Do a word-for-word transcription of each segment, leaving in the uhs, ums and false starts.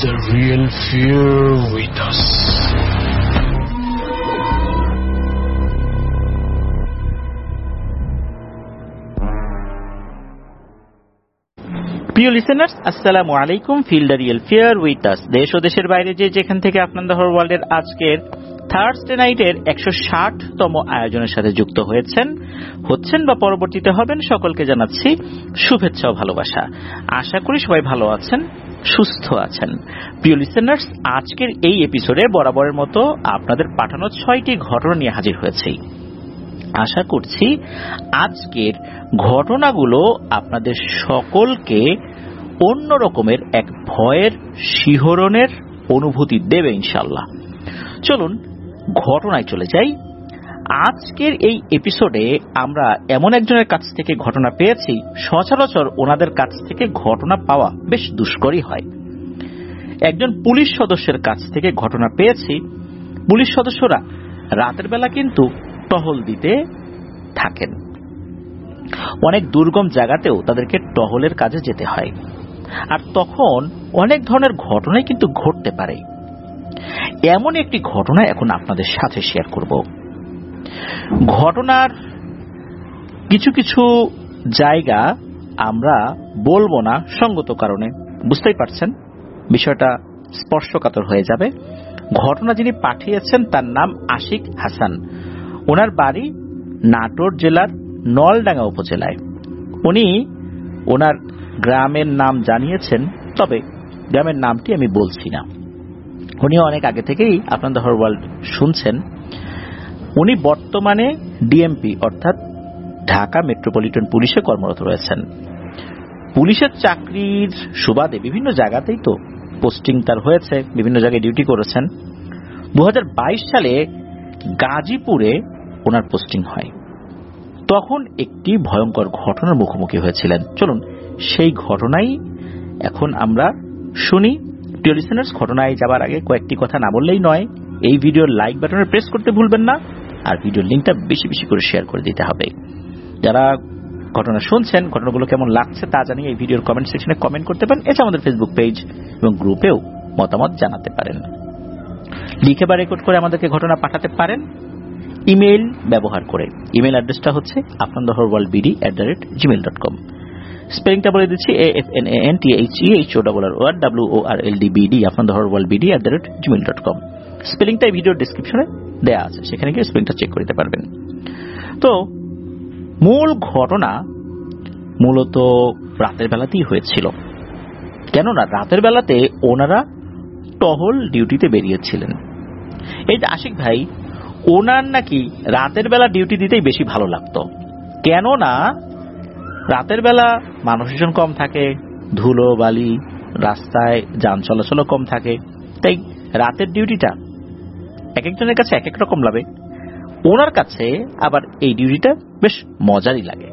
the real fear with us. প্রিয় listeners, আসসালামু আলাইকুম। Feel the real fear with us. দেশ ও দেশের বাইরে যে যেখান থেকে আপনাদের ওয়ার্ল্ডের আজকের থার্সডে নাইটের একশো ষাটতম আয়োজনের সাথে যুক্ত হয়েছেন হচ্ছেন বা পরবর্তীতে হবেন, সকলকে জানাচ্ছি শুভেচ্ছা ও ভালোবাসা। আশা করি সবাই ভালো আছেন, সুস্থ আছেন। প্রিয় লিসেনার্স, আজকের এই এপিসোডে বরাবরের মতো আপনাদের পাঠানো ছয়টি ঘটনা নিয়ে হাজির হয়েছি। আশা করছি আজকের ঘটনাগুলো আপনাদের সকলকে অন্য রকমের এক ভয়ের শিহরণের অনুভূতি দেবে ইনশাআল্লাহ। চলুন ঘটনায় চলে যাই। আজকের এই এপিসোডে আমরা এমন একজনের কাছ থেকে ঘটনা পেয়েছি, সচরাচর ওনাদের কাছ থেকে ঘটনা পাওয়া বেশ দুষ্করই হয়। একজন পুলিশ সদস্যের কাছ থেকে ঘটনা পেয়েছি। পুলিশ সদস্যরা রাতের বেলা কিন্তু টহল দিতে থাকেন। অনেক দুর্গম জায়গাতেও তাদেরকে টহলের কাজে যেতে হয়, আর তখন অনেক ধরনের ঘটনাই কিন্তু ঘটতে পারে। এমন একটি ঘটনা এখন আপনাদের সাথে শেয়ার করব। ঘটনার কিছু কিছু জায়গা আমরা বলবো না সঙ্গত কারণে, বুঝতেই পারছেন বিষয়টা স্পর্শকাতর হয়ে যাবে। ঘটনা যিনি পাঠিয়েছেন তার নাম আশিক হাসান। ওনার বাড়ি নাটোর জেলার নলডাঙ্গা উপজেলায়। উনি ওনার গ্রামের নাম জানিয়েছেন, তবে গ্রামের নামটি আমি বলছি না। উনি অনেক আগে থেকেই আপনাদের ওয়ার্ল্ড শুনছেন। উনি বর্তমানে ডিএমপি অর্থাৎ ঢাকা মেট্রোপলিটন পুলিশে কর্মরত রয়েছেন। পুলিশের চাকরির সুবাদে বিভিন্ন জায়গাতেই তো পোস্টিং তার হয়েছে, বিভিন্ন জায়গায় ডিউটি করেছেন। দু হাজার বাইশ সালে গাজীপুরে ওনার পোস্টিং হয়। তখন একটি ভয়ঙ্কর ঘটনার মুখোমুখি হয়েছিলেন। চলুন সেই ঘটনাই এখন আমরা শুনি। প্রিয় লিসেনার্স, ঘটনায় যাবার আগে কয়েকটি কথা না বললেই নয়। এই ভিডিওর লাইক বাটনে প্রেস করতে ভুলবেন না, আর ভিডিওর লিঙ্কটা বেশি বেশি করে শেয়ার করে দিতে হবে। যারা ঘটনা শুনছেন, ঘটনাগুলো কেমন লাগছে তা জানিয়ে এই ভিডিওর কমেন্ট সেকশনে কমেন্ট করতে পারেন। এছাড়া আমাদের ফেসবুক পেজ এবং গ্রুপেও মতামত জানাতে পারেন। লিখে বা রেকর্ড করে আমাদেরকে ঘটনা পাঠাতে পারেন ইমেইল ব্যবহার করে। ইমেইল অ্যাড্রেসটা হচ্ছে আপনাদেরওয়ার্ল্ডবিডি at the rate Gmail dot com. স্পেলিংটা বলে দিচ্ছি, A F N A N T H E H O double R war W O R L D B D আপনাদেরওয়ার্ল্ডবিডি at the rate Gmail dot com. স্পেলিংটা এই ভিডিওর ডেসক্রিপশনে দেওয়া আছে, সেখানে গিয়ে স্পেলিংটা চেক করে দিতে পারবেন। তো মূল ঘটনা মূলত রাতের বেলাতেই হয়েছিল। কেননা রাতের বেলাতে ওনারা টহল ডিউটিতে বেরিয়েছিলেন। এই যে আশিক ভাই, ওনার নাকি রাতের বেলা ডিউটি দিতেই বেশি ভালো লাগতো। কেননা রাতের বেলা মানুষজন কম থাকে, ধুলো বালি, রাস্তায় যান চলাচলও কম থাকে, তাই রাতের ডিউটিটা এক একজনের কাছে এক এক রকম লাগে। ওনার কাছে আবার এই ডিউটিটা বেশ মজারই লাগে।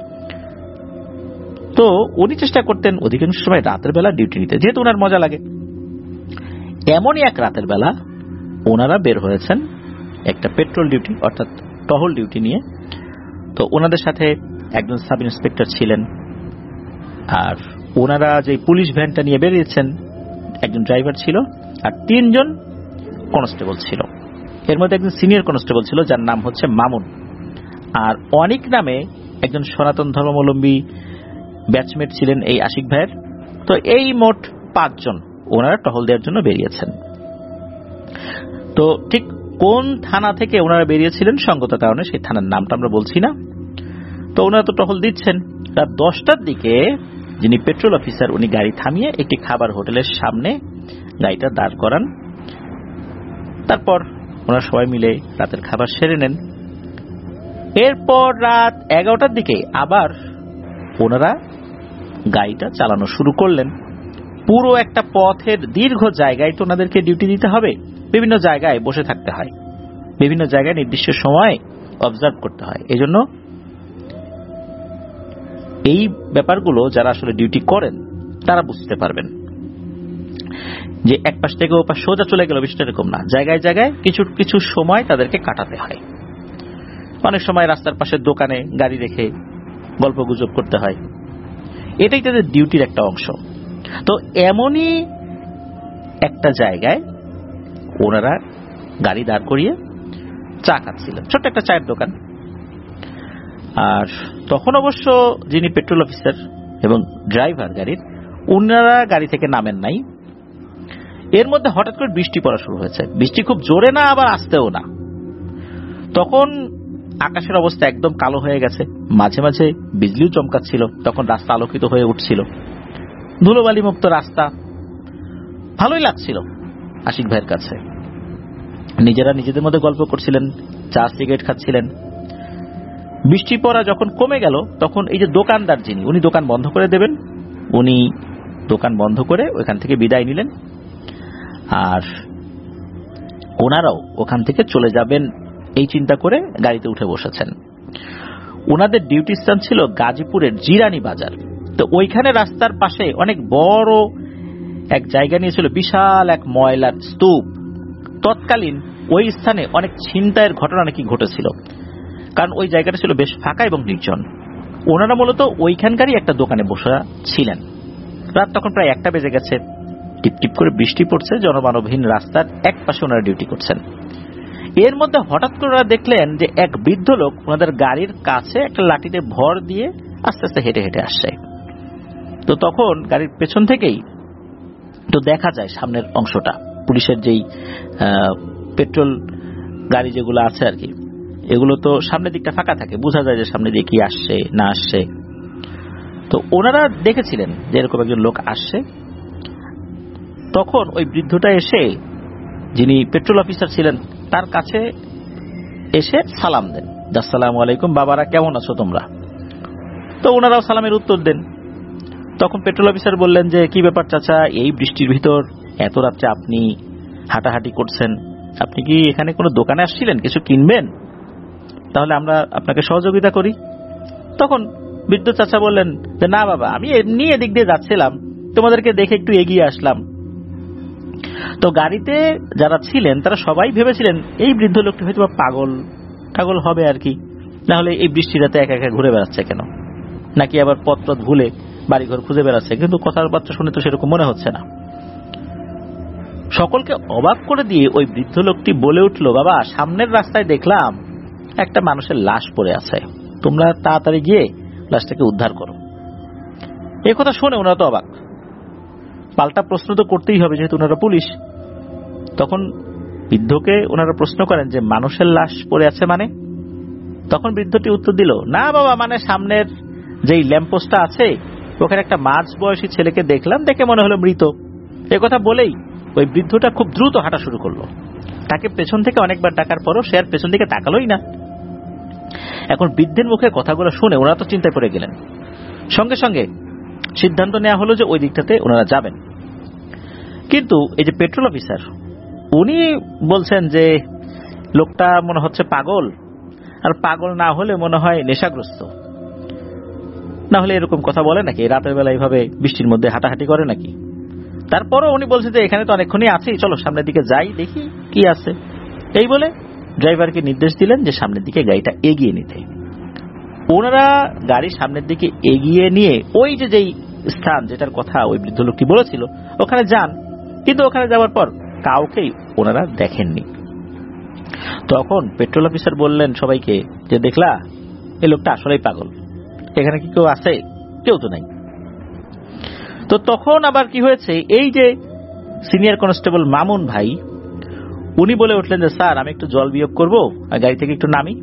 তো উনি চেষ্টা করতেন অধিকাংশ সময় রাতের বেলা ডিউটি নিতে, যেহেতু ওনার মজা লাগে। এমনই এক রাতের বেলা ওনারা বের হয়েছেন একটা পেট্রোল ডিউটি অর্থাৎ টহল ডিউটি নিয়ে। তো ওনাদের সাথে একজন সাব ইন্সপেক্টর ছিলেন, আর ওনারা যে পুলিশ ভ্যানটা নিয়ে বেরিয়েছেন একজন ড্রাইভার ছিল, আর তিনজন কনস্টেবল ছিল। এর মধ্যে একজন সিনিয়র কনস্টেবল ছিল যার নাম হচ্ছে মামুন, আর অনেক নামে একজন সনাতন ধর্মাবলম্বী ব্যাচমেট ছিলেন এই আশিক ভাইয়ের। তো এই মোট পাঁচজন ওনারা টহল দেওয়ার জন্য বেরিয়েছেন। তো ঠিক কোন থানা থেকে ওনারা বেরিয়েছিলেন সঙ্গত কারণে সেই থানার নামটা আমরা বলছি না। তো ওনারা তো টহল দিচ্ছেন। রাত দশটার দিকে যিনি পেট্রোল অফিসার উনি গাড়ি থামিয়ে একটি খাবার হোটেলের সামনে গাড়িটা দাঁড় করান। তারপর ওনারা সবাই মিলে রাতের খাবার সেরে নেন। এরপর রাত এগারোটার দিকে আবার ওনারা গাড়িটা চালানো শুরু করলেন। পুরো একটা পথের দীর্ঘ জায়গায় তো ওনাদেরকে ডিউটি দিতে হবে, বিভিন্ন জায়গায় বসে থাকতে হয়, বিভিন্ন জায়গায় নির্দিষ্ট সময় অবজার্ভ করতে হয়। এজন্য এই ব্যাপারগুলো যারা আসলে ডিউটি করেন তারা বুঝতে পারবেন যে এক পাশ থেকে ও পাশ সোজা চলে গেল বিষয়টা এরকম না। জায়গায় জায়গায় কিছু কিছু সময় তাদেরকে কাটাতে হয়। অনেক সময় রাস্তার পাশের দোকানে গাড়ি রেখে গল্প গুজব করতে হয়, এটাই তাদের ডিউটির একটা অংশ। তো এমনই একটা জায়গায় ওনারা গাড়ি দাঁড় করিয়ে চা খাচ্ছিলেন, ছোট্ট একটা চায়ের দোকান। আর তখন অবশ্য যিনি পেট্রোল অফিসার এবং ড্রাইভার গাড়ির, ওনারা গাড়ি থেকে নামেন নাই। এর মধ্যে হঠাৎ করে বৃষ্টি পড়া শুরু হয়েছে। বৃষ্টি খুব জোরে না, আবার আসতেও না। তখন আকাশের অবস্থা একদম কালো হয়ে গেছে, মাঝে মাঝে বিজলিও চমকাচ্ছিল। তখন রাস্তা আলোকিত হয়ে উঠছিল, ধুলোবালি মুক্ত রাস্তা, ভালোই লাগছিল আশিক ভাইয়ের কাছে। নিজেরা নিজেদের মধ্যে গল্প করছিলেন, চা সিগারেট খাচ্ছিলেন। বৃষ্টি পড়া যখন কমে গেল, তখন এই যে দোকানদার যিনি, উনি দোকান বন্ধ করে দেবেন, উনি দোকান বন্ধ করে ওখান থেকে বিদায় নিলেন। আর ওনারাও ওখান থেকে চলে যাবেন এই চিন্তা করে গাড়িতে উঠে বসেছেন। ওনাদের ডিউটি স্থান ছিল গাজীপুরের জিরানি বাজার। তো ওইখানে রাস্তার পাশে অনেক বড় এক জায়গা নিয়েছিল, বিশাল এক ময়লার স্তূপ। তৎকালীন ওই স্থানে অনেক ছিনতাইয়ের ঘটনা নাকি ঘটেছিল, কারণ ওই জায়গাটা ছিল বেশ ফাঁকা এবং নির্জন। ওনারা মূলত ওইখানকারই একটা দোকানে বসে ছিলেন। রাত তখন প্রায় একটা বেজে গেছে, টিপটিপ করে বৃষ্টি পড়ছে, জনমানবহীন রাস্তার এক পাশে ওনারা ডিউটি করছেন। এর মধ্যে হঠাৎ করে ওরা দেখলেন যে এক বৃদ্ধ লোক ওনাদের গাড়ির কাছে একটা লাঠিতে ভর দিয়ে আস্তে আস্তে হেঁটে হেঁটে আসছে। তো তখন গাড়ির পেছন থেকেই তো দেখা যায় সামনের অংশটা, পুলিশের যেই পেট্রোল গাড়ি যেগুলো আছে আর কি, এগুলো তো সামনের দিকটা ফাঁকা থাকে, বোঝা যায় যে সামনে দিয়ে কি আসছে না আসছে। তো ওনারা দেখেছিলেন যে এরকম একজন লোক আসছে। তখন ওই বৃদ্ধটা এসে, যিনি পেট্রোল অফিসার ছিলেন, তার কাছে এসে সালাম দেন, আসসালামু আলাইকুম, বাবারা কেমন আছো তোমরা? তো ওনারাও সালামের উত্তর দেন। তখন পেট্রোল অফিসার বললেন যে কি ব্যাপার চাচা, এই বৃষ্টির ভিতর এত রাত্রে আপনি হাঁটাহাঁটি করছেন, আপনি কি এখানে কোনো দোকানে আসছিলেন, কিছু কিনবেন? তাহলে আমরা আপনাকে সহযোগিতা করি। তখন বৃদ্ধ চাচা বললেন যে না বাবা, আমি এমনি এদিক দিয়ে যাচ্ছিলাম, তোমাদেরকে দেখে একটু এগিয়ে আসলাম। তো গাড়িতে যারা ছিলেন তারা সবাই ভেবেছিলেন এই বৃদ্ধ লোকটি হয়তো পাগল টাগল হবে আর কি, না হলে এই বৃষ্টির রাতে একা একা ঘুরে বেড়াচ্ছে কেন, নাকি আবার পথ পথ ভুলে বাড়িঘর খুঁজে বেড়াচ্ছে। কিন্তু কথাবার্তা শুনে তো সেরকম মনে হচ্ছে না। সকলকে অবাক করে দিয়ে ওই বৃদ্ধ লোকটি বলে উঠল, বাবা সামনের রাস্তায় দেখলাম একটা মানুষের লাশ পড়ে আছে, তোমরা তাড়াতাড়ি গিয়ে লাশটাকে উদ্ধার করো। এই কথা শুনে ওনারা তো অবাক, পাল্টা প্রশ্ন তো করতেই হবে যেহেতু ওনারা পুলিশ। তখন বৃদ্ধকে ওনারা প্রশ্ন করেন যে মানুষের লাশ পড়ে আছে মানে? তখন বৃদ্ধটি উত্তর দিল, না বাবা, মানে সামনের যেই ল্যাম্পপোস্টটা আছে ওখানে একটা মাঝ বয়সী ছেলেকে দেখলাম, দেখে মনে হলো মৃত। এই কথা বলেই ওই বৃদ্ধটা খুব দ্রুত হাঁটা শুরু করলো। তাকে পেছন থেকে অনেকবার ডাকার পরও সে আর পেছন দিকে তাকালোই না। এখন বৃদ্ধের মুখে কথাগুলো শুনে ওনারা তো চিন্তায় পড়ে গেলেন। সঙ্গে সঙ্গে সিদ্ধান্ত নেওয়া হলো যে ওই দিকটাতে ওনারা যাবেন। কিন্তু এই যে পেট্রোল অফিসার, উনি বলছেন যে লোকটা মনে হচ্ছে পাগল, আর পাগল না হলে মনে হয় নেশাগ্রস্ত, না হলে এরকম কথা বলে নাকি, রাতের বেলা এইভাবে বৃষ্টির মধ্যে হাঁটাহাঁটি করে নাকি। তারপরও উনি বলছে যে এখানে তো অনেকক্ষণই আছি, চলো সামনের দিকে যাই, দেখি কি আছে। এই বলে ড্রাইভারকে নির্দেশ দিলেন যে সামনের দিকে গাড়িটা এগিয়ে নিতে। ওনারা গাড়ি সামনের দিকে এগিয়ে নিয়ে ওই যে যেই স্থান যেটার কথা ওই বৃদ্ধ লোকটি বলেছিল ওখানে যান। কিন্তু ওখানে যাওয়ার পর কাউকেই ওনারা দেখেননি। তখন পেট্রোল অফিসার বললেন সবাইকে যে দেখলা, এই লোকটা আসলেই পাগল, এখানে কি কেউ আছে? কেউ তো নাই। তো তখন আবার কি হয়েছে, এই যে সিনিয়র কনস্টেবল মামুন ভাই, উনি বলে উঠলেন যে স্যার আমি একটু জল বিয়োগ করবো, আর গাড়ি থেকে একটু নামি।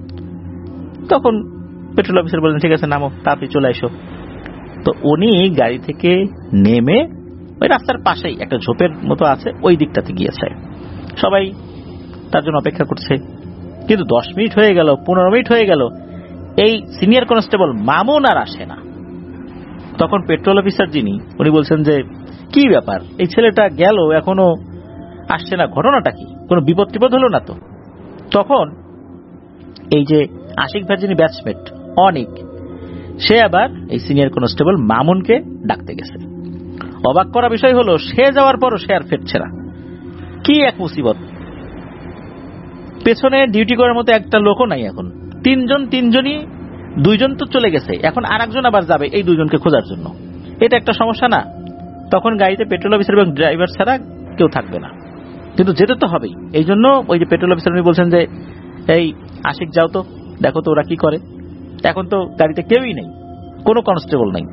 তখন পেট্রোল অফিসার বললেন ঠিক আছে নামো, তাড়াতাড়ি চলে এসো। তো উনি গাড়ি থেকে নেমে ওই রাস্তার পাশেই একটা ঝোপের মতো আছে ওই দিকটাতে গিয়েছে। সবাই তার জন্য অপেক্ষা করছে। কিন্তু দশ মিনিট হয়ে গেল, পনেরো মিনিট হয়ে গেল, এই সিনিয়র কনস্টেবল মামুন আর আসে না। তখন পেট্রোল অফিসার যিনি, উনি বলছেন যে কি ব্যাপার, এই ছেলেটা গেল এখনো আসছে না, ঘটনাটা কি, কোনো বিপদ টিপদ হলো না তো? তখন এই যে আশিক ভাই যিনি ব্যাচমেট অনিক, সে আবার এই সিনিয়র কনস্টেবল মামুনকে ডাকতে গেছে। অবাক করা বিষয় হলো সে যাওয়ার পরও সে আর ফিরছে না। কি এক মুসিবত, পেছনে ডিউটি করার মতো একটা লোকও নাই। এখন তিনজন তিনজনই, দুইজন তো চলে গেছে, এখন আর একজন আবার যাবে এই দুইজনকে খোঁজার জন্য। এটা একটা সমস্যা না? তখন গাড়িতে পেট্রোল অফিসার এবং ড্রাইভার ছাড়া কেউ থাকবে না, কিন্তু যেতে তো হবেই। এই জন্য ওই যে পেট্রোল অফিসার উনি বলছেন যে এই আশিক যাও তো, দেখো তো ওরা কি করে। এখন তো গাড়িতে কেউই নেই, কোনো কনস্টেবল নেই।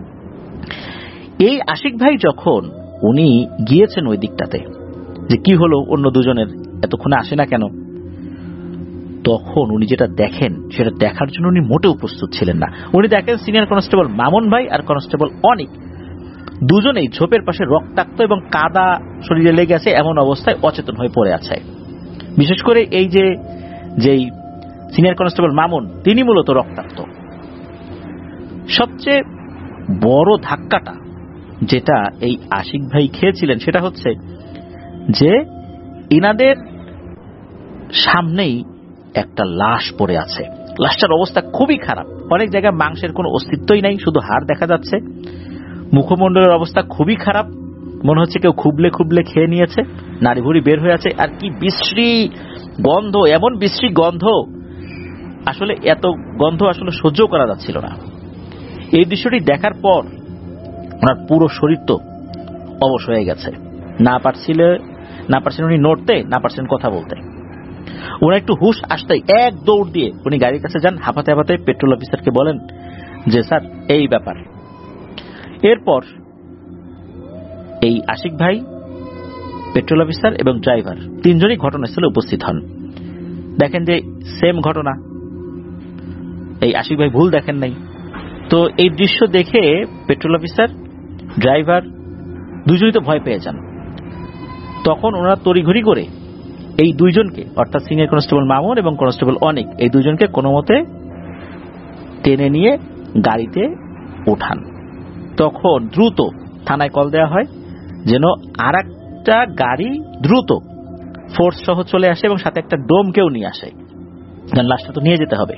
এই আশিক ভাই যখন উনি গিয়েছেন ওই দিকটাতে, যে কি হলো অন্য দুজনের এতক্ষণে আসে না কেন, তখন উনি যেটা দেখেন সেটা দেখার জন্য উনি মোটেও প্রস্তুত ছিলেন না। উনি দেখেন সিনিয়র কনস্টেবল মামুন ভাই আর কনস্টেবল অনিক দুজনেই ঝোপের পাশে রক্তাক্ত এবং কাদা শরীরে লেগে আছে, এমন অবস্থায় অচেতন হয়ে পড়ে আছে। বিশেষ করে এই যে যেই সিনিয়র কনস্টেবল মামুন, তিনি মূলত রক্তাক্ত। সবচেয়ে বড় ধাক্কাটা যেটা এই আশিক ভাই খেয়েছিলেন সেটা হচ্ছে যে ইনাদের সামনেই একটা লাশ পড়ে আছে। লাশটার অবস্থা খুবই খারাপ, অনেক জায়গায় মাংসের কোনো অস্তিত্বই নাই, শুধু হাড় দেখা যাচ্ছে। মুখমণ্ডলের অবস্থা খুবই খারাপ, মনে হচ্ছে কেউ খুবলে খুবলে খেয়ে নিয়েছে, নাড়িভুড়ি বের হয়ে আছে। আর কি বিশ্রী গন্ধ, এমন বিশ্রী গন্ধ, আসলে এত গন্ধ আসলে সহ্য করা যাচ্ছিল না। এই দৃশ্যটি দেখার পর ওনার পুরো শরীর তো অবশ হয়ে গেছে, না পারছিল না পারছেন উনি নড়তে, না পারছেন কথা বলতে। ওনার একটু হুশ আসতেই এক দৌড় দিয়ে উনি গাড়ির কাছে যান, হাঁপাতে হাঁপাতে পেট্রোল অফিসারকে বলেন যে স্যার এই ব্যাপার। এরপর এই আশিক ভাই, পেট্রোল অফিসার এবং ড্রাইভার তিনজনই ঘটনাস্থলে উপস্থিত হন। দেখেন যে সেম ঘটনা, এই আশিক ভাই ভুল দেখেন নাই। তো এই দৃশ্য দেখে পেট্রোল অফিসার, ড্রাইভার দুজনই তো ভয় পেয়ে যান। তখন ওনারা তড়িঘড়ি করে এই দুইজনকে, অর্থাৎ সিনিয়র কনস্টেবল মামুন এবং কনস্টেবল অনিক, এই দুইজনকে কোনো মতে টেনে নিয়ে গাড়িতে ওঠান। তখন দ্রুত থানায় কল দেওয়া হয় যেন আর একটা গাড়ি দ্রুত ফোর্স সহ চলে আসে এবং সাথে একটা ডোমকেও নিয়ে আসে, কারণ লাশটা তো নিয়ে যেতে হবে।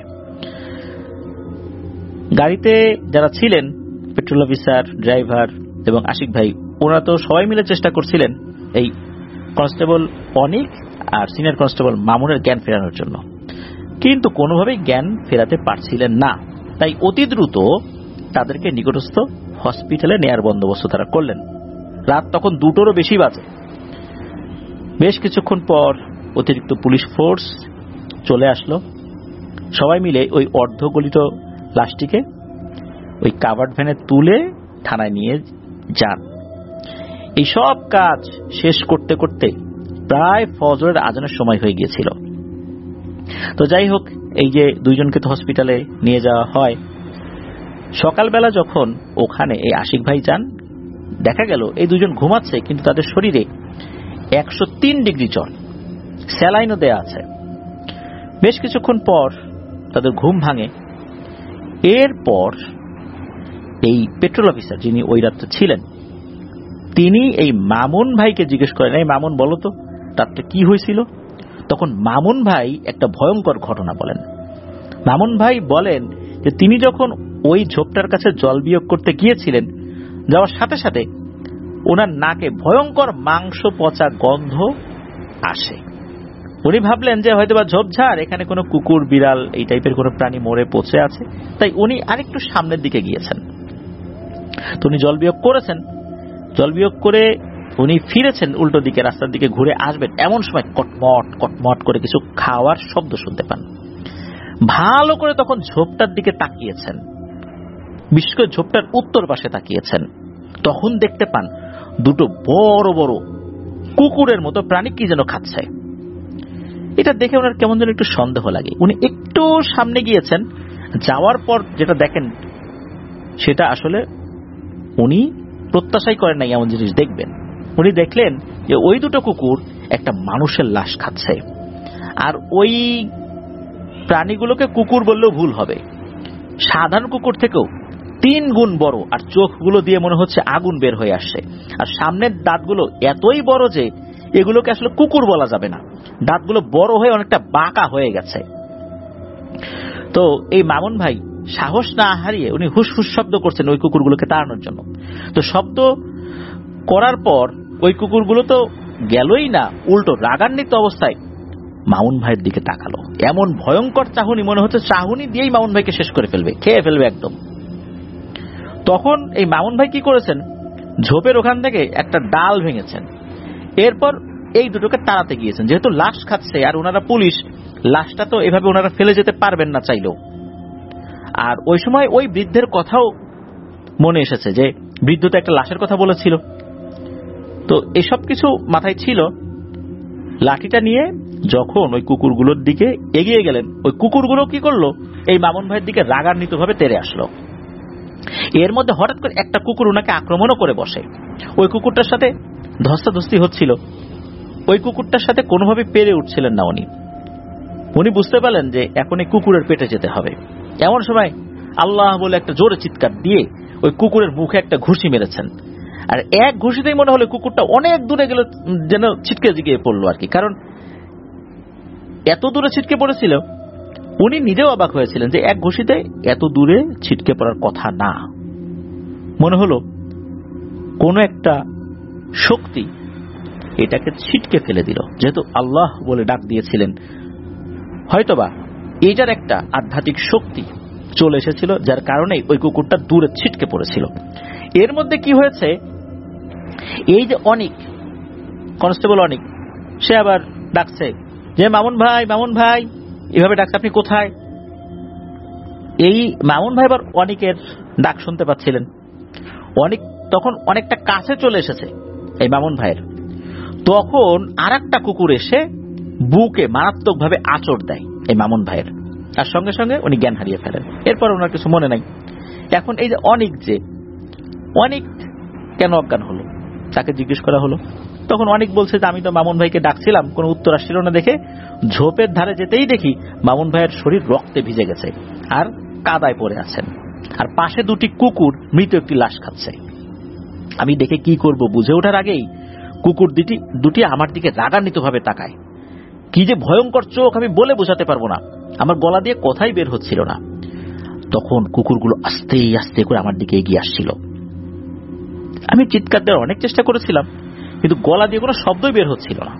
গাড়িতে যারা ছিলেন, পেট্রোল অফিসার, ড্রাইভার এবং আশিক ভাই, ওনারা তো সবাই মিলে চেষ্টা করছিলেন এই কনস্টেবল অনিক আর সিনিয়র কনস্টেবল মামুনের জ্ঞান ফেরানোর জন্য, কিন্তু কোনোভাবেই জ্ঞান ফেরাতে পারছিলেন না। তাই অতি দ্রুত তাদেরকে নিকটস্থ হসপিটালে নেয়ার বন্দোবস্ত তারা করলেন। রাত তখন দুটোরও বেশি বাজে। বেশ কিছুক্ষণ পর অতিরিক্ত পুলিশ ফোর্স চলে আসলো। সবাই মিলে ওই অর্ধগলিত লাশটিকে ওই কাভার্ড ভ্যানে তুলে থানায় নিয়ে যান। এই সব কাজ শেষ করতে করতে প্রায় ফজরের আজানের সময় হয়ে গিয়েছিল। তো যাই হোক, এই যে দুইজনকে তো হসপিটালে নিয়ে যাওয়া হয়। সকালবেলা যখন ওখানে এই আশিক ভাই যান, দেখা গেল এই দুজন ঘুমাচ্ছে, কিন্তু তাদের শরীরে একশো তিন ডিগ্রি জ্বর, স্যালাইনও দেয়া আছে। বেশ কিছুক্ষণ পর তাদের ঘুম ভাঙে। এরপর এই পেট্রোল অফিসার যিনি ওই রাত্রে ছিলেন, তিনি এই মামুন ভাইকে জিজ্ঞেস করেন, এই মামুন বলো তো রাত্রে কি হয়েছিল। তখন মামুন ভাই একটা ভয়ঙ্কর ঘটনা বলেন। মামুন ভাই বলেন যে তিনি যখন ওই ঝোপটার কাছে জল বিয়োগ করতে গিয়েছিলেন, যাওয়ার সাথে সাথে ওনার নাকে ভয়ঙ্কর মাংস পচা গন্ধ আসে। উনি ভাবলেন যে হয়তোবা ঝোপঝাড়, এখানে কোনো কুকুর, বিড়াল এই টাইপের কোনো প্রাণী মরে পচে আছে, তাই উনি আরেকটু সামনের দিকে গিয়েছেন। তো উনি জল বিয়োগ করেছেন। জল বিয়োগ করে উনি ফিরেছেন উল্টো দিকে, রাস্তার দিকে ঘুরে আসবেন, এমন সময় কটমট কটমট করে কিছু খাওয়ার শব্দ শুনতে পান। ভালো করে তখন ঝোপটার দিকে তাকিয়েছেন, বিশেষ করে ঝোপটার উত্তর পাশে তাকিয়েছেন। তখন দেখতে পান দুটো বড় বড় কুকুরের মতো প্রাণী কি যেন খাচ্ছে। এটা দেখে ওনার কেমন যেন একটু সন্দেহ লাগে। উনি একটু সামনে গিয়েছেন, যাওয়ার পর যেটা দেখেন সেটা আসলে উনি প্রত্যাশাই করেন নাই এমন জিনিস দেখবেন। উনি দেখলেন যে ওই দুটো কুকুর একটা মানুষের লাশ খাচ্ছে, আর ওই প্রাণীগুলোকে কুকুর বললেও ভুল হবে, সাধারণ কুকুর থেকেও তিন গুণ বড়, আর চোখগুলো দিয়ে মনে হচ্ছে আগুন বের হয়ে আসছে। আর সামনের দাঁতগুলো এতই বড় যে এগুলোকে আসলে কুকুর বলা যাবে না, দাঁতগুলো বড় হয়ে অনেকটা বাঁকা হয়ে গেছে। তো এই মামুন ভাই সাহস না হারিয়ে উনি হুস হুস শব্দ করছেন ওই কুকুরগুলোকে তাড়ানোর জন্য। তো শব্দ করার পর ওই কুকুরগুলো তো গেলই না, উল্টো রাগান্বিত অবস্থায় মামুন ভাইয়ের দিকে তাকালো। এমন ভয়ঙ্কর চাহনি, মনে হচ্ছে চাহনি দিয়েই মামুন ভাইকে শেষ করে ফেলবে, খেয়ে ফেলবে একদম। তখন এই মামুন ভাই কি করেছেন, ঝোপের ওখান থেকে একটা ডাল ভেঙেছেন এরপর এই দুটোকে তাড়াতে গিয়েছেন, যেহেতু লাশ খাচ্ছে আর ওনারা পুলিশ, লাশটা তো এভাবে ওনারা ফেলে যেতে পারবেন না চাইলেও। আর ওই সময় ওই বৃদ্ধের কথাও মনে এসেছে যে বৃদ্ধ তো একটা লাশের কথা বলেছিল। তো এসব কিছু মাথায় ছিল। লাঠিটা নিয়ে যখন ওই কুকুরগুলোর দিকে এগিয়ে গেলেন, ওই কুকুরগুলো কি করলো, এই মামুন ভাইয়ের দিকে রাগান্বিত ভাবে তেড়ে আসলো। এর মধ্যে হঠাৎ করে একটা কুকুর ওনাকে আক্রমণও করে বসে। ওই কুকুরটার সাথে ধস্তাধস্তি হচ্ছিল। ওই কুকুরটার সাথে কোনোভাবে পেরে উঠছিলেন না উনি। উনি বুঝতে পারলেন যে এখন এই কুকুরের পেটে যেতে হবে। এমন সময় আল্লাহ বলে একটা জোরে চিৎকার দিয়ে ওই কুকুরের মুখে একটা ঘুষি মেরেছেন। আর এক ঘুষিতেই মনে হলো কুকুরটা অনেক দূরে গেল, যেন ছিটকে জিগিয়ে পড়লো আর কি। কারণ এত দূরে ছিটকে পড়েছিল, উনি নিজেও অবাক হয়েছিলেন যে এক ঘুষিতে এত দূরে ছিটকে পড়ার কথা না। মনে হলো কোন একটা শক্তি এটাকে ছিটকে ফেলে দিল। যেহেতু আল্লাহ বলে ডাক দিয়েছিলেন, হয়তোবা এটার একটা আধ্যাত্মিক শক্তি চলে এসেছিল, যার কারণে ওই কুকুরটা দূরে ছিটকে পড়েছিল। এর মধ্যে কি হয়েছে, এই যে অনিক, কনস্টেবল অনিক, সে আবার ডাকছে যে মামুন ভাই, মামুন ভাই, এভাবে ডাকছে, আপনি কোথায়? এই মামুন ভাই আবার অনিকের ডাক শুনতে পাচ্ছিলেন। অনিক তখন অনেকটা কাছে চলে এসেছে এই মামুন ভাইয়ের। তখন আর একটা কুকুর এসে বুকে মারাত্মক ভাবে আঁচড় দেয় এই মামুন ভাইয়ের, আর সঙ্গে সঙ্গে উনি জ্ঞান হারিয়ে ফেলেন। এরপর ওনার কিছু মনে নাই। এখন এই যে অনিক, যে অনিক কেন অজ্ঞান হলো, তাকে জিজ্ঞেস করা হলো। তখন অনিক বলছে যে আমি তো মামুন ভাইকে ডাকছিলাম, কোনো উত্তর আসছিল না দেখে ঝোপের ধারে যেতেই দেখি মামুন ভাইয়ের শরীর রক্তে ভিজে গেছে আর কাদায় পড়ে আছেন, আর পাশে দুটি কুকুর মৃত একটি লাশ খাচ্ছে। আমি দেখে কি করব বুঝে ওঠার আগেই কুকুর দুটি দুটি আমার দিকে রাগান্বিত ভাবে তাকায়। কি যে ভয়ঙ্কর চোখ আমি বলে বোঝাতে পারবো না, আমার গলা দিয়ে কথাই বের হচ্ছিল না। তখন কুকুরগুলো আস্তে আস্তে করে আমার দিকে এগিয়ে আসছিল। আমি চিৎকার দেওয়ার অনেক চেষ্টা করেছিলাম, কিন্তু গলা দিয়ে কোনো শব্দই বের হচ্ছিল না।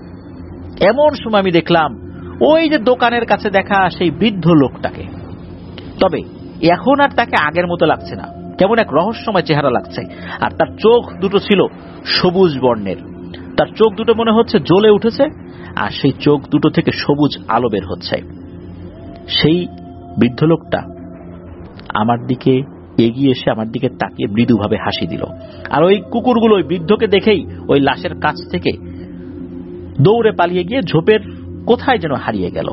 এমন সময় আমি দেখলাম ওই যে দোকানের কাছে দেখা সেই বৃদ্ধ লোকটাকে। তবে এখন আর তাকে আগের মতো লাগছে না, কেমন এক রহস্যময় চেহারা লাগছে। আর তার চোখ দুটো ছিল সবুজ বর্ণের। তার চোখ দুটো মনে হচ্ছে জ্বলে উঠেছে, আর সেই চোখ দুটো থেকে সবুজ আলো বের হচ্ছে। সেই বৃদ্ধ লোকটা আমার দিকে এগিয়ে এসে আমার দিকে তাকিয়ে মৃদুভাবে হাসি দিল। আর ওই কুকুরগুলো ওই বৃদ্ধকে দেখেই ওই লাশের কাছ থেকে দৌড়ে পালিয়ে গিয়ে ঝোপের কোথায় যেন হারিয়ে গেল।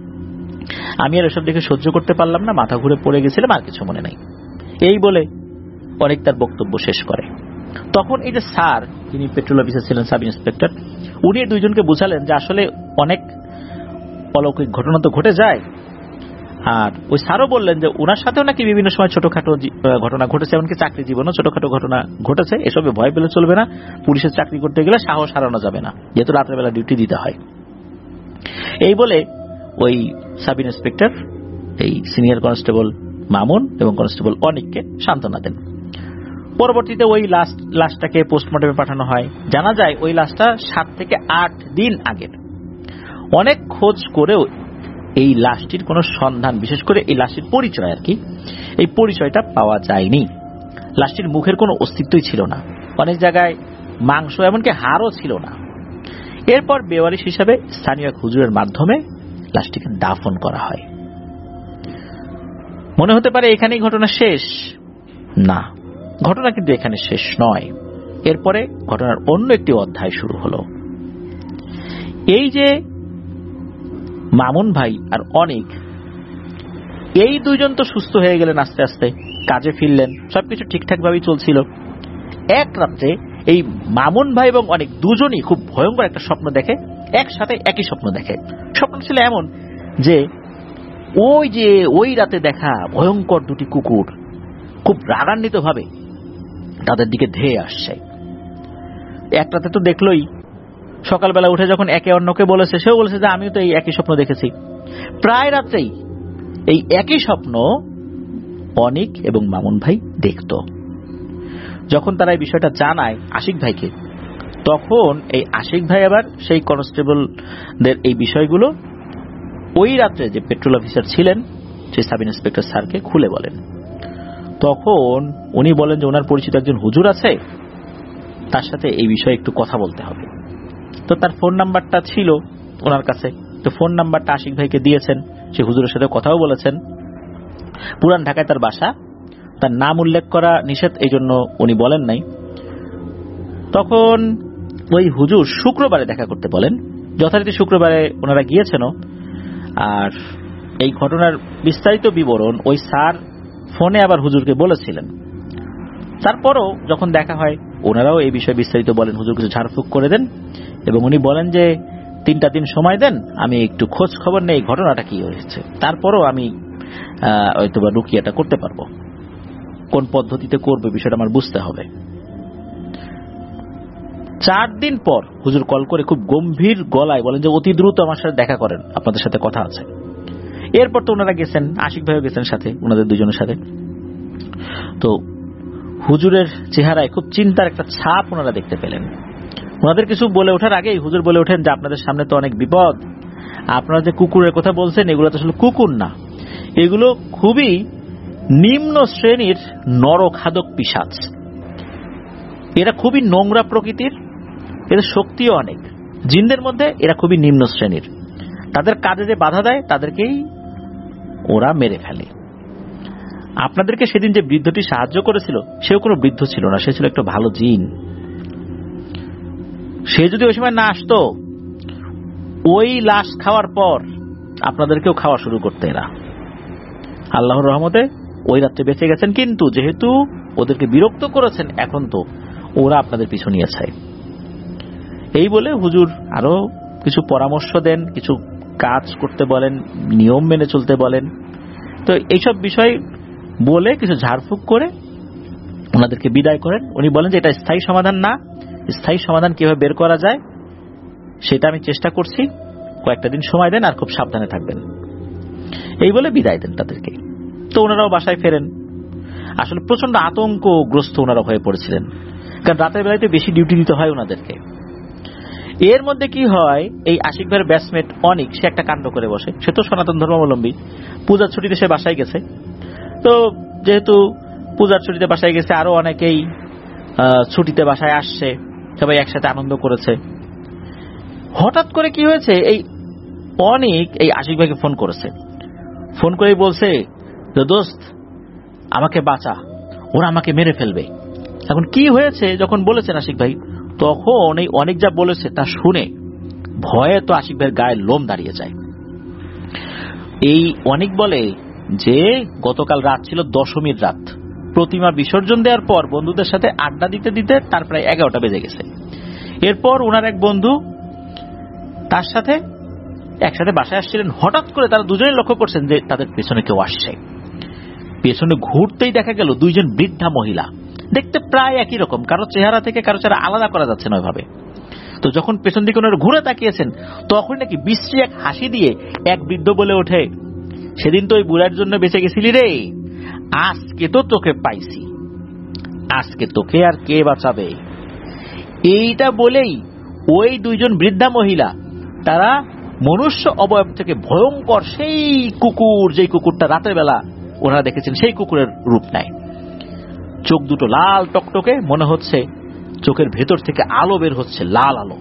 আমি আর এসব দেখে সহ্য করতে পারলাম না, মাথা ঘুরে পড়ে গেছিলাম, আর কিছু মনে নাই। এই বলে অনেক তার বক্তব্য শেষ করে। তখন এই যে স্যার, যিনি পেট্রোল অফিসার ছিলেন, সাব ইন্সপেক্টর, উনি দুইজনকে বুঝালেন যে আসলে অনেক অলৌকিক ঘটনা তো ঘটে যায়। আর ওই স্যারও বললেন যে ওনার সাথেও নাকি বিভিন্ন সময় ছোটখাটো ঘটনা ঘটেছে, এমনকি চাকরি জীবনও ছোটখাটো ঘটনা ঘটেছে। এসবে ভয় পেলে চলবে না, পুলিশের চাকরি করতে গেলে সাহস হারানো যাবে না, যেহেতু রাত্রেবেলা ডিউটি দিতে হয়। এই বলে ওই সাব ইন্সপেক্টর এই সিনিয়র কনস্টেবল মামুন এবং কনস্টেবল অনিককে সান্ত্বনা দেন। পরবর্তীতে ওই লাস্ট লাশটাকে পোস্টমর্টমে পাঠানো হয়। জানা যায় ওই লাশটা সাত থেকে আট দিন আগের। অনেক খোঁজ করেও এই লাশটির কোনো সন্ধান, বিশেষ করে এই লাশটির পরিচয় আর কি, এই পরিচয়টা পাওয়া যায়নি। লাশটির মুখের কোনো অস্তিত্বই ছিল না, অনেক জায়গায় মাংস এমনকি হাড়ও ছিল না। এরপর বেওয়ারিশ হিসাবে স্থানীয় এক হুজুরের মাধ্যমে লাশটিকে দাফন করা হয়। মনে হতে পারে এখানেই ঘটনা শেষ। না, ঘটনা কিন্তু এখানে শেষ নয়। এরপরে ঘটনার অন্য একটি অধ্যায় শুরু হলো। এই যে মামুন ভাই আর অনিক, এই দুইজন তো সুস্থ হয়ে গেলেন, আস্তে আস্তে কাজে ফিরলেন, সবকিছু ঠিকঠাক ভাবেই চলছিল। এক রাত্রে এই মামুন ভাই এবং অনিক দুজনই খুব ভয়ঙ্কর একটা স্বপ্ন দেখে, একসাথে একই স্বপ্ন দেখে। স্বপ্ন ছিল এমন যে ওই যে ওই রাতে দেখা ভয়ঙ্কর দুটি কুকুর খুব রাগান্বিত ভাবে তাদের দিকে ধেয়ে আসছে। এক রাতে তো দেখলোই, সকালবেলা উঠে যখন একে অন্যকে বলেছে, সেও বলেছে যে আমিও তো এই একই স্বপ্ন দেখেছি। প্রায় রাতেই এই একই স্বপ্ন অনিক এবং মামুন ভাই দেখত। যখন তারা এই বিষয়টা জানায় আশিক ভাইকে, তখন এই আশিক ভাই আবার সেই কনস্টেবলদের এই বিষয়গুলো ওই রাত্রে যে পেট্রোল অফিসার ছিলেন সেই সাব ইন্সপেক্টর স্যারকে খুলে বলেন। তখন উনি বলেন যে ওনার পরিচিত একজন হুজুর আছে, তার সাথে এই বিষয়ে একটু কথা বলতে হবে। তো তার ফোন নাম্বারটা ছিল ওনার কাছে, তো ফোন নাম্বারটা আশিক ভাইকে দিয়েছেন, সে হুজুরের সাথে কথাও বলেছেন। পুরান ঢাকায় তার বাসা, তার নাম উল্লেখ করা নিষেধ, এই জন্য উনি বলেন নাই। তখন ওই হুজুর শুক্রবারে দেখা করতে বলেন, যথারীতি শুক্রবারে ওনারা গিয়েছেন। আর এই ঘটনার বিস্তারিত বিবরণ ওই স্যার ফোনে আবার হুজুরকে বলেছিলেন। তারপরও যখন দেখা হয় ওনারাও এই বিষয়ে বিস্তারিত বলেন, হুজুর কিছু ঝাড়ফুঁক করে দেন এবং উনি বলেন যে তিনটা দিন সময় দেন, আমি একটু খোঁজ খবর নেই ঘটনাটা কি হয়েছে, তারপরও আমি হয়তো বা রুকিয়াটা করতে পারবো। কোন পদ্ধতিতে করবে বিষয়টা আমার বুঝতে হবে। চার দিন পর হুজুর কল করে খুব গম্ভীর গলায় বলেন যে অতি দ্রুত আমার সাথে দেখা করেন, আপনাদের সাথে কথা আছে। এরপর তো ওনারা গেছেন, আশিক ভাইও গেছেন সাথে, ওনাদের দুজনের সাথে। তো হুজুরের চেহারায় খুব চিন্তার একটা ছাপ ওনারা দেখতে পেলেন। ওনাদের কিছু বলে ওঠার আগেই হুজুর বলে ওঠেন যে আপনাদের সামনে তো অনেক বিপদ, আপনারা যে কুকুরের কথা বলছেন এগুলো তো আসলে কুকুর না, এগুলো খুবই নিম্ন শ্রেণীর নরখাদক পিশাচ। এরা খুবই নোংরা প্রকৃতির, এদের শক্তিও অনেক। জিনদের মধ্যে এরা খুবই নিম্ন শ্রেণীর, তাদের কাজে যে বাধা দেয় তাদেরকেই ওরা মেরে ফেলে। আপনাদেরকে সেদিন যে বৃদ্ধটি সাহায্য করেছিল সেও কোনো বৃদ্ধ ছিল না, সে ছিল একটা ভালো জিন। সে যদি ওই সময় না আসতো, ওই লাশ খাওয়ার পর আপনাদেরকেও খাওয়া শুরু করতে এরা। আল্লাহর রহমতে ওই রাত্রে বেঁচে গেছেন, কিন্তু যেহেতু ওদেরকে বিরক্ত করেছেন এখন তো ওরা আপনাদের পিছু নিয়েছে। এই বলে হুজুর আরো কিছু পরামর্শ দেন, কিছু কাজ করতে বলেন, নিয়ম মেনে চলতে বলেন। তো এইসব বিষয় বলে কিছু ঝাড়ফুঁক করে ওনাদেরকে বিদায় করেন। উনি বলেন যে এটা স্থায়ী সমাধান না, স্থায়ী সমাধান কিভাবে বের করা যায় সেটা আমি চেষ্টা করছি, কয়েকটা দিন সময় দেন আর খুব সাবধানে থাকবেন, এই বলে বিদায় দেন তাদেরকে। তো ওনারাও বাসায় ফেরেন। আসলে প্রচন্ড আতঙ্কগ্রস্ত ওনারা হয়ে পড়েছিলেন, কারণ রাতের বেলাতে বেশি ডিউটি দিতে হয় ওনাদেরকে। এর মধ্যে কি হয়, এই আশিক ভাইয়ের ব্যাচমেট অনিক সে একটা কাণ্ড করে বসে। সে তো সনাতন ধর্মাবলম্বী, পূজার ছুটিতে সে বাসায় গেছে। তো যেহেতু পূজার ছুটিতে বাসায় গেছে, আরো অনেকেই ছুটিতে বাসায় আসছে, সবাই একসাথে আনন্দ করেছে। হঠাৎ করে কি হয়েছে, এই অনিক এই আশিক ভাইকে ফোন করেছে। ফোন করেই বলছে যে দোস্ত আমাকে বাঁচা, ওরা আমাকে মেরে ফেলবে। এখন কি হয়েছে যখন বলেছেন আশিক ভাই, তখন এই অনেক যা বলেছে তা শুনে ভয়ে তো আশিক ভাইয়ের গায়ে লোম দাঁড়িয়ে যায়। এই অনেক বলে যে গতকাল রাত ছিল দশমীর রাত, প্রতিমা বিসর্জন দেওয়ার পর বন্ধুদের সাথে আড্ডা দিতে দিতে তার প্রায় এগারোটা বেজে গেছে। এরপর ওনার এক বন্ধু তার সাথে একসাথে বাসায় আসছিলেন। হঠাৎ করে তারা দুজনেই লক্ষ্য করছেন যে তাদের পেছনে কেউ আসছে। পেছনে ঘুরতেই দেখা গেল দুইজন বৃদ্ধা মহিলা, দেখতে প্রায় একই রকম, কারো চেহারা থেকে কারো চেহারা আলাদা করা যাচ্ছে না ওইভাবে। তো যখন পেছন দিকে ওনারা ঘুরে তাকিয়েছেন, তখন নাকি বিশ্রী এক হাসি দিয়ে এক বৃদ্ধ বলে ওঠে, সেদিন তো ওই বুড়ার জন্য বেঁচে গেছিলি রে, আজকে তো তোকে পাইছি, আজকে তোকে আর কে বাঁচাবে। এইটা বলেই ওই দুইজন বৃদ্ধা মহিলা তারা মনুষ্য অবয়ব থেকে ভয়ঙ্কর সেই কুকুর, যেই কুকুরটা রাতের বেলা ওনারা দেখেছেন সেই কুকুরের রূপ নেয়। চোখ দুটো লাল টকটকে, মনে হচ্ছে চোখের ভেতর থেকে আলো বের হচ্ছে, লাল আলো।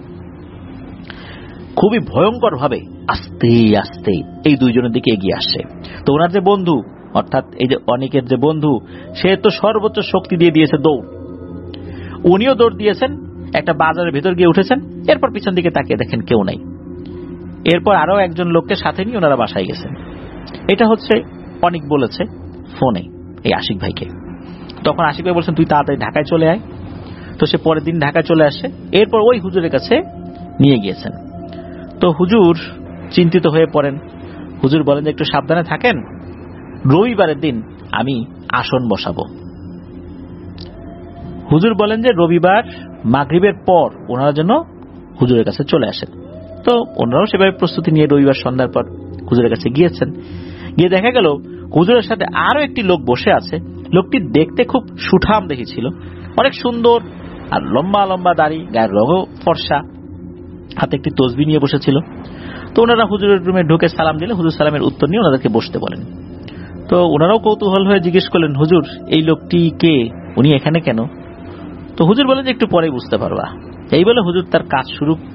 খুবই ভয়ঙ্কর ভাবে আস্তে আস্তে এই দুইজনের দিকে এগিয়ে আসছে। তো ওনার যে বন্ধু, অর্থাৎ এই যে অনেকের যে বন্ধু, সে তো সর্বোচ্চ শক্তি দিয়ে দিয়েছে দৌড়। উনিও দৌড় দিয়েছেন, একটা বাজারের ভেতর গিয়ে উঠেছেন। এরপর পিছন দিকে তাকিয়ে দেখেন কেউ নাই। এরপর আরো একজন লোককে সাথে নিয়ে ওনারা বাসায় গেছেন। এটা হচ্ছে অনেক বলেছে ফোনে এই আশিক ভাইকে। তখন আশিক ভাই বলছেন তুই তাড়াতাড়ি ঢাকায় চলে আয়। তো সে পরের দিন ঢাকায় চলে আসে। এরপর ওই হুজুরের কাছে নিয়ে গিয়েছেন। তো হুজুর চিন্তিত হয়ে পড়েন। হুজুর বলেন যে একটু সাবধানে থাকেন, রবিবারের দিন আমি আসন বসাবো। হুজুর বলেন যে রবিবার মাগরিবের পর ওনারা যেন হুজুরের কাছে চলে আসেন। তো ওনারাও সেভাবে প্রস্তুতি নিয়ে রবিবার সন্ধ্যার পর হুজুরের কাছে গিয়েছেন। গিয়ে দেখা গেল হুজুরের সাথে আরো একটি লোক বসে আছে। লোকটি দেখতে খুব সুঠাম দেখেছিল, অনেক সুন্দর, আর লম্বা লম্বা দাড়ি, গায়ের রঙও ফর্সা, হাতে একটি তসবিহ নিয়ে বসেছিল। তো ওনারা হুজুরের রুমে ঢুকে সালাম দিলে হুজুর সালামের উত্তর নিয়ে ওনাদেরকে বসতে বলেন। তো ওনারাও কৌতূহল হয়ে জিজ্ঞেস করলেন, হুজুর এই লোকটি কে, উনি এখানে কেন? তো হুজুর বলেন যে একটু পরে বুঝতে পারবা। এই বলে হুজুর তার কাজ শুরু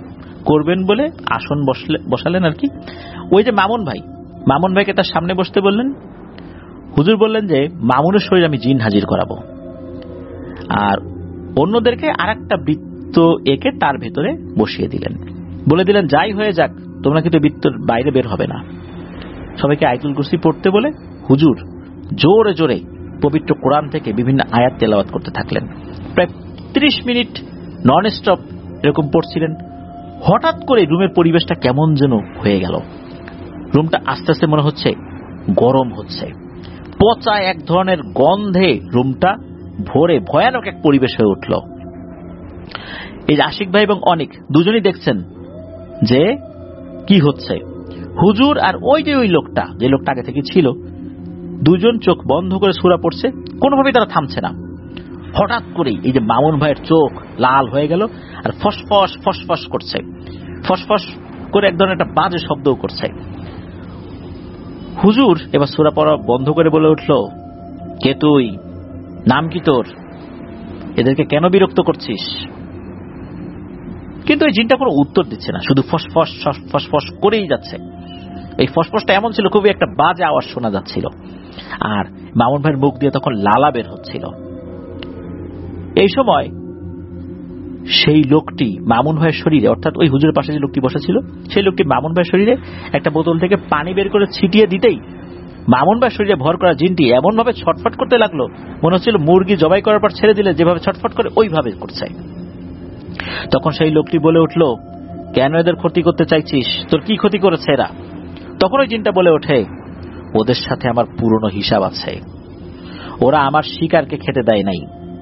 করবেন বলে আসন বসালেন আর কি। ওই যে মামুন ভাই, মামুন ভাইকে তার সামনে বসতে বললেন। হুজুর বললেন যে মামুনের শরীরে আমি জিন হাজির করাবো, আর অন্যদেরকে আর একটা বৃত্ত এঁকে তার ভেতরে বসিয়ে দিলেন। বলে দিলেন যাই হয়ে যাক তোমরা কিন্তু বৃত্তের বাইরে বের হবে না। সবাইকে আয়াতুল কুরসি পড়তে বলে হুজুর জোরে জোরে পবিত্র কোরআন থেকে বিভিন্ন আয়াত তেলাওয়াত করতে থাকলেন। প্রায় ত্রিশ মিনিট নন স্টপ এরকম পড়ছিলেন। হঠাৎ করে রুমের পরিবেশটা কেমন যেন হয়ে গেল। রুমটা আস্তে আস্তে মনে হচ্ছে গরম হচ্ছে, পচা এক ধরনের গন্ধে রুমটা ভরে ভয়ানক এক পরিবেশ হয়ে উঠল। এই আশিক ভাই এবং অনেক দুজনই দেখছেন যে কি হচ্ছে। হুজুর আর ওই যে ওই লোকটা, যে লোকটা আগে থেকে ছিল, দুজন চোখ বন্ধ করে সূরা পড়ছে, কোনোভাবেই তারা থামছে না। হঠাৎ করেই এই যে মামুন ভাইয়ের চোখ লাল হয়ে গেল আর ফসফস ফসফস করছে, ফসফস করে এক ধরনের একটা বাজে শব্দও করছে। হুজুর এবার সূরা পড়া বন্ধ করে বলে উঠল, কে তুই, নাম কি তোর, এদেরকে কেন বিরক্ত করছিস? কিন্তু এই জিনটা কোনো উত্তর দিচ্ছে না, শুধু ফসফস ফসফস করেই যাচ্ছে। এই ফসফসটা এমন ছিল খুবই একটা বাজে আওয়াজ শোনা যাচ্ছিল, আর মামুন ভাইয়ের মুখ দিয়ে তখন লালা বের হচ্ছিল। এই সময় সেই লোকটি মামুন ভাইয়ের শরীরে, অর্থাৎ ওই হুজুরের পাশে যে লোকটি বসেছিল, সেই লোকটি মামুন ভাইয়ের শরীরে একটা বোতল থেকে পানি বের করে ছিটিয়ে দিতেই মামুন ভাইয়ের শরীরে ভর করা জিনটি এমন ভাবে ছটফট করতে লাগলো, মনে হচ্ছিল মুরগি জবাই করার পর ছেড়ে দিলে যেভাবে ছটফট করে ওইভাবে করছে। তখন সেই লোকটি বলে উঠল, কেন এদের ক্ষতি করতে চাইছিস, তোর কি ক্ষতি করেছে এরা? তখন ওই জিনটা বলে ওঠে, ওদের সাথে আমার পুরনো হিসাব আছে, ওরা আমার শিকারকে খেতে দেয় নাই।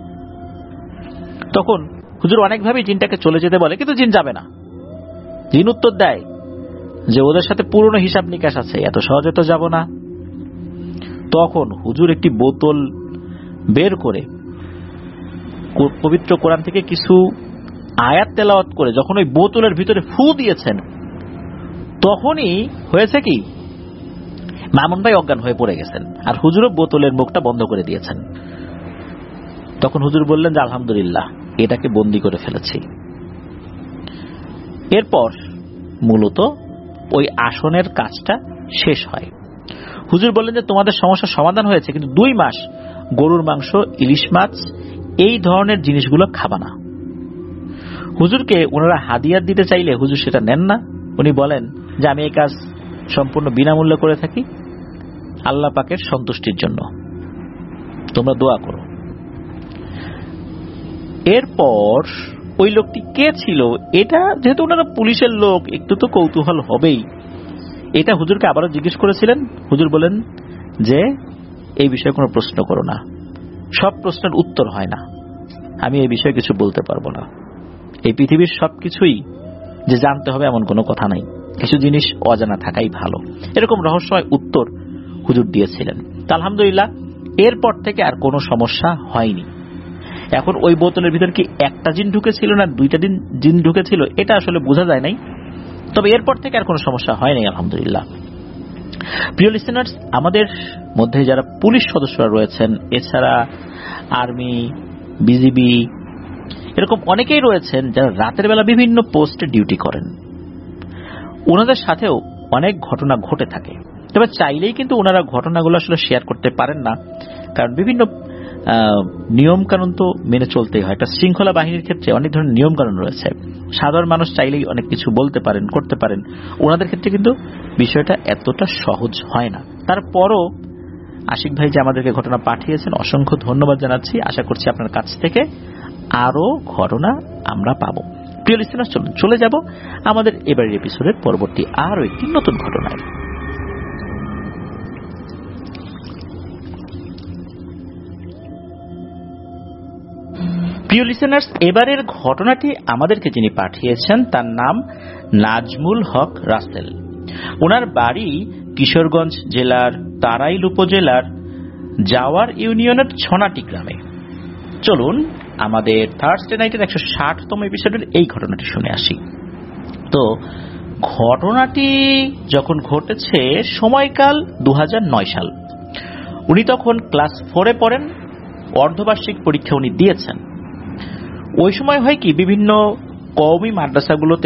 তখন হুজুর অনেকভাবে জিনটাকে চলে যেতে বলে, কিন্তু জিন যাবে না। জিন উত্তর দেয় যে ওদের সাথে পুরনো হিসাব নিকাশ আছে, এত সহজে তো যাব না। তখন হুজুর একটি বোতল বের করে পবিত্র কোরআন থেকে কিছু আয়াত তেলাওয়াত করে যখন ওই বোতলের ভিতরে ফু দিয়েছেন, তখনই হয়েছে কি, মামুন ভাই অজ্ঞান হয়ে পড়ে গেছেন, আর হুজুরও বোতলের মুখটা বন্ধ করে দিয়েছেন। তখন হুজুর বললেন যে আলহামদুলিল্লাহ, এটাকে বন্দী করে ফেলেছি। এরপর মূলত ওই আসনের কাজটা শেষ হয়। হুজুর বললেন যে তোমাদের সমস্যার সমাধান হয়েছে, কিন্তু দুই মাস গরুর মাংস, ইলিশ মাছ এই ধরনের জিনিসগুলো খাবা না। হুজুরকে ওনারা হাদিয়া দিতে চাইলে হুজুর সেটা নেন না। উনি বলেন যে আমি এই কাজ সম্পূর্ণ বিনামূল্যে করে থাকি আল্লাহ পাকের সন্তুষ্টির জন্য, তোমরা দোয়া করো। এরপর ওই লোকটি কে ছিল, এটা যেহেতু ওনারা পুলিশের লোক, একটু তো কৌতূহল হবেই। এটা হুজুরকে আবারও জিজ্ঞেস করেছিলেন। হুজুর বলেন যে এই বিষয়ে কোনো প্রশ্ন করো না, সব প্রশ্নের উত্তর হয় না, আমি এই বিষয়ে কিছু বলতে পারবো না। এই পৃথিবীর সবকিছুই যে জানতে হবে এমন কোনো কথা নাই, কিছু জিনিস অজানা থাকাই ভালো। এরকম রহস্যময় উত্তর হুজুর দিয়েছিলেন। আলহামদুলিল্লাহ, এরপর থেকে আর কোনো সমস্যা হয়নি। এখন ওই বোতলের ভিতর কি একটা জিন ঢুকেছিল না দুইটা দিন জিন ঢুকেছিল এটা আসলে বোঝা যায় নাই, তবে এরপর থেকে আর কোনো সমস্যা হয়নি আলহামদুলিল্লাহ। প্রিয় লিসেনার্স, আমাদের মধ্যে যারা পুলিশ সদস্যরা রয়েছেন, এছাড়া আর্মি, বিজিবি, এরকম অনেকেই রয়েছেন যারা রাতের বেলা বিভিন্ন পোস্টে ডিউটি করেন। ওনাদের সাথেও অনেক ঘটনা ঘটে থাকে, তবে চাইলেই কিন্তু ওনারা ঘটনাগুলো আসলে শেয়ার করতে পারেন না, কারণ বিভিন্ন নিয়ম কানুন তো মেনে চলতেই হয়। একটা শৃঙ্খলা বাহিনীর ক্ষেত্রে অনেক ধরনের নিয়ম কানুন রয়েছে। সাধারণ মানুষ চাইলেই অনেক কিছু বলতে পারেন, করতে পারেন, ওনাদের ক্ষেত্রে কিন্তু বিষয়টা এতটা সহজ হয় না। তারপরও আশিক ভাই যে আমাদেরকে ঘটনা পাঠিয়েছেন, অসংখ্য ধন্যবাদ জানাচ্ছি। আশা করছি আপনার কাছ থেকে আরো ঘটনা আমরা পাবো। প্রিয় লিসেনার, চলুন চলে যাব আমাদের এবারের এপিসোডের পরবর্তী আরো একটি নতুন ঘটনায়। প্রিয় লিসেনার্স, এবারের ঘটনাটি আমাদেরকে যিনি পাঠিয়েছেন তার নাম নাজমুল হক রাসেল। ওনার বাড়ি কিশোরগঞ্জ জেলার তারাইল উপজেলার জাওয়ার ইউনিয়নের ছনাটি গ্রামে। চলুন আমাদের থার্সডে নাইটের একশো ষাটতম এপিসোডের এই ঘটনাটি শুনে আসি। তো ঘটনাটি যখন ঘটেছে সময়কাল দু হাজার নয় সাল। উনি তখন ক্লাস ফোরে পড়েন, অর্ধবার্ষিক পরীক্ষা উনি দিয়েছেন। ওই সময় হয় কি, বিভিন্ন কওমি মাদ্রাসাগুলোতে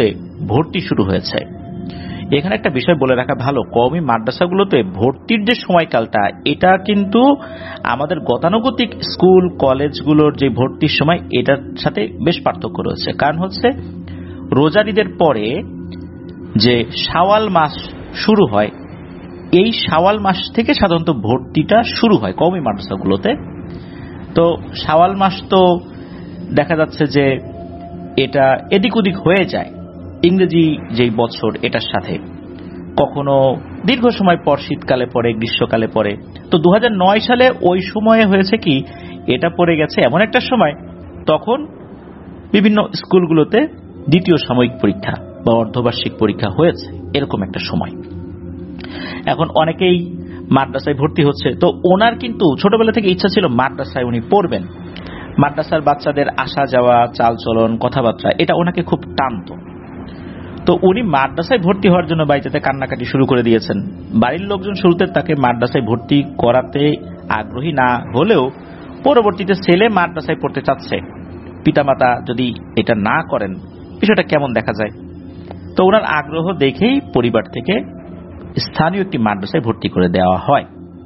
ভর্তি শুরু হয়েছে। এখানে একটা বিষয় বলে রাখা ভালো, কওমি মাদ্রাসাগুলোতে ভর্তির যে সময়কালটা এটা কিন্তু আমাদের গতানুগতিক স্কুল কলেজগুলোর যে ভর্তির সময় এটার সাথে বেশ পার্থক্য রয়েছে। কারণ হচ্ছে রোজার ঈদের পরে যে শাওয়াল মাস শুরু হয়, এই শাওয়াল মাস থেকে সাধারণত ভর্তিটা শুরু হয় কওমি মাদ্রাসাগুলোতে। তো শাওয়াল মাস তো দেখা যাচ্ছে যে এটা এদিক ওদিক হয়ে যায় ইংরেজি যেই বছর এটার সাথে, কখনো দীর্ঘ সময় পর শীতকালে পড়ে, গ্রীষ্মকালে পড়ে। তো দু হাজার নয় সালে ওই সময়ে হয়েছে কি, এটা পড়ে গেছে এমন একটা সময় তখন বিভিন্ন স্কুলগুলোতে দ্বিতীয় সাময়িক পরীক্ষা বা অর্ধবার্ষিক পরীক্ষা হয়েছে, এরকম একটা সময়। এখন অনেকেই মাদ্রাসায় ভর্তি হচ্ছে। তো ওনার কিন্তু ছোটবেলা থেকে ইচ্ছা ছিল মাদ্রাসায় উনি পড়বেন, মাদ্রাসার বাচ্চাদের আসা যাওয়া, চালচলন, কথাবার্তা এটা ওনাকে খুব টানতো। তো উনি মাদ্রাসায় ভর্তি হওয়ার জন্য বাড়িতে কান্নাকাটি শুরু করে দিয়েছেন। বাড়ির লোকজন শুরুতে তাকে মাদ্রাসায় ভর্তি করাতে আগ্রহী না হলেও পরবর্তীতে ছেলে মাদ্রাসায় পড়তে চাচ্ছে, পিতামাতা যদি এটা না করেন বিষয়টা কেমন দেখা যায়। তো ওনার আগ্রহ দেখেই পরিবার থেকে স্থানীয় একটি মাদ্রাসায় ভর্তি করে দেওয়া হয়।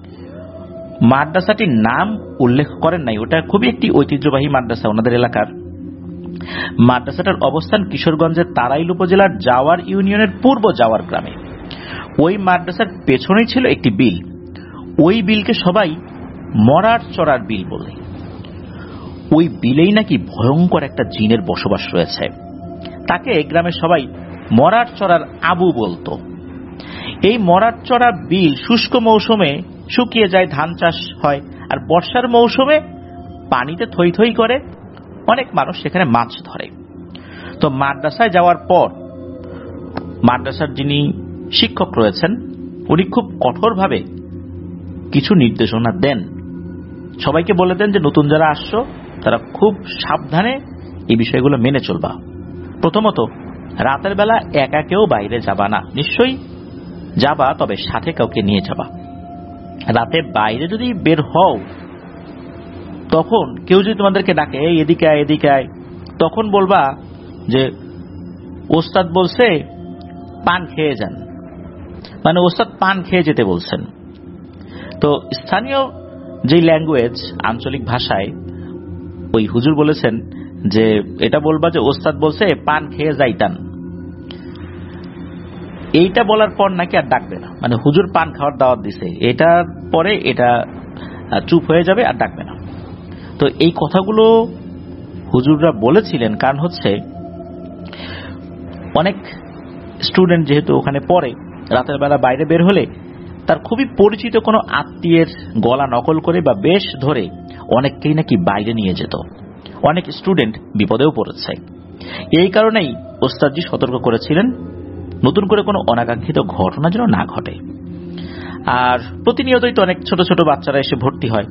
মাদ্রাসাটির নাম উল্লেখ করেন নাই, ওটা খুবই একটি ঐতিহ্যবাহী মাদ্রাসা ওনাদের এলাকার। মাদ্রাসাটার অবস্থান কিশোরগঞ্জের তারাইল উপজেলার জাওয়ার ইউনিয়নের পূর্ব জাওয়ার গ্রামে। ওই মাদ্রাসার পেছনেই ছিল একটি বিল। ওই বিলকে সবাই মরার চড়ার বিল বলে। ওই বিলেই নাকি ভয়ঙ্কর একটা জিনের বসবাস রয়েছে। তাকে গ্রামের সবাই মরার চড়ার আবু বলতো। এই মরার চড়া বিল শুষ্ক মৌসুমে শুকিয়ে যায়, ধান চাষ হয়, আর বর্ষার মৌসুমে পানিতে থই থই করে, অনেক মানুষ সেখানে মাছ ধরে। তো মাদ্রাসায় যাওয়ার পর মাদ্রাসার যিনি শিক্ষক রয়েছেন উনি খুব কঠোরভাবে কিছু নির্দেশনা দেন। সবাইকে বলে দেন যে নতুন যারা আসছো তারা খুব সাবধানে এই বিষয়গুলো মেনে চলবা। প্রথমত, রাতের বেলা একা কেউ বাইরে যাবা না, নিশ্চয়ই যাবা তবে সাথে কাউকে নিয়ে যাবা। রাতে বাইরে যদি বের হও তখন কেউ যদি তোমাদেরকে ডাকে এই এদিকে আয় এদিকে আয়, তখন বলবা যে ওস্তাদ বলছে পান খেয়ে যান, মানে ওস্তাদ পান খেয়ে যেতে বলছেন। তো স্থানীয় যে ল্যাঙ্গুয়েজ, আঞ্চলিক ভাষায় ওই হুজুর বলেছেন যে এটা বলবা যে ওস্তাদ বলছে পান খেয়ে যাইতান। এইটা বলার পর নাকি আর ডাকবে না, মানে হুজুর পান খাওয়ার দাওয়াত দিছে, এটার পরে এটা চুপ হয়ে যাবে আর ডাকবে না। তো এই কথাগুলো হুজুররা বলেছিলেন কারণ হচ্ছে অনেক স্টুডেন্ট যেহেতু ওখানে পড়ে, রাতের বেলা বাইরে বের হলে তার খুবই পরিচিত কোনো আত্মীয়ের গলা নকল করে বা বেশ ধরে অনেককেই নাকি বাইরে নিয়ে যেত। অনেক স্টুডেন্ট বিপদেও পড়েছে। এই কারণেই ওস্তাদজি সতর্ক করেছিলেন নতুন করে কোনো অনাকাঙ্ক্ষিত ঘটনা যেন না ঘটে। আর প্রতিনিয়তই তো অনেক ছোট ছোট বাচ্চারা এসে ভর্তি হয়।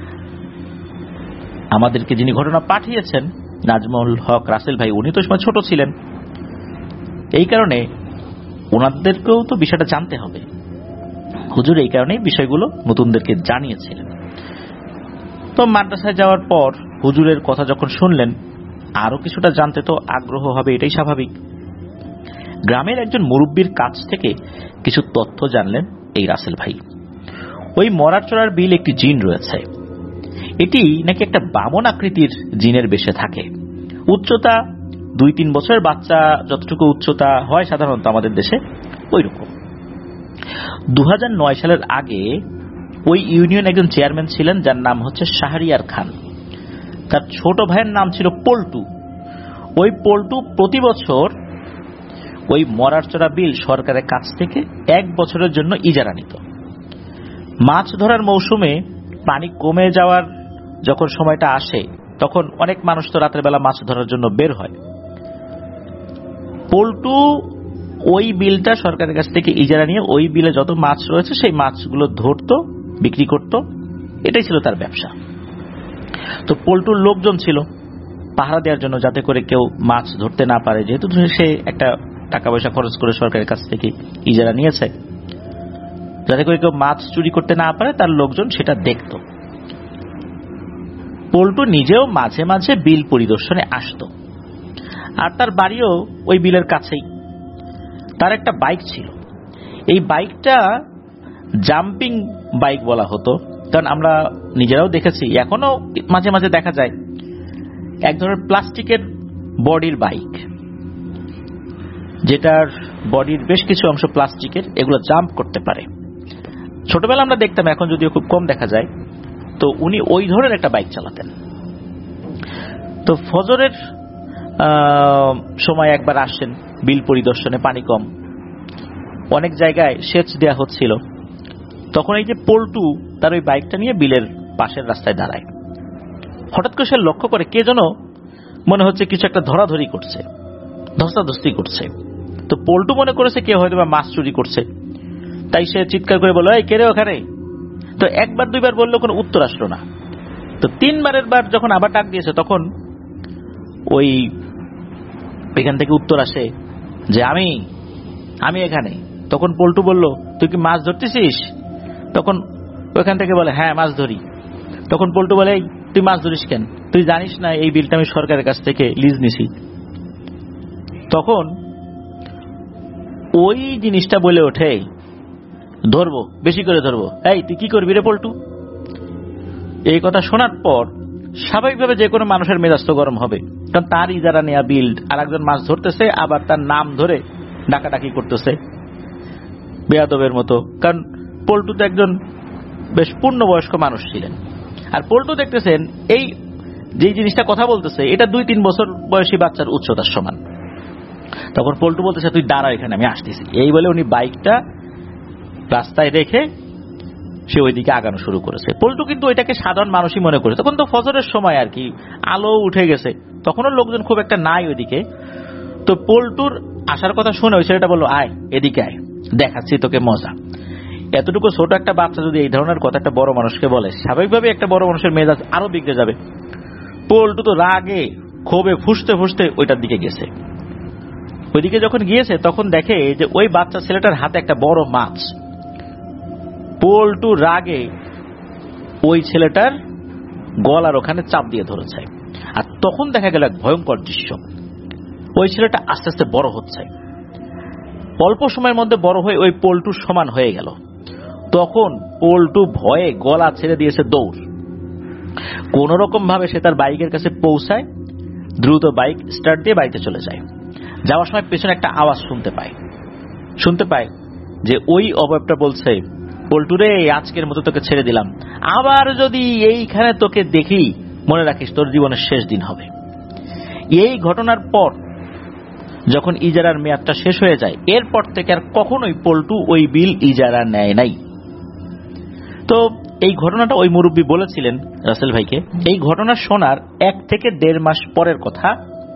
আমাদেরকে যিনি ঘটনা পাঠিয়েছেন নাজমুল হক রাসেল ভাই, উনি তো সময় ছোট ছিলেন, এই কারণে ওনাদেরকেও তো বিষয়টা জানতে হবে। হুজুর এই কারণেই বিষয়গুলো নতুনদেরকে জানিয়েছিলেন। তো মাদ্রাসায় যাওয়ার পর হুজুরের কথা যখন শুনলেন আরো কিছুটা জানতে তো আগ্রহ হবে, এটাই স্বাভাবিক। গ্রামের একজন মুরব্বীর কাছ থেকে কিছু তথ্য জানলেন এই রাসেল ভাই। ওই মরার চড়ার বিল একটি জিন রয়েছে। এটি নাকি একটা বামন আকৃতির জিনের বেশে থাকে। উচ্চতা দুই তিন বছরের বাচ্চা যতটুকু উচ্চতা হয় সাধারণত আমাদের দেশে ওই রকম। দু হাজার নয় সালের আগে ওই ইউনিয়ন একজন চেয়ারম্যান ছিলেন যার নাম হচ্ছে শাহরিয়ার খান। তার ছোট ভাইয়ের নাম ছিল পল্টু। ওই পল্টু প্রতি বছর ওই মরারচড়া বিল সরকারের কাছ থেকে এক বছরের জন্য ইজারা নিত। মাছ ধরার মৌসুমে পানি কমে যাওয়ার যখন সময়টা আসে তখন অনেক মানুষ তো রাতের বেলা মাছ ধরার জন্য বের হয়। পল্টু ওই বিলটা সরকারের কাছ থেকে ইজারা নিয়ে ওই বিলে যত মাছ রয়েছে সেই মাছগুলো ধরতো, বিক্রি করত, এটাই ছিল তার ব্যবসা। তো পল্টুর লোকজন ছিল পাহারা দেওয়ার জন্য, যাতে করে কেউ মাছ ধরতে না পারে, যেহেতু সে একটা টাকা পয়সা খরচ করে সরকারের কাছ থেকে ইজারা নিয়েছে, যাতে করে কেউ মাছ চুরি করতে না পারে তার লোকজন সেটা দেখত। পল্টু নিজেও মাঝে মাঝে বিল পরিদর্শনে আসত, আর তার বাড়িও ওই বিলের কাছেই। তার একটা বাইক ছিল। এই বাইকটা জাম্পিং বাইক বলা হতো, কারণ আমরা নিজেরাও দেখেছি, এখনো মাঝে মাঝে দেখা যায় এক ধরনের প্লাস্টিকের বডির বাইক, যেটার বডির বেশ কিছু অংশ প্লাস্টিকের, এগুলো জাম্প করতে পারে। ছোটবেলা আমরা দেখতাম, এখন যদিও খুব কম দেখা যায়। তো উনি ওই ধরনের একটা বাইক চালাতেন। তো ফজরের সময় একবার আসেন বিল পরিদর্শনে, পানি কম, অনেক জায়গায় সেচ দেয়া হচ্ছিল। তখন এই যে পল্টু তার ওই বাইকটা নিয়ে বিলের পাশের রাস্তায় দাঁড়ায়। হঠাৎ করে সে লক্ষ্য করে কে যেন মনে হচ্ছে কিছু একটা ধরাধরি করছে, ধস্তাধস্তি করছে। তো পল্টু মনে করেছে কেউ হয়তো বা মাছ চুরি করছে, তাই সে চিৎকার করে বলল, এই কে রে ওখানে? তো একবার দুইবার বললো, কোনো উত্তর আসলো না। তো তিনবারের বার যখন আবার ডাক দিয়েছে, তখন ওই এখান থেকে উত্তর আসে যে আমি আমি এখানে। তখন পল্টু বলল, তুই কি মাছ ধরতেছিস? তখন ওইখান থেকে বলে, হ্যাঁ মাছ ধরি। তখন পল্টু বলে, তুই মাছ ধরিস কেন? তুই জানিস না এই বিলটা আমি সরকারের কাছ থেকে লিজ নিছি? তখন ওই জিনিসটা বলে ওঠে, ধরবো, বেশি করে ধরবো। এই তুই কি করবি রে পল্টু? এই কথা শোনার পর স্বাভাবিকভাবে যে কোনো মানুষের মেজাজ তো গরম হবে, কারণ তার ইজারা নেয়া বিল, আর একজন মাছ ধরতেছে, আবার তার নাম ধরে ডাকাডাকি করতেছে বেয়াদবের মতো। কারণ পল্টু তো একজন বেশ পূর্ণবয়স্ক মানুষ ছিলেন, আর পল্টু দেখতেছেন এই যে জিনিসটা কথা বলতেছে এটা দুই তিন বছর বয়সী বাচ্চার উচ্চতার সমান। তখন পল্টু বলতেছে, তুই দাঁড়া এখানে, আমি আসতেছি। এই বলে উনি বাইকটা রাস্তায় রেখে সে ওইদিকে আগানো শুরু করেছে। পল্টু কিন্তু ওইটাকে সাধারণ মানুষই মনে করে। তখন তো ফজরের সময় আর কি, আলো উঠে গেছে, তখনও লোকজন খুব একটা নাই ওইদিকে। তো পল্টুর আসার কথা শুনে ওই ছেলেটা বললো, আয় এদিকে আয়, দেখাচ্ছি তোকে মজা। এতটুকু ছোট একটা বাচ্চা যদি এই ধরনের কথা একটা বড় মানুষকে বলে, স্বাভাবিকভাবে একটা বড় মানুষের মেজাজ আরো বিগড়ে যাবে। পল্টু তো রাগে ক্ষোভে ফুসতে ফুসতে ওইটার দিকে গেছে। ওইদিকে যখন গিয়েছে তখন দেখে যে ওই বাচ্চা ছেলেটার হাতে একটা বড় মাছ। পল্টু রাগে ওই ছেলেটার গলার ওখানে চাপ দিয়ে ধরেছে। আর তখন দেখা গেল এক ভয়ঙ্কর দৃশ্য, ওই ছেলেটা আস্তে আস্তে বড় হচ্ছে, অল্প সময়ের মধ্যে বড় হয়ে ওই পল্টুর সমান হয়ে গেল। তখন পল্টু ভয়ে গলা ছেড়ে দিয়েছে দৌড়। কোন রকম ভাবে সে তার বাইকের কাছে পৌঁছায়, দ্রুত বাইক স্টার্ট দিয়ে বাড়িতে চলে যায়। যাওয়ার সময় পেছনে একটা আওয়াজ শুনতে পায় শুনতে পায় যে ওই অবয়বটা বলছে, পল্টু রে, আজকের মতো তোকে ছেড়ে দিলাম, আবার যদি এইখানে তোকে দেখি মনে রাখিস তোর জীবনের শেষ দিন হবে। এই ঘটনার পর যখন ইজারার মেয়াদটা শেষ হয়ে যায়, এরপর থেকে আর কখনোই পল্টু ওই বিল ইজারা নেয় নাই। তো এই ঘটনাটা ওই মুরব্বী বলেছিলেন রাসেল ভাইকে। এই ঘটনা শোনার এক থেকে দেড় মাস পরের কথা,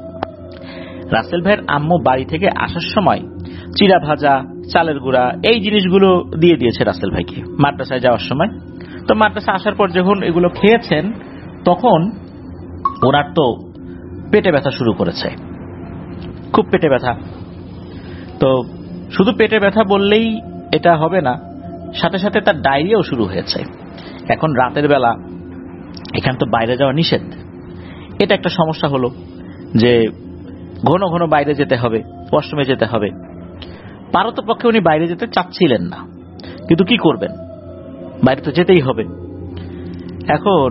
রাসেল ভাইয়ের আম্মু বাড়ি থেকে আসার সময় চিড়া ভাজা, চালের গুঁড়া, এই জিনিসগুলো দিয়ে দিয়েছে রাসেল ভাইকে মাদ্রাসায় যাওয়ার সময়। তো মাদ্রাসা আসার পর যখন এগুলো খেয়েছেন, তখন ওনার তো পেটে ব্যথা শুরু করেছে, খুব পেটে ব্যথা। তো শুধু পেটে ব্যথা বললেই এটা হবে না, সাথে সাথে তার ডায়রিয়াও শুরু হয়েছে। এখন রাতের বেলা এখানে তো বাইরে যাওয়া নিষেধ, এটা একটা সমস্যা হলো যে ঘন ঘন বাইরে যেতে হবে, ওয়াশরুমে যেতে হবে। পারতপক্ষে উনি বাইরে যেতে চাচ্ছিলেন না, কিন্তু কি করবেন, বাইরে তো যেতেই হবে। এখন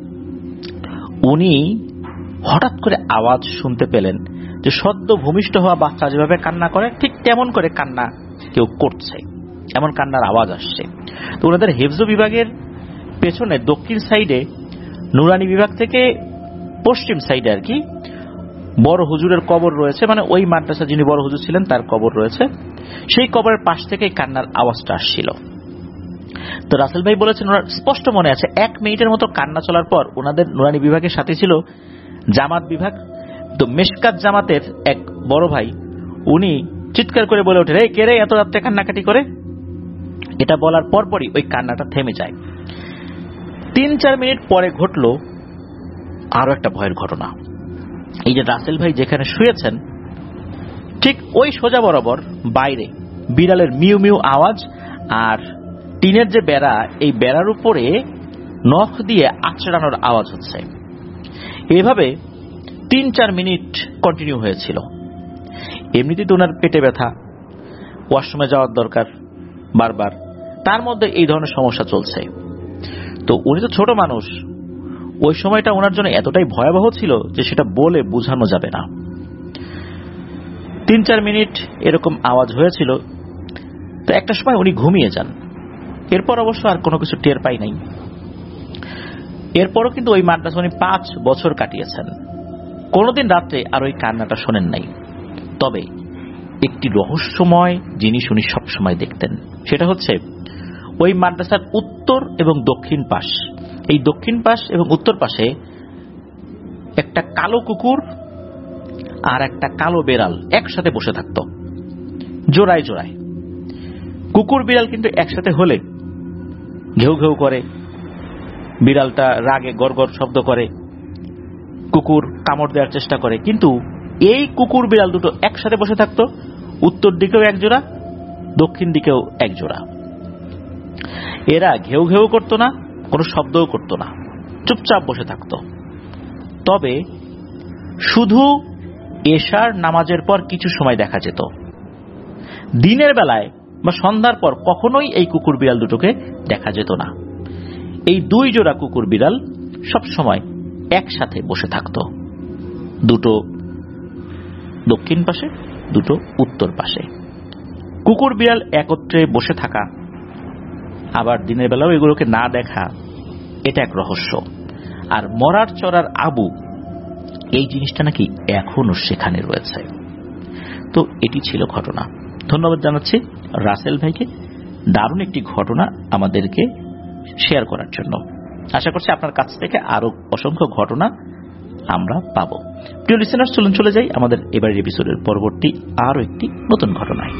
উনি হঠাৎ করে আওয়াজ শুনতে পেলেন যে সদ্য ভূমিষ্ঠ হওয়া বাচ্চা যেভাবে কান্না করে ঠিক তেমন করে কান্না কেউ করছে, এমন কান্নার আওয়াজ আসছে। তো ওনাদের হেফজ বিভাগের পেছনে দক্ষিণ সাইডে নুরানি বিভাগ থেকে পশ্চিম সাইডে আর কি বড় হুজুরের কবর রয়েছে, মানে ওই মাদ্রাসা যিনি বড় হুজুর ছিলেন তার কবর রয়েছে। সেই কবরের পাশ থেকে কান্নার আওয়াজটা আসছিল। তো রাসেল ভাই বলেছেন ওনার স্পষ্ট মনে আছে, এক মিনিটের মতো কান্না চলার পর ওনাদের নুরানি বিভাগের সাথে ছিল জামাত বিভাগ। তো মেশকাত জামাতের এক বড় ভাই, উনি চিৎকার করে বলে ওঠে, কে রে এত রাত্রে কান্নাকাটি করে? এটা বলার পরপরই ওই কান্নাটা থেমে যায়। তিন চার মিনিট পরে ঘটল আরো একটা ভয়ের ঘটনা। এই যে রাসেল ভাই যেখানে শুয়েছেন, ঠিক ওই সোজা বরাবর বাইরে বিড়ালের মিউ মিউ আওয়াজ, আর টিনের যে বেড়া, এই বেড়ার উপরে নখ দিয়ে আঁচড়ানোর আওয়াজ হচ্ছে। এভাবে তিন চার মিনিট কন্টিনিউ হয়েছিল। এমনিতেই তো ওনার পেটে ব্যথা, ওয়াশরুমে যাওয়ার দরকার বারবার, তার মধ্যে এই ধরনের সমস্যা চলছে। তো উনি তো ছোট মানুষ, ওই সময়টা ওনার জন্য এতটাই ভয়াবহ ছিল যে সেটা বলে বোঝানো যাবে না। তিন চার মিনিট এরকম আওয়াজ হয়েছিল, তো একটা সময় উনি ঘুমিয়ে যান। এরপর অবশ্য আর কোনো কিছু টের পাই নাই। এরপরও কিন্তু ওই মাদ্রাসা উনি পাঁচ বছর কাটিয়েছেন, কোনোদিন রাত্রে আর ওই কান্নাটা শোনেন নাই। তবে একটি রহস্যময় জিনিস উনি সবসময় দেখতেন, সেটা হচ্ছে ওই মাদ্রাসার উত্তর এবং দক্ষিণ পাশ, এই দক্ষিণ পাশ এবং উত্তর পাশে একটা কালো কুকুর আর একটা কালো বেড়াল একসাথে বসে থাকত, জোড়ায় জোড়ায়। কুকুর বিড়াল কিন্তু একসাথে হলে ঘেউ ঘেউ করে, বিড়ালটা রাগে গড়গড় শব্দ করে, কুকুর কামড় দেওয়ার চেষ্টা করে। কিন্তু এই কুকুর বিড়াল দুটো একসাথে বসে থাকত, উত্তর দিকেও এক জোড়া, দক্ষিণ দিকেও এক জোড়া। এরা ঘেউ ঘেউ করতো না, কোনো শব্দও করতো না, চুপচাপ বসে থাকত। তবে শুধু এশার নামাজের পর কিছু সময় দেখা যেত, দিনের বেলায় বা সন্ধ্যার পর কখনোই এই কুকুর বিড়াল দুটোকে দেখা যেত না। এই দুই জোড়া কুকুর বিড়াল সব সময় একসাথে বসে থাকত, দুটো দক্ষিণ পাশে, দুটো উত্তর পাশে। কুকুর বিড়াল একত্রে বসে থাকা আবার দিনের বেলাও এগুলোকে না দেখা, এটা এক রহস্য। আর মরার চড়ার আবু, এই জিনিসটা নাকি এখনো সেখানে রয়েছে। তো এটি ছিল ঘটনা। ধন্যবাদ জানাচ্ছি রাসেল ভাইকে দারুণ একটি ঘটনা আমাদেরকে শেয়ার করার জন্য। আশা করছি আপনার কাছ থেকে আরো অসংখ্য ঘটনা আমরা পাবো। প্রিয় লিসেনার্স, চলুন চলে যাই আমাদের এবারের এপিসোডের পরবর্তী আরো একটি নতুন ঘটনায়।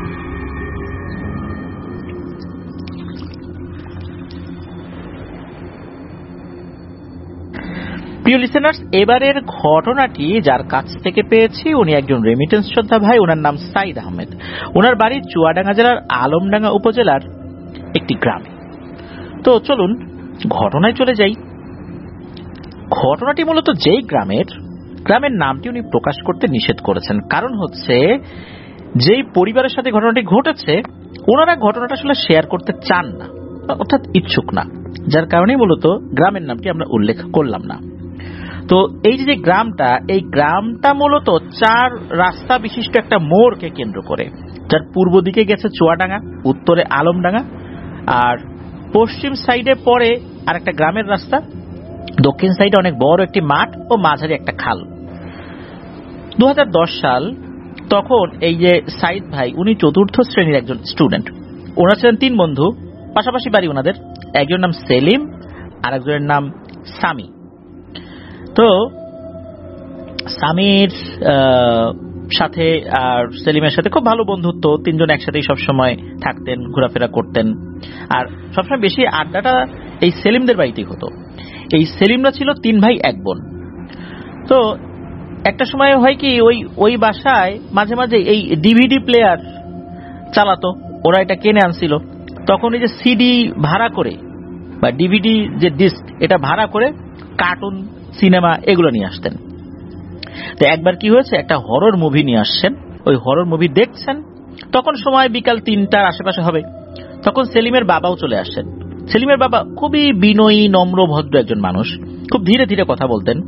প্রিয় লিসেনার্স, এবারের ঘটনাটি যার কাছ থেকে পেয়েছি উনি একজন রেমিটেন্স যোদ্ধা ভাই, ওনার নাম সাইদ আহমেদ। ওনার বাড়ি চুয়াডাঙ্গা জেলার আলমডাঙ্গা উপজেলার একটি গ্রামে। তো চলুন ঘটনায় চলে যাই। ঘটনাটি মূলত যেই গ্রামের, গ্রামের নামটি উনি প্রকাশ করতে নিষেধ করেছেন। কারণ হচ্ছে যেই পরিবারের সাথে ঘটনাটি ঘটেছে ওনারা ঘটনাটা আসলে শেয়ার করতে চান না, অর্থাৎ ইচ্ছুক না, যার কারণে মূলত গ্রামের নামটি আমরা উল্লেখ করলাম না। তো এই যে গ্রামটা, এই গ্রামটা মূলত চার রাস্তা বিশিষ্ট একটা মোড়কে কেন্দ্র করে, যার পূর্ব দিকে গেছে চুয়াডাঙ্গা, উত্তরে আলমডাঙ্গা, আর পশ্চিম সাইডে পড়ে আর একটা গ্রামের রাস্তা, দক্ষিণ সাইডে অনেক বড় একটি মাঠ ও মাঝারি একটা খাল। দু হাজার দশ সাল, তখন এই যে সাইদ ভাই উনি চতুর্থ শ্রেণীর একজন স্টুডেন্ট। ওনারা ছিলেন তিন বন্ধু, পাশাপাশি বাড়ি ওনাদের। একজনের নাম সেলিম, আর একজনের নাম সামি। তো সামির সাথে আর সেলিমের সাথে খুব ভালো বন্ধুত্ব, তিনজন একসাথেই সবসময় থাকতেন, ঘোরাফেরা করতেন। আর সবসময় বেশি আড্ডাটা এই সেলিমদের বাড়িতেই হতো। এই সেলিমরা ছিল তিন ভাই এক বোন। তো একটা সময় হয় কি, ওই ওই বাসায় মাঝে মাঝে এই ডিভিডি প্লেয়ার চালাতো, ওরা এটা কিনে আনছিল। তখন এই যে সিডি ভাড়া করে বা ডিভিডি যে ডিস্ক, এটা ভাড়া করে কার্টুন, সিনেমা এগুলো নিয়ে আসতেন। তো একবার কি হয়েছে, একটা হরর মুভি নিয়ে আসছেন, ওই হরর মুভি দেখছেন। তখন সময় বিকাল তিনটার আশেপাশে হবে। তখন সেলিমের বাবাও চলে আসছেন। সেলিমের বাবা খুবই বিনয়ী, নম্র, ভদ্র একজন মানুষ, খুব ধীরে ধীরে কথা বলতেন।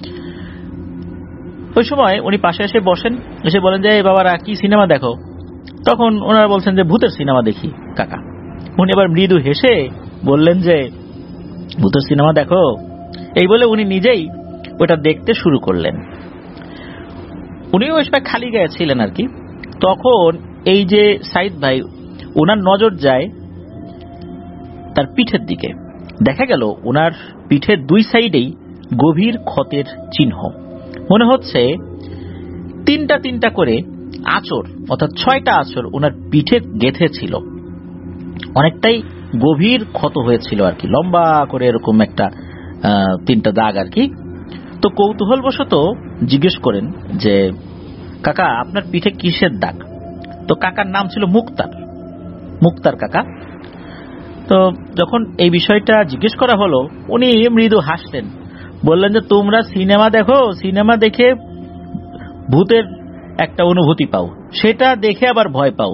ওই সময় উনি পাশে এসে বসেন, এসে বলেন যে বাবারা কি সিনেমা দেখো? তখন ওনারা বলছেন যে ভূতের সিনেমা দেখি কাকা। উনি আবার মৃদু হেসে বললেন যে ভূতের সিনেমা দেখো, এই বলে উনি নিজেই ওটা দেখতে শুরু করলেন। উনিও ওই সময় খালি গায়ে ছিলেন আর কি। তখন এই যে সাইদ ভাই, ওনার নজর যায় তার পিঠের দিকে। দেখা গেল ওনার পিঠের দুই সাইডেই গভীর ক্ষতের চিহ্ন। মনে হচ্ছে তিনটা তিনটা করে আঁচড়, অর্থাৎ ছয়টা আঁচড় ওনার পিঠে গেঁথে ছিল। অনেকটাই গভীর ক্ষত হয়েছিল আর কি, লম্বা করে এরকম একটা তিনটা দাগ আর কি। তো কৌতূহলবশত জিজ্ঞেস করেন যে কাকা আপনার পিঠে কিসের দাগ? তো কাকার নাম ছিল মুক্তার, মুক্তার কাকা। তো যখন এই বিষয়টা জিজ্ঞেস করা হলো, উনি মৃদু হাসলেন, বললেন যে তোমরা সিনেমা দেখো, সিনেমা দেখে ভূতের একটা অনুভূতি পাও, সেটা দেখে আবার ভয় পাও।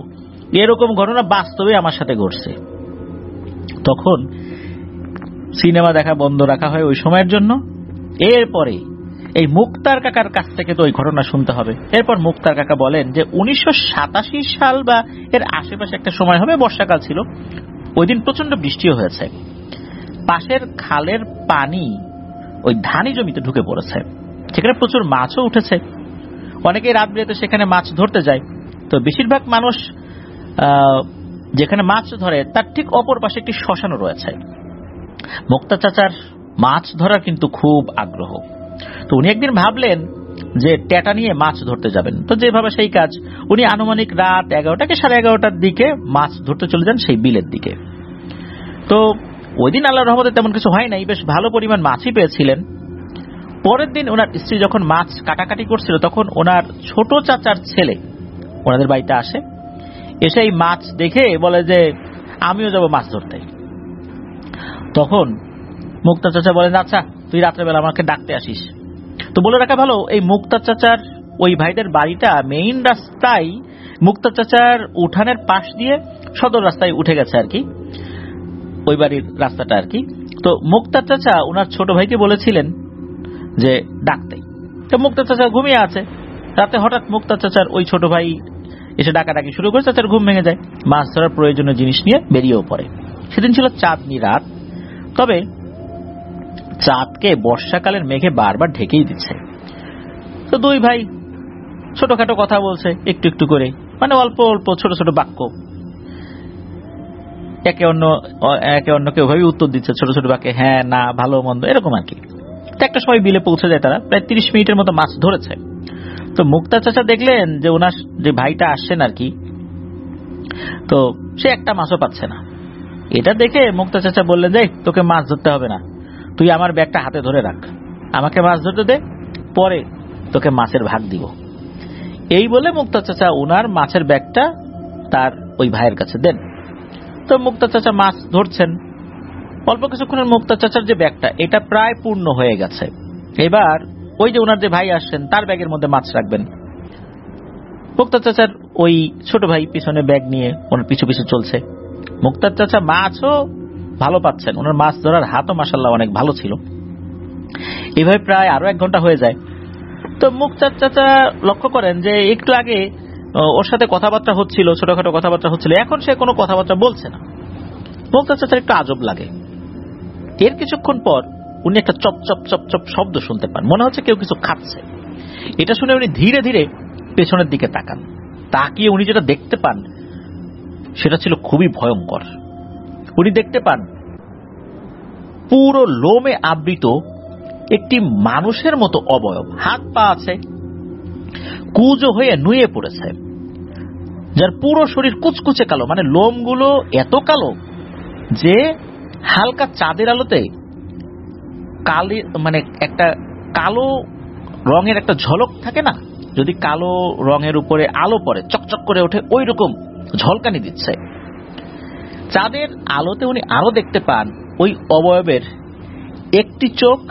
এরকম ঘটনা বাস্তবে আমার সাথে ঘটছে। তখন সিনেমা দেখা বন্ধ রাখা হয় ওই সময়ের জন্য। এরপরে এই মুক্তার কাকার কাছ থেকে তো ওই ঘটনা শুনতে হবে। এরপর মুক্তার কাকা বলেন যে উনিশশো সাতাশি সাল বা এর আশেপাশে একটা সময় হবে, বর্ষাকাল ছিল, ওই দিন প্রচন্ড বৃষ্টিও হয়েছে। পাশের খালের পানি ওই ধানি জমিতে ঢুকে পড়েছে, সেখানে প্রচুর মাছও উঠেছে। অনেকেই রাত বিরেতে সেখানে মাছ ধরতে যায়। তো বেশিরভাগ মানুষ যেখানে মাছ ধরে তার ঠিক অপর পাশে একটি শ্মশানও রয়েছে। মুক্তা চাচার মাছ ধরার কিন্তু খুব আগ্রহ। তো উনি একদিন ভাবলেন যে ট্যাটা নিয়ে মাছ ধরতে যাবেন। তো যেভাবে সেই কাজ, উনি আনুমানিক রাত এগারোটাকে সাড়ে এগারোটার দিকে মাছ ধরতে চলে যান সেই বিলের দিকে। তো ওই দিন আল্লাহর রহমতে তেমন কিছু হয় নাই, বেশ ভালো পরিমাণ মাছই পেয়েছিলেন। পরের দিন ওনার স্ত্রী যখন মাছ কাটাকাটি করছিল, তখন ওনার ছোট চাচার ছেলে ওনাদের বাড়িতে আসে। এসে এই মাছ দেখে বলে যে আমিও যাব মাছ ধরতে। তখন মুক্তা চাচা বলেন, আচ্ছা তুই রাত্রেবেলা আমাকে ডাকতে আসিস। তো বলে রাখা ভালো, এই মুক্তা চাচার ওই ভাইদের বাড়িটা মেইন রাস্তায়, মুক্তা চাচার উঠানের পাশ দিয়ে সদর রাস্তায় উঠে গেছে আর কি, ওই বাড়ির রাস্তাটা আর কি। তো মুক্তা চাচা ওনার ছোট ভাইকে বলেছিলেন যে ডাকতে। তো মুক্তা চাচা ঘুমিয়ে আছে। রাতে হঠাৎ মুক্তা চাচার ওই ছোট ভাই এসে ডাকাডাকি শুরু করে, চাচার ঘুম ভেঙে যায়। মাছ ধরার প্রয়োজনীয় জিনিস নিয়ে বেরিয়েও পড়ে। সেদিন ছিল চাঁদনি রাত, তবে চাঁদকে বর্ষাকালের মেঘে বারবার ঢেকেই দিচ্ছে। তো দুই ভাই ছোটখাটো কথা বলছে একটু একটু করে, মানে অল্প অল্প ছোট ছোট বাক্য, একে অন্য একে অন্যকে ওভাবে উত্তর দিচ্ছে ছোট ছোট বাক্যে, হ্যাঁ না ভালো মন্দ এরকম আর কি। তো একটা সময় বিলে পৌঁছে যায় তারা, প্রায় তিরিশ মিনিটের মতো মাছ ধরেছে। তো মুক্তা চাচা দেখলেন যে ওনার যে ভাইটা আসছেন আর কি, তো সে একটা মাছও পাচ্ছে না। এটা দেখে মুক্তা চাচা বললেন যে তোকে মাছ ধরতে হবে না, তুই আমার ব্যাগটা হাতে ধরে রাখ, আমাকে মাছ ধরতে দে, পরে তোকে মাছের ভাগ দিব। এই বলে মুক্তা চাচা ওনার মাছের ব্যাগটা তার ওই ভাইয়ের কাছে দেন। তো মুক্তা চাচা মাছ ধরছেন। অল্প কিছুক্ষণের মুক্তা চাচার যে ব্যাগটা, এটা প্রায় পূর্ণ হয়ে গেছে। এবার ওই যে ওনার যে ভাই আসছেন তার ব্যাগের মধ্যে মাছ রাখবেন। মুক্তা চাচার ওই ছোট ভাই পিছনে ব্যাগ নিয়ে ওনার পিছু পিছু চলছে। মুক্তা চাচা মাছও ভালো পাচ্ছেন, ওনার মাছ ধরার হাতও মাশাআল্লাহ অনেক ভালো ছিল। এইভাবে প্রায় আরো এক ঘন্টা হয়ে যায়। তো মুক্তা চাচা লক্ষ্য করেন যে একটু আগে ওর সাথে কথাবার্তা হচ্ছিল, ছোটখাটো কথাবার্তা হচ্ছিল, এখন সে কোনো কথাবার্তা বলছে না। মুক্তা চাচার একটু আজব লাগে। এর কিছুক্ষণ পর উনি একটা চপ চপ চপ চপ শব্দ শুনতে পান, মনে হচ্ছে কেউ কিছু খাচ্ছে। এটা শুনে উনি ধীরে ধীরে পেছনের দিকে তাকান। তাকিয়ে উনি যেটা দেখতে পান সেটা ছিল খুবই ভয়ঙ্কর। উনি দেখতে পান পুরো লোমে আবৃত একটি মানুষের মতো অবয়ব, হাত পা আছে, কুঁজো হয়ে নুয়ে পড়েছে, যার পুরো শরীর কুচকুচে কালো, মানে লোমগুলো এত কালো যে হালকা চাঁদের আলোতে কালি, মানে একটা কালো রঙের একটা ঝলক থাকে না, যদি কালো রঙের উপরে আলো পড়ে চকচক করে ওঠে, ওই রকম ঝলকানি দিচ্ছে। চাঁদের আলোতে উনি আরো দেখতে পান ওই অবয়বের একটি চোখ,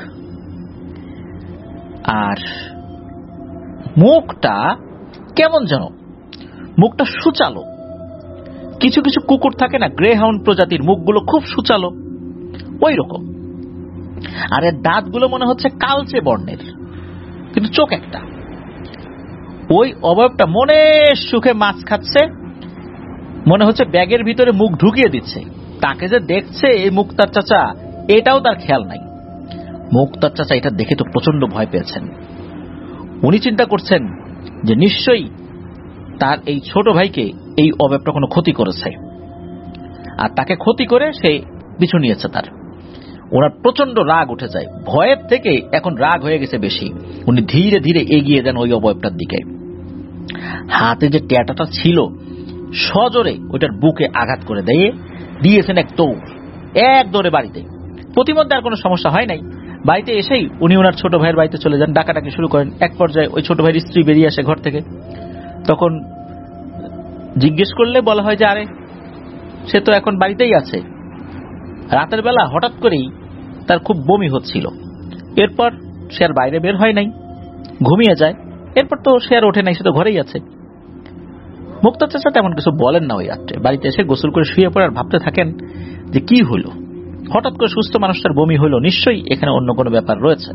আর মুখটা কেমন যেন, মুখটা সুচালো। কিছু কিছু কুকুর থাকে না, গ্রে হাউন্ড প্রজাতির, মুখগুলো খুব সুচালো ওই রকম। আর এর দাঁতগুলো মনে হচ্ছে কালচে বর্ণের, কিন্তু চোখ একটা। ওই অবয়বটা মনে সুখে মাছ খাচ্ছে, মনে হচ্ছে ব্যাগের ভিতরে মুখ ঢুকিয়ে দিচ্ছে। তাকে যে দেখছে এই মুক্তার চাচা, এটাও তার খেয়াল নাই। মুক্তার চাচা এটা দেখে তো প্রচন্ড ভয় পেয়েছেন। উনি চিন্তা করছেন যে নিশ্চয়ই তার এই ছোট ভাইকে এই অবয়বটা কোনো ক্ষতি করেছে, আর তাকে ক্ষতি করে সে পিছু নিয়েছে তার। ওনার প্রচন্ড রাগ উঠে যায়, ভয়ের থেকে এখন রাগ হয়ে গেছে বেশি। উনি ধীরে ধীরে এগিয়ে যান ওই অবয়বটার দিকে। হাতে যে ট্যাটাটা ছিল সজোরে ওইটার বুকে আঘাত করে দিয়ে দিয়েছেন এক দৌড়, এক দৌড়ে বাড়িতে। প্রতিমধ্যে আর কোনো সমস্যা হয় নাই। বাড়িতে এসেই উনি ওনার ছোট ভাইয়ের বাড়িতে চলে যান, ডাকাডাকি শুরু করেন। এক পর্যায়ে ওই ছোট ভাইয়ের স্ত্রী বেরিয়ে আসে ঘর থেকে। তখন জিজ্ঞেস করলে বলা হয় যে আরে সে তো এখন বাড়িতেই আছে। রাতের বেলা হঠাৎ করেই তার খুব বমি হচ্ছিল, এরপর সে আর বাইরে বের হয় নাই, ঘুমিয়ে যায়। এরপর তো সে আর ওঠে নাই, সে তো ঘরেই আছে। মুক্তার চাচা তেমন কিছু বলেন না ওই রাত্রে। বাড়িতে এসে গোসল করে শুয়ে পড়ে আর ভাবতে থাকেন যে কি হলো, হঠাৎ করে সুস্থ মানুষটার বমি হলো, নিশ্চয়ই এখানে অন্য কোনো ব্যাপার রয়েছে।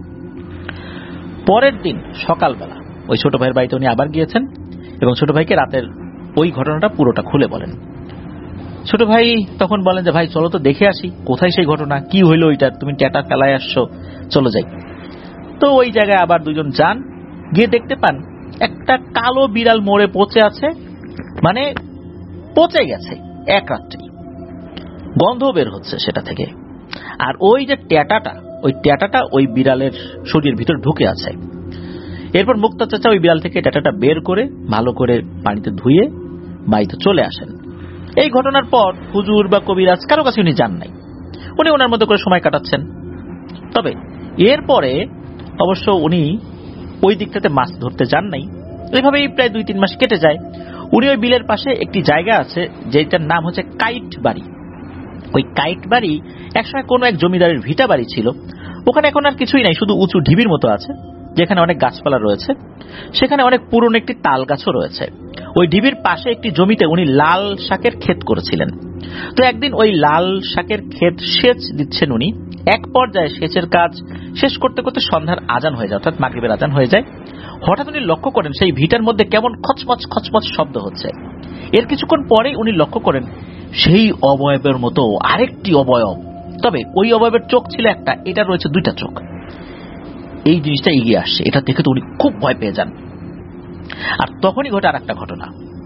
পরের দিন সকালবেলা ওই ছোট ভাইয়ের বাড়িতে উনি আবার গিয়েছেন এবং ছোট ভাইকে রাতের ওই ঘটনাটা পুরোটা খুলে বলেন। ছোট ভাই তখন বলেন যে ভাই চলো তো দেখে আসি কোথায় সেই ঘটনা, কি হইলো ওইটা, তুমি ট্যাটা ফেলায় আসছো, চলো যাই। তো ওই জায়গায় আবার দুজন যান, গিয়ে দেখতে পান একটা কালো বিড়াল মরে পচে আছে, মানে পচে গেছে এক রাত্রি, গন্ধ বের হচ্ছে সেটা থেকে। আর ওই যে ট্যাটাটা, ওই ট্যাটাটা ওই বিড়ালের শরীরের ভিতর ঢুকে আছে। এরপর মুক্তার চাচা ওই বিড়াল থেকে ট্যাটাটা বের করে ভালো করে পানিতে ধুয়ে বাড়িতে চলে আসেন। এই ঘটনার পর হুজুর বা কবিরাজ কারো কাছে উনি যান নাই, উনি ওনার মতো করে সময় কাটাচ্ছেন। তবে এরপরে অবশ্য উনি ওই দিকটাতে মাছ ধরতে যান নাই। এইভাবেই প্রায় দুই তিন মাস কেটে যায়। উনি ওই বিলের পাশে একটি জায়গা আছে যেটার নাম হচ্ছে কাইট বাড়ি। ওই কাইট বাড়ি একসময় কোনো এক জমিদারের ভিটা বাড়ি ছিল। ওখানে এখন আর কিছুই নাই, শুধু উঁচু ঢিবির মতো আছে যেখানে অনেক গাছপালা রয়েছে। সেখানে অনেক পুরনো একটি তাল গাছও রয়েছে। ওই ঢিবির পাশে একটি জমিতে উনি লাল শাকের ক্ষেত করেছিলেন। তো একদিন ওই লাল শাকের ক্ষেত সেচ দিচ্ছেন উনি। এক পর্যায়ে সেচের কাজ শেষ করতে করতে সন্ধ্যার আজান হয়ে যায়, অর্থাৎ মাগরিবের আজান হয়ে যায়। হঠাৎ উনি লক্ষ্য করেন সেই ভিটার মধ্যে কেমন খচমচ খচমচ শব্দ হচ্ছে। এর কিছুক্ষণ পরেই উনি লক্ষ্য করেন সেই অবয়বের মতো আরেকটি অবয়ব, তবে ওই অবয়বের চোখ ছিল একটা, এটা রয়েছে দুইটা চোখ। এই জিনিসটা এগিয়ে আসছে, এটা দেখে তো উনি খুব ভয় পেয়ে যান। আর তখনই ঘটে আর একটা ঘটনা।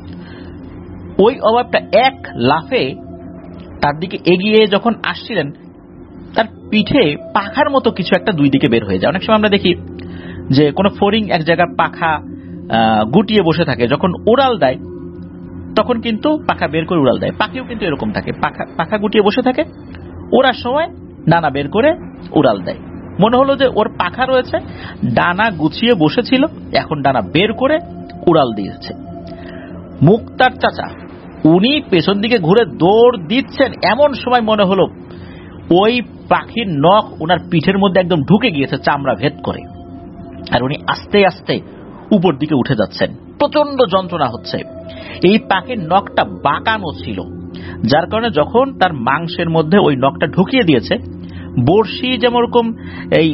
ওই অবয়বটা এক লাফে তার দিকে এগিয়ে যখন আসছিলেন, তার পিঠে পাখার মতো কিছু একটা দুই দিকে বের হয়ে যায়। অনেক সময় আমরা দেখি যে কোনো ফড়িং এক জায়গায় পাখা গুটিয়ে বসে থাকে, যখন উড়াল দেয় তখন কিন্তু পাখা বের করে উড়াল দেয়। পাখিও কিন্তু এরকম থাকে, পাখা পাখা গুটিয়ে বসে থাকে, ওড়ার সময় ডানা বের করে উড়াল দেয়। মনে হলো যে ওর পাখা রয়েছে, ডানা গুছিয়ে বসেছিল, এখন ডানা বের করে উড়াল দিয়েছে। মুক্তার চাচা উনি পেছন দিকে ঘুরে দৌড় দিচ্ছেন, এমন সময় মনে হলো ওই পাখির নখ ওনার পিঠের মধ্যে একদম ঢুকে গিয়েছে চামড়া ভেদ করে। আর উনি আস্তে আস্তে উপর দিকে উঠে যাচ্ছেন, প্রচন্ড যন্ত্রণা হচ্ছে। এই পাখির নখটা বাঁকানো ছিল, যার কারণে যখন তার মাংসের মধ্যে ওই নখটা ঢুকিয়ে দিয়েছে, বড়শি যেমন এই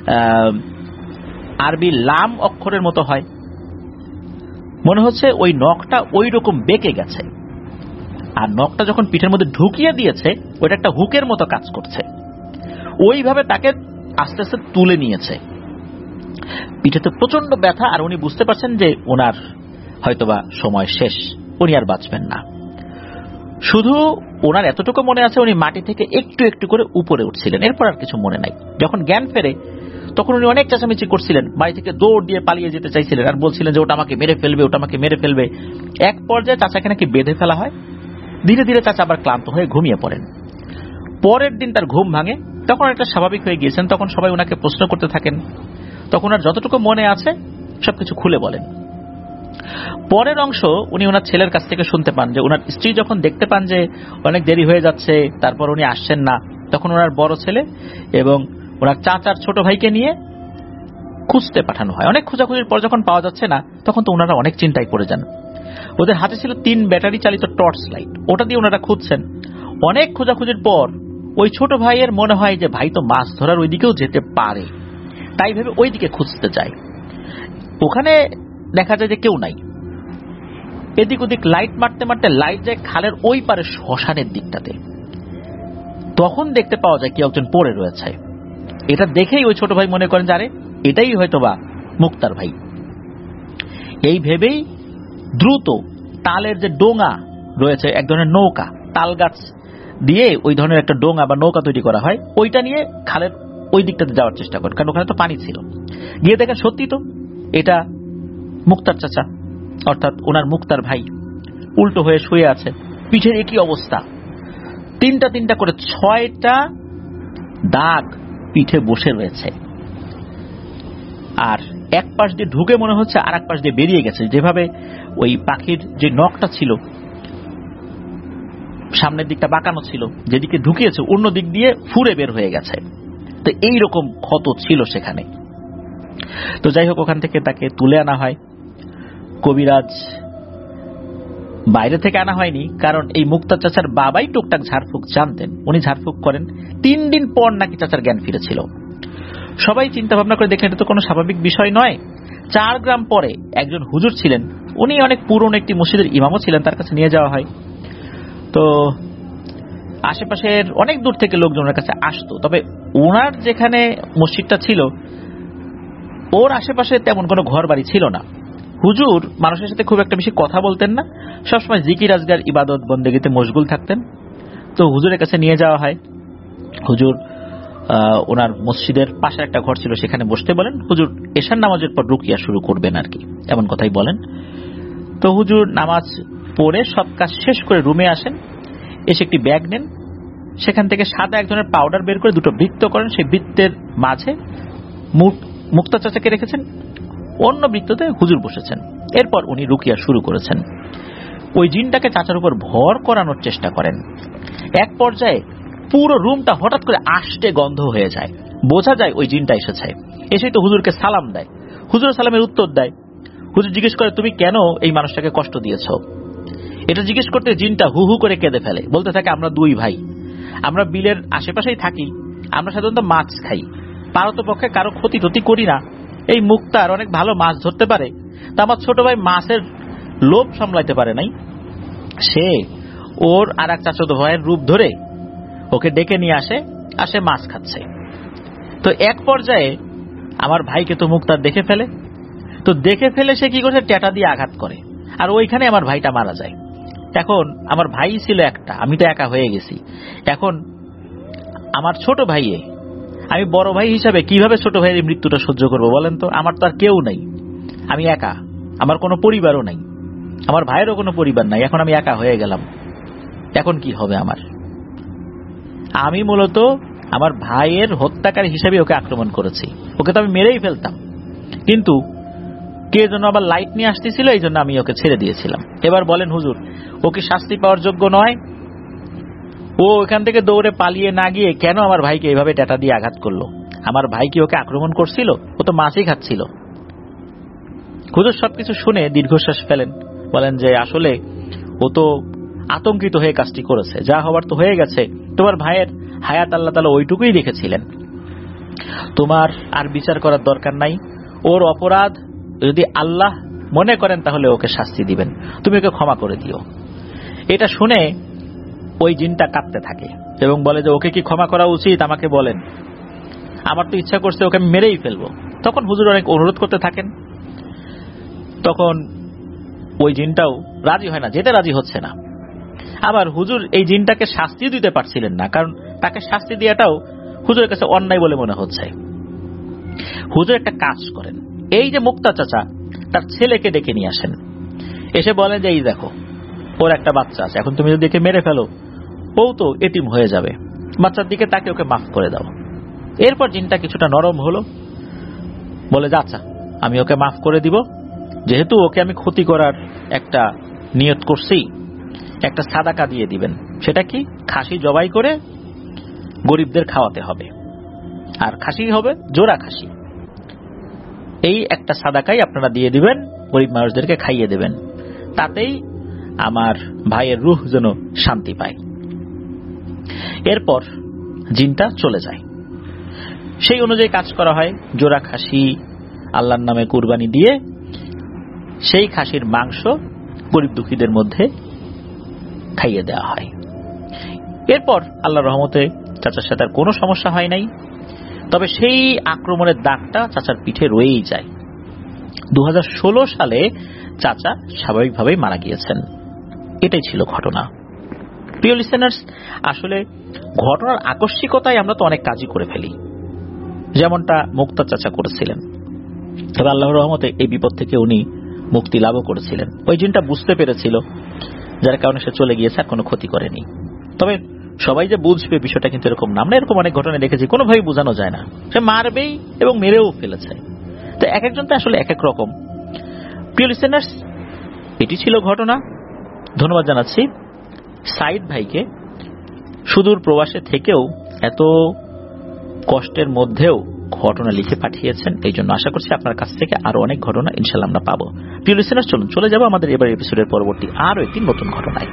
আরবি লাম অক্ষরের মতো হয়, মনে হচ্ছে ওই নখটা ওই রকম বেঁকে গেছে। আর নখটা যখন পিঠের মধ্যে ঢুকিয়ে দিয়েছে, ওইটা একটা হুকের মতো কাজ করছে। ওইভাবে তাকে আস্তে আস্তে তুলে নিয়েছে। পিঠেতে প্রচন্ড ব্যথা, আর উনি বুঝতে পারছেন যে ওনার হয়তোবা সময় শেষ, উনি আর বাঁচবেন না। শুধু ওনার এতটুকু মনে আছে উনি মাটি থেকে একটু একটু করে উপরে উঠছিলেন, এরপর আর কিছু মনে নাই। যখন জ্ঞান ফেরে তখন উনি অনেক চেঁচামেচি করছিলেন, বাড়ি থেকে দৌড় দিয়ে পালিয়ে যেতে চাইছিলেন, আর বলছিলেন যে ওটা আমাকে মেরে ফেলবে, ওটা আমাকে মেরে ফেলবে। এক পর্যায়ে চাচাকে নাকি বেঁধে ফেলা হয়। ধীরে ধীরে চাচা আবার ক্লান্ত হয়ে ঘুমিয়ে পড়েন। পরের দিন তার ঘুম ভাঙে, তখন একটা স্বাভাবিক হয়ে গিয়েছেন। তখন সবাই ওনাকে প্রশ্ন করতে থাকেন, তখন আর যতটুকু মনে আছে সবকিছু খুলে বলেন। পরের অংশ উনি ওনার ছেলের কাছ থেকে শুনতে পান যে ওনার স্ত্রী যখন দেখতে পান যে অনেক দেরি হয়ে যাচ্ছে, তারপর উনি আসছেন না, তখন ওনার বড় ছেলে এবং ওনার চাচার ছোট ভাইকে নিয়ে খুঁজতে পাঠানো হয়। অনেক খোঁজাখুঁজির পর যখন পাওয়া যাচ্ছে না, তখন তো ওনারা অনেক চিন্তায় পড়ে যান। ওদের হাতে ছিল তিন ব্যাটারি চালিত টর্চ লাইট, ওটা দিয়ে ওনারা খুঁজছেন। অনেক খোঁজাখুঁজির পর ওই ছোট ভাইয়ের মনে হয় যে ভাই তো মাছ ধরার ওই দিকেও যেতে পারে, তাই ভেবে ওই দিকে খুঁজতে যায়। ওখানে দেখা যায় যে কেউ নাই। এদিক ওদিক লাইট মারতে মারতে লাইট যায় খালের ওই পারে শ্মশানের দিকটাতে। তখন দেখতে পাওয়া যায় কেউ একজন পড়ে রয়েছে। এটা দেখেই ওই ছোট ভাই মনে করেন যে আরে এটাই হয়তোবা মুক্তার ভাই। এই ভেবেই দ্রুত তালের যে ডোঙা রয়েছে, এক ধরনের নৌকা, তাল গাছ দিয়ে ওই ধরনের একটা ডোঙা বা নৌকা তৈরি করা হয়, ওইটা নিয়ে খালের ওই দিকটাতে যাওয়ার চেষ্টা করেন, কারণ ওখানে তো পানি ছিল। গিয়ে দেখেন সত্যি তো এটা মুক্তার চাচা, অর্থাৎ ওনার মুক্তার ভাই উল্টো হয়ে শুয়ে আছে, পিঠের একই অবস্থা, তিনটা তিনটা করে ছয়টা দাগ পিঠে বসে রয়েছে। আর এক পাশ দিয়ে ঢুকে মনে হচ্ছে আর এক পাশ দিয়ে বেরিয়ে গেছে, যেভাবে ওই পাখির যে নখটা ছিল সামনের দিকটা বাঁকানো ছিল, যেদিকে ঢুকিয়েছে অন্য দিক দিয়ে ফুরে বের হয়ে গেছে। তো এইরকম ক্ষত ছিল সেখানে। তো যাই হোক, ওখান থেকে তাকে তুলে আনা হয়। কবিরাজ বাইরে থেকে আনা হয়নি, কারণ এই মুক্তার চাচার বাবাই টুকটাক ঝাড়ফুঁক জানতেন, উনি ঝাড়ফুঁক করেন। তিন দিন পর নাকি চাচার জ্ঞান ফিরেছিল। সবাই চিন্তা ভাবনা করে দেখলেন এটা তো কোনো স্বাভাবিক বিষয় নয়। চার গ্রাম পরে একজন হুজুর ছিলেন, উনি অনেক পুরনো একটি মসজিদের ইমামও ছিলেন, তার কাছে নিয়ে যাওয়া হয়। তো আশেপাশের অনেক দূর থেকে লোকজনের কাছে আসতো, তবে ওনার যেখানে মসজিদটা ছিল ওর আশেপাশে তেমন কোনো ঘর বাড়ি ছিল না। হুজুর মানুষের সাথে খুব একটা বেশি কথা বলতেন না, সবসময় জিকির আজগার ইবাদত বন্দেগীতে মশগুল থাকতেন। তো হুজুরের কাছে নিয়ে যাওয়া হয়। হুজুর ওনার মসজিদের পাশে একটা ঘর ছিল, সেখানে বসতে বলেন। হুজুর এশার নামাজের পর রুকিয়া শুরু করবেন আর কি, এমন কথাই বলেন। তো হুজুর নামাজ পড়ে সব কাজ শেষ করে রুমে আসেন, এসে একটি ব্যাগ নেন, সেখান থেকে সাদা এক ধরনের পাউডার বের করে দুটো বৃত্ত করেন, সেই বৃত্তের মাঝে মুক্তা চাচাকে রেখেছেন, অন্য বৃত্ততে হুজুর বসেছেন। এরপর উনি রুকিয়া শুরু করেছেন। ওই জিনটাকে চাচার উপর ভর করানোর চেষ্টা করেন। এক পর্যায়ে পুরো রুমটা হঠাৎ করে আষ্টে গন্ধ হয়ে যায়, বোঝা যায় ওই জিনটা এসেছে। এসেই তো হুজুরকে সালাম দেয়, হুজুর সালামের উত্তর দেয়। হুজুর জিজ্ঞেস করে তুমি কেন এই মানুষটাকে কষ্ট দিয়েছ? এটা জিজ্ঞেস করতে জিনটা হু হু করে কেঁদে ফেলে, বলতে থাকে আমরা দুই ভাই, আমরা বিলের আশেপাশেই থাকি, আমরা সাধারণত মাছ খাই, পারতপক্ষে কারো ক্ষতি টতি করি না। এই মুক্তার অনেক ভালো মাছ ধরতে পারে, তা আমার ছোট ভাই মাছের লোভ সামলাইতে পারে নাই, সে ওর আর এক চাচাতো ভাইয়ের রূপ ধরে ওকে ডেকে নিয়ে আসে, আসে মাছ খাচ্ছে। তো এক পর্যায়ে আমার ভাইকে তো মুক্তার দেখে ফেলে, তো দেখে ফেলে সে কি করছে, ট্যাটা দিয়ে আঘাত করে, আর ওইখানে আমার ভাইটা মারা যায়। এখন আমার ভাই ছিল একটা, আমি তো একা হয়ে গেছি। এখন আমার ছোট ভাইয়ে, আমি বড় ভাই হিসাবে কিভাবে ছোট ভাইয়ের মৃত্যুটা সহ্য করবো বলেন তো? আমার তো আর কেউ নাই, আমি একা, আমার কোনো পরিবারও নাই, আমার ভাইয়েরও কোনো পরিবার নাই, এখন আমি একা হয়ে গেলাম, এখন কি হবে আমার? আমি মূলত আমার ভাইয়ের হত্যাকারী হিসেবে ওকে আক্রমণ করেছি, ওকে তো আমি মেরেই ফেলতাম, কিন্তু কে যেন আবার লাইট নিয়ে আসতেছিল, এই জন্য আমি ওকে ছেড়ে দিয়েছিলাম। এবার বলেন হুজুর, ও কি শাস্তি পাওয়ার যোগ্য নয়? ও এখান থেকে দৌড়ে পালিয়ে না গিয়ে কেন আমার ভাইকে এভাবে ট্যাটা দিয়ে আঘাত করলো? আমার ভাই কি ওকে আক্রমণ করছিল? ও তো মাছই খাচ্ছিল। হুজুর সবকিছু শুনে দীর্ঘশ্বাস ফেলেন, বলেন যে আসলে ও তো আতঙ্কিত হয়ে কাজটি করেছে, যা হবার তো হয়ে গেছে, তোমার ভাইয়ের হায়াত আল্লাহ তাআলা ওইটুকুই রেখেছিলেন, তোমার আর বিচার করার দরকার নাই। ওর অপরাধ যদি আল্লাহ মনে করেন তাহলে ওকে শাস্তি দিবেন, তুমি ওকে ক্ষমা করে দিও। এটা শুনে ওই জিনটা কাঁদতে থাকে এবং বলে যে ওকে কি ক্ষমা করা উচিত, আমাকে বলেন, আমার তো ইচ্ছা করছে ওকে মেরেই ফেলবো। তখন হুজুর অনেক অনুরোধ করতে থাকেন, তখন ওই জিনটাও রাজি হয় না, যেতে রাজি হচ্ছে না। আবার হুজুর এই জিনটাকে শাস্তি দিতে পারছিলেন না, কারণ তাকে শাস্তি দেওয়াটাও হুজুরের কাছে অন্যায় বলে মনে হচ্ছে। হুজুর একটা কাজ করেন, এই যে মুক্তা চাচা তার ছেলেকে ডেকে নিয়ে আসেন, এসে বলেন যে এই দেখো ওর একটা বাচ্চা আছে, এখন তুমি যদি একে মেরে ফেলো ও তো এতিম হয়ে যাবে, বাচ্চার দিকে তাকে ওকে মাফ করে দাও। এরপর জিনটা কিছুটা নরম হলো, বলে যে আচ্ছা আমি ওকে মাফ করে দিব, যেহেতু ওকে আমি ক্ষতি করার একটা নিয়ত করছি, একটা সাদাকা দিয়ে দিবেন। সেটা কি? খাসি জবাই করে গরিবদের খাওয়াতে হবে, আর খাসি হবে জোড়া খাসি। এই একটা সাদাকাই আপনারা দিয়ে দিবেন, গরিব মানুষদেরকে খাইয়ে দেবেন, তাতেই আমার ভাইয়ের রূহ যেন শান্তি পায়। এরপর জিনটা চলে যায়, সেই অনুযায়ী কাজ করা হয়। জোড়া খাসি আল্লাহর নামে কুরবানি দিয়ে সেই খাসির মাংস গরিব দুঃখীদের মধ্যে খাইয়ে দেওয়া হয়। এরপর আল্লাহর রহমতে চাচার সাথে আর কোনো সমস্যা হয় নাই, তবে সেই আক্রমণের দাগটা চাচার পিঠে রয়েই যায়। দু হাজার ষোলো সালে চাচা স্বাভাবিকভাবেই মারা গিয়েছেন। এটাই ছিল ঘটনা। প্রিয় লিসেনার্স, আসলে ঘটনার আকস্মিকতায় আমরা তো অনেক কাজই করে ফেলি, যেমনটা মুক্তা চাচা করেছিলেন। তবে আল্লাহর রহমতে এই বিপদ থেকে উনি মুক্তি লাভও করেছিলেন। ওই জিনটা বুঝতে পেরেছিল, যার কারণে সে চলে গিয়েছে, আর কোনো ক্ষতি করেনি। তবে সবাই যে বুঝবে বিষয়টা কিন্তু এরকম না। আমরা এরকম অনেক ঘটনা দেখেছি, কোনোভাবেই বোঝানো যায় না, সে মারবেই এবং মেরেও ফেলেছে। তো এক একজন তো আসলে এক এক রকম। প্রিয় লিসেনার্স, এটি ছিল ঘটনা। ধন্যবাদ জানাচ্ছি সাইদ ভাইকে, সুদূর প্রবাসে থেকেও এত কষ্টের মধ্যেও ঘটনা লিখে পাঠিয়েছেন। এই জন্য আশা করছি আপনার কাছ থেকে আরো অনেক ঘটনা ইনশাআল্লাহ আমরা পাবো। প্রিয় লিসেনার, চলুন চলে যাব আমাদের এবার এপিসোডের পরবর্তী আরো একটি নতুন ঘটনায়।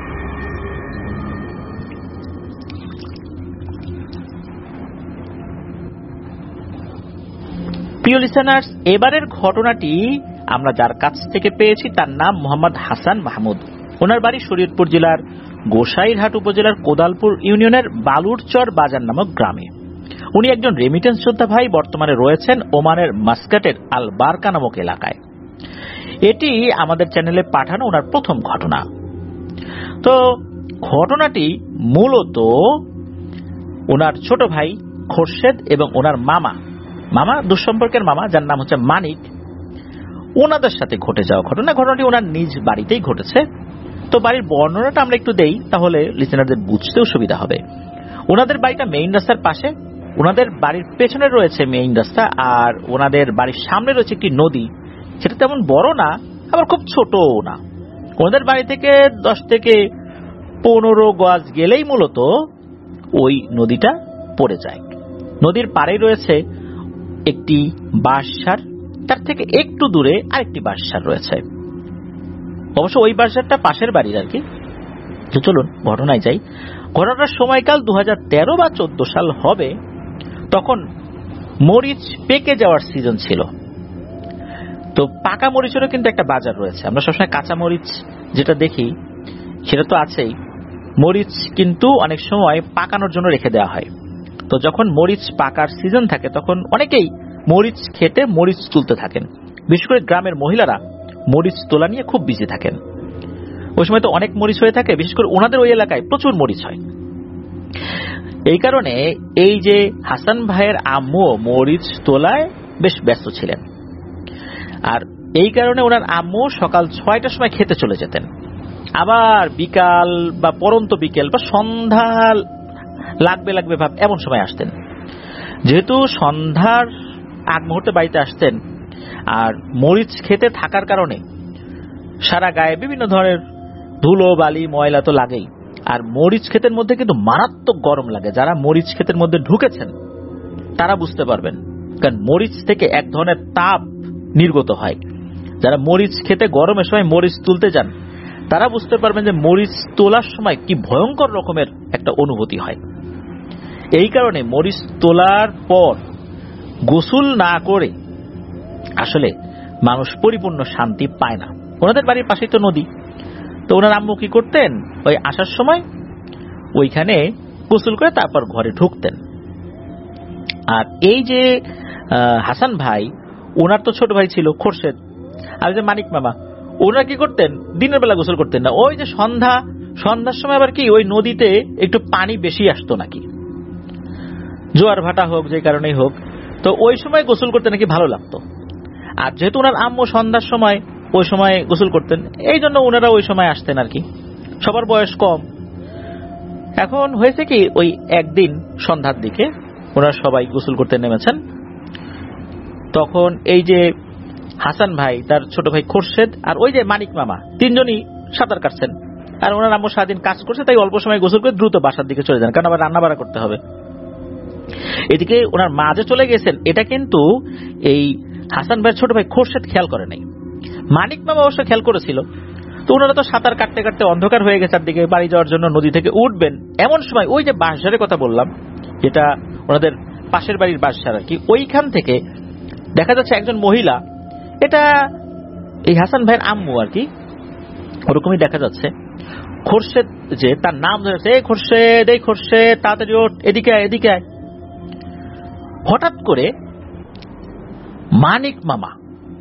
প্রিয় লিসেনার্স, এবারের ঘটনাটি আমরা যার কাছ থেকে পেয়েছি তার নাম মোহাম্মদ হাসান মাহমুদ। ওনার বাড়ি শরীয়তপুর জেলার গোসাইরহাট উপজেলার কোদালপুর ইউনিয়নের বালুরচর বাজার নামক গ্রামে। উনি একজন রেমিটেন্স যোদ্ধা ভাই, বর্তমানে রয়েছেন ওমানের মাস্কাটের আল বারকা নামক এলাকায়। এটি আমাদের চ্যানেলে পাঠানো ওনার প্রথম ঘটনা। তো ঘটনাটি মূলত ওনার ছোট ভাই খোরশেদ এবং ওনার মামা মামা দুঃসম্পর্কের মামা, যার নাম হচ্ছে মানিক, ওনাদের সাথে ঘটে যাওয়া ঘটনা। ঘটনাটি ওনার নিজ বাড়িতেই ঘটেছে। তো বাড়ির বর্ণনাটা আমরা একটু দেই, তাহলে লিসেনারদের বুঝতেও সুবিধা হবে। ওনাদের বাড়িটা মেইন রাস্তার পাশে, ওনাদের বাড়ির পেছনে রয়েছে মেইন রাস্তা, আর ওনাদের বাড়ির সামনে রয়েছে একটি নদী। সেটা তেমন বড় না, আবার খুব ছোটও না। ওনাদের বাড়ি থেকে দশ থেকে পনেরো গজ গেলেই মূলত ওই নদীটা পড়ে যায়। নদীর পাড়েই রয়েছে একটি বাঁশঝাড়, তার থেকে একটু দূরে আরেকটি বাঁশঝাড় রয়েছে। অবশ্য ওই বাঁশঝাড়টা পাশের বাড়ির আর কি। তো চলুন ঘটনায় যাই। ঘটনার সময়কাল দু হাজার তেরো বা চোদ্দ সাল হবে। তখন মরিচ পেকে যাওয়ার সিজন ছিল। তো পাকা মরিচেরও কিন্তু একটা বাজার রয়েছে। আমরা সবসময় কাঁচা মরিচ যেটা দেখি সেটা তো আছেই, মরিচ কিন্তু অনেক সময় পাকানোর জন্য রেখে দেওয়া হয়। তো যখন মরিচ পাকার সিজন থাকে তখন অনেকেই মরিচ খেতে মরিচ তুলতে থাকেন। বিশেষ করে গ্রামের মহিলারা মরিচ তোলা নিয়ে খুব বিজি থাকেন। ওই সময় তো অনেক মরিচ হয়ে থাকে, বিশেষ করে ওনাদের ওই এলাকায় প্রচুর মরিচ হয়। এই কারণে এই যে হাসান ভাইয়ের আম্মু মরিচ তোলায় বেশ ব্যস্ত ছিলেন। আর এই কারণে ওনার আম্মু সকাল ছয়টার সময় খেতে চলে যেতেন, আবার বিকাল বা পরন্ত বিকেল বা সন্ধ্যা লাগবে লাগবে ভাব এমন সময় আসতেন। যেহেতু সন্ধ্যার আগ মুহূর্তে বাড়িতে আসতেন আর মরিচ খেতে থাকার কারণে সারা গায়ে বিভিন্ন ধরনের ধুলো বালি ময়লা তো লাগেই। আর মরিচ ক্ষেতের মধ্যে কিন্তু মারাত্মক গরম লাগে। যারা মরিচ ক্ষেতের মধ্যে ঢুকেছেন তারা বুঝতে পারবেন, কারণ মরিচ থেকে এক ধরনের তাপ নির্গত হয়। যারা মরিচ খেতে গরমের সময় মরিচ তুলতে যান তারা বুঝতে পারবেন যে মরিচ তোলার সময় কি ভয়ঙ্কর রকমের একটা অনুভূতি হয়। এই কারণে মরিচ তোলার পর গোসল না করে আসলে মানুষ পরিপূর্ণ শান্তি পায় না। ওনাদের বাড়ির পাশেই তো নদী। তো ওনার আম্মু কি করতেন, ওই আসার সময় ওইখানে গোসল করে তারপর ঘরে ঢুকতেন। আর এই যে হাসান ভাই, ওনার তো ছোট ভাই ছিল খোরশেদ, আর যে মানিক মামা, ওনারা কি করতেন, দিনের বেলা গোসল করতেন না। ওই যে সন্ধ্যা সন্ধ্যার সময় আবার কি ওই নদীতে একটু পানি বেশি আসতো নাকি, জোয়ার ভাটা হোক যে কারণেই হোক, তো ওই সময় গোসল করতে নাকি ভালো লাগতো। আর যেহেতু ওনার আম্মু সন্ধ্যার সময় ওই সময় গোসল করতেন, এই জন্য ওনারা ওই সময় আসতেন আর কি। সবার বয়স কম। এখন হয়েছে কি, ওই একদিন সন্ধ্যার দিকে ওনারা সবাই গোসল করতে নেমেছেন। তখন এই যে হাসান ভাই, তার ছোট ভাই খোরশেদ আর ওই যে মানিক মামা, তিনজনই সাঁতার কাটছেন। আর ওনার আম্মু সারাদিন কাজ করছে, তাই অল্প সময় গোসল করে দ্রুত বাসার দিকে চলে যান, কারণ আবার রান্না বাড়া করতে হবে। এদিকে ওনার মা যে চলে গেছেন এটা কিন্তু এই হাসান ভাইয়ের ছোট ভাই খোরশেদ খেয়াল করে নাই। মানিক মামা অবশ্য খেয়াল করেছিল। তো ওনারা তো সাঁতার কাটতে কাটতে অন্ধকার হয়ে গেছে, দিকে বাড়ি যাওয়ার জন্য নদী থেকে উঠবেন। এমন সময় ওই যে বাঁশঝাড়ের কথা বললাম, যেটা ওনাদের পাশের বাড়ির বাঁশঝাড় আর কি, ওইখান থেকে দেখা যাচ্ছে একজন মহিলা, এটা এই হাসান ভাইয়ের আম্মু আর কি, ওরকমই দেখা যাচ্ছে। খোরশেদ যে তার নাম ধরেছে, এই খোরশেদ, এই খোরশেদ, তাড়াতাড়ি ওঠ, এদিকে আয়, এদিকে আয়। হঠাৎ করে মানিক মামা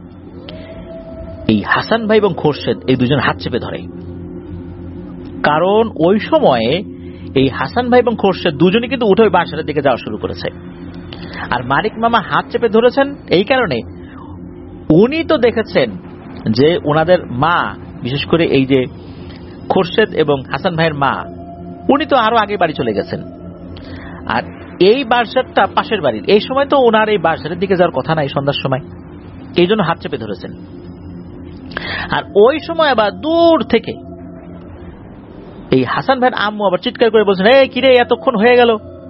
এই হাসান ভাই এবং খোরশেদ এই দুজন হাত চেপে ধরে। কারণ ওই সময়ে এই হাসান ভাই এবং খোরশেদ দুজনই কিন্তু উঠে ওই বাসার দিকে যাওয়া শুরু করেছে। আর মানিক মামা হাত চেপে ধরেছেন এই কারণে, উনি তো দেখেছেন যে ওনাদের মা, বিশেষ করে এই যে খোরশেদ এবং হাসান ভাইয়ের মা, উনি তো আরো আগে বাড়ি চলে গেছেন। আর এই বাসারটা পাশের বাড়ির। এই সময় তো ওনার এই বাসারের দিকে যাওয়ার কথা নাই সন্ধ্যার সময়, এই জন্য হাত চেপে ধরেছেন। আর ওই সময় আবার দূর থেকে এই হাসান ভাইয়ের আম্মু আবার চিৎকার করে বলছেন, এই কিরে এতক্ষণ হয়ে গেল,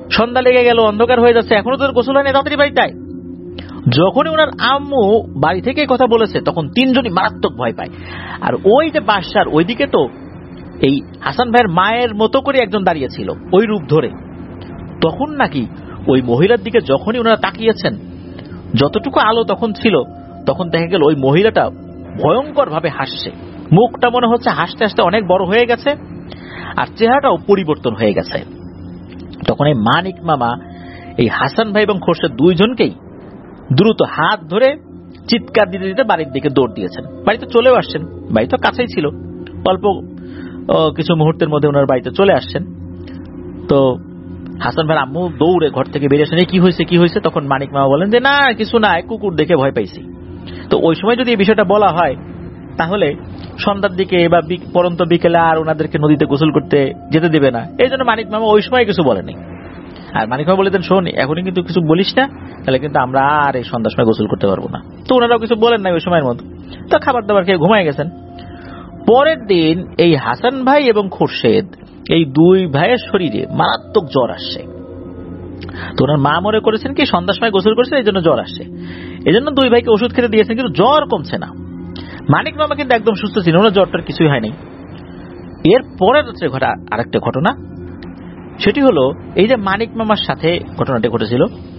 সন্ধ্যা লেগে গেল, অন্ধকার হয়ে যাচ্ছে, এখনো তোর গোসল হয়নি, তাড়াতাড়ি বাড়িতে আয়। যখনই ওনার আম্মু বাড়ি থেকে কথা বলেছে তখন তিনজনই মারাত্মক ভয় পায়। আর ওই যে বাসার ওইদিকে তো এই হাসান ভাইয়ের মায়ের মতো করে একজন দাঁড়িয়ে ছিল ওই রূপ ধরে। তখন নাকি ওই মহিলার দিকে যখনই ওনারা তাকিয়েছেন, যতটুকু আলো তখন ছিল, তখন দেখা গেল ওই মহিলাটা ভয়ঙ্কর ভাবে হাসছে। মুখটা মনে হচ্ছে হাসতে হাসতে অনেক বড় হয়ে গেছে, আর চেহারাটাও পরিবর্তন হয়ে গেছে। তখন এই মানিক মামা এই হাসান ভাই এবং খোরশেদ দুইজনকেই দ্রুত হাত ধরে চিৎকার দিতে দিতে বাড়ির দিকে দৌড় দিয়েছেন। বাড়িতে চলেও আসছেন, বাড়ি তো কাছেই ছিল, অল্প কিছু মুহূর্তের মধ্যে ওনার বাড়িতে চলে আসছেন। তো হাসান ভাইয়ের আম্মু দৌড়ে ঘর থেকে বেরিয়ে আসেন, কি হয়েছে কি হয়েছে? তখন মানিক মামা বলেন যে না কিছু না, কুকুর দেখে ভয় পাইছি। তো ওই সময় যদি এই বিষয়টা বলা হয় তাহলে সন্ধ্যার দিকে বা পরন্ত বিকেলে আর ওনাদেরকে নদীতে গোসল করতে যেতে দেবে না, এই জন্য মানিক মামা ওই সময় কিছু বলেনি। আর মানিক মামা বলেছেন শোন, এখনই কিন্তু কিছু বলিস না, তাহলে কিন্তু আমরা আর এই সন্ধ্যার সময় গোসল করতে পারবো না। তো ওনারাও কিছু বলেন নাই ওই সময়ের মতো, তো খাবার দাবার খেয়ে ঘুমায় গেছেন। পরের দিন এই হাসান ভাই এবং খোরশেদ এই দুই ভাইয়ের শরীরে মারাত্মক জ্বর আসছে। তো ওনার মা মনে করেছেন কি সন্ধ্যার সময় গোসল করেছে এই জন্য জ্বর আসছে, এই জন্য দুই ভাইকে ওষুধ খেতে দিয়েছেন, কিন্তু জ্বর কমছে না। মানিক মামা কিন্তু একদম সুস্থ ছিল, ওনার জ্বরটার কিছুই হয়নি। এর পরের হচ্ছে ঘটা আরেকটা ঘটনা, সেটি হলো এই যে মানিক মামার সাথে ঘটনাটি ঘটেছিল,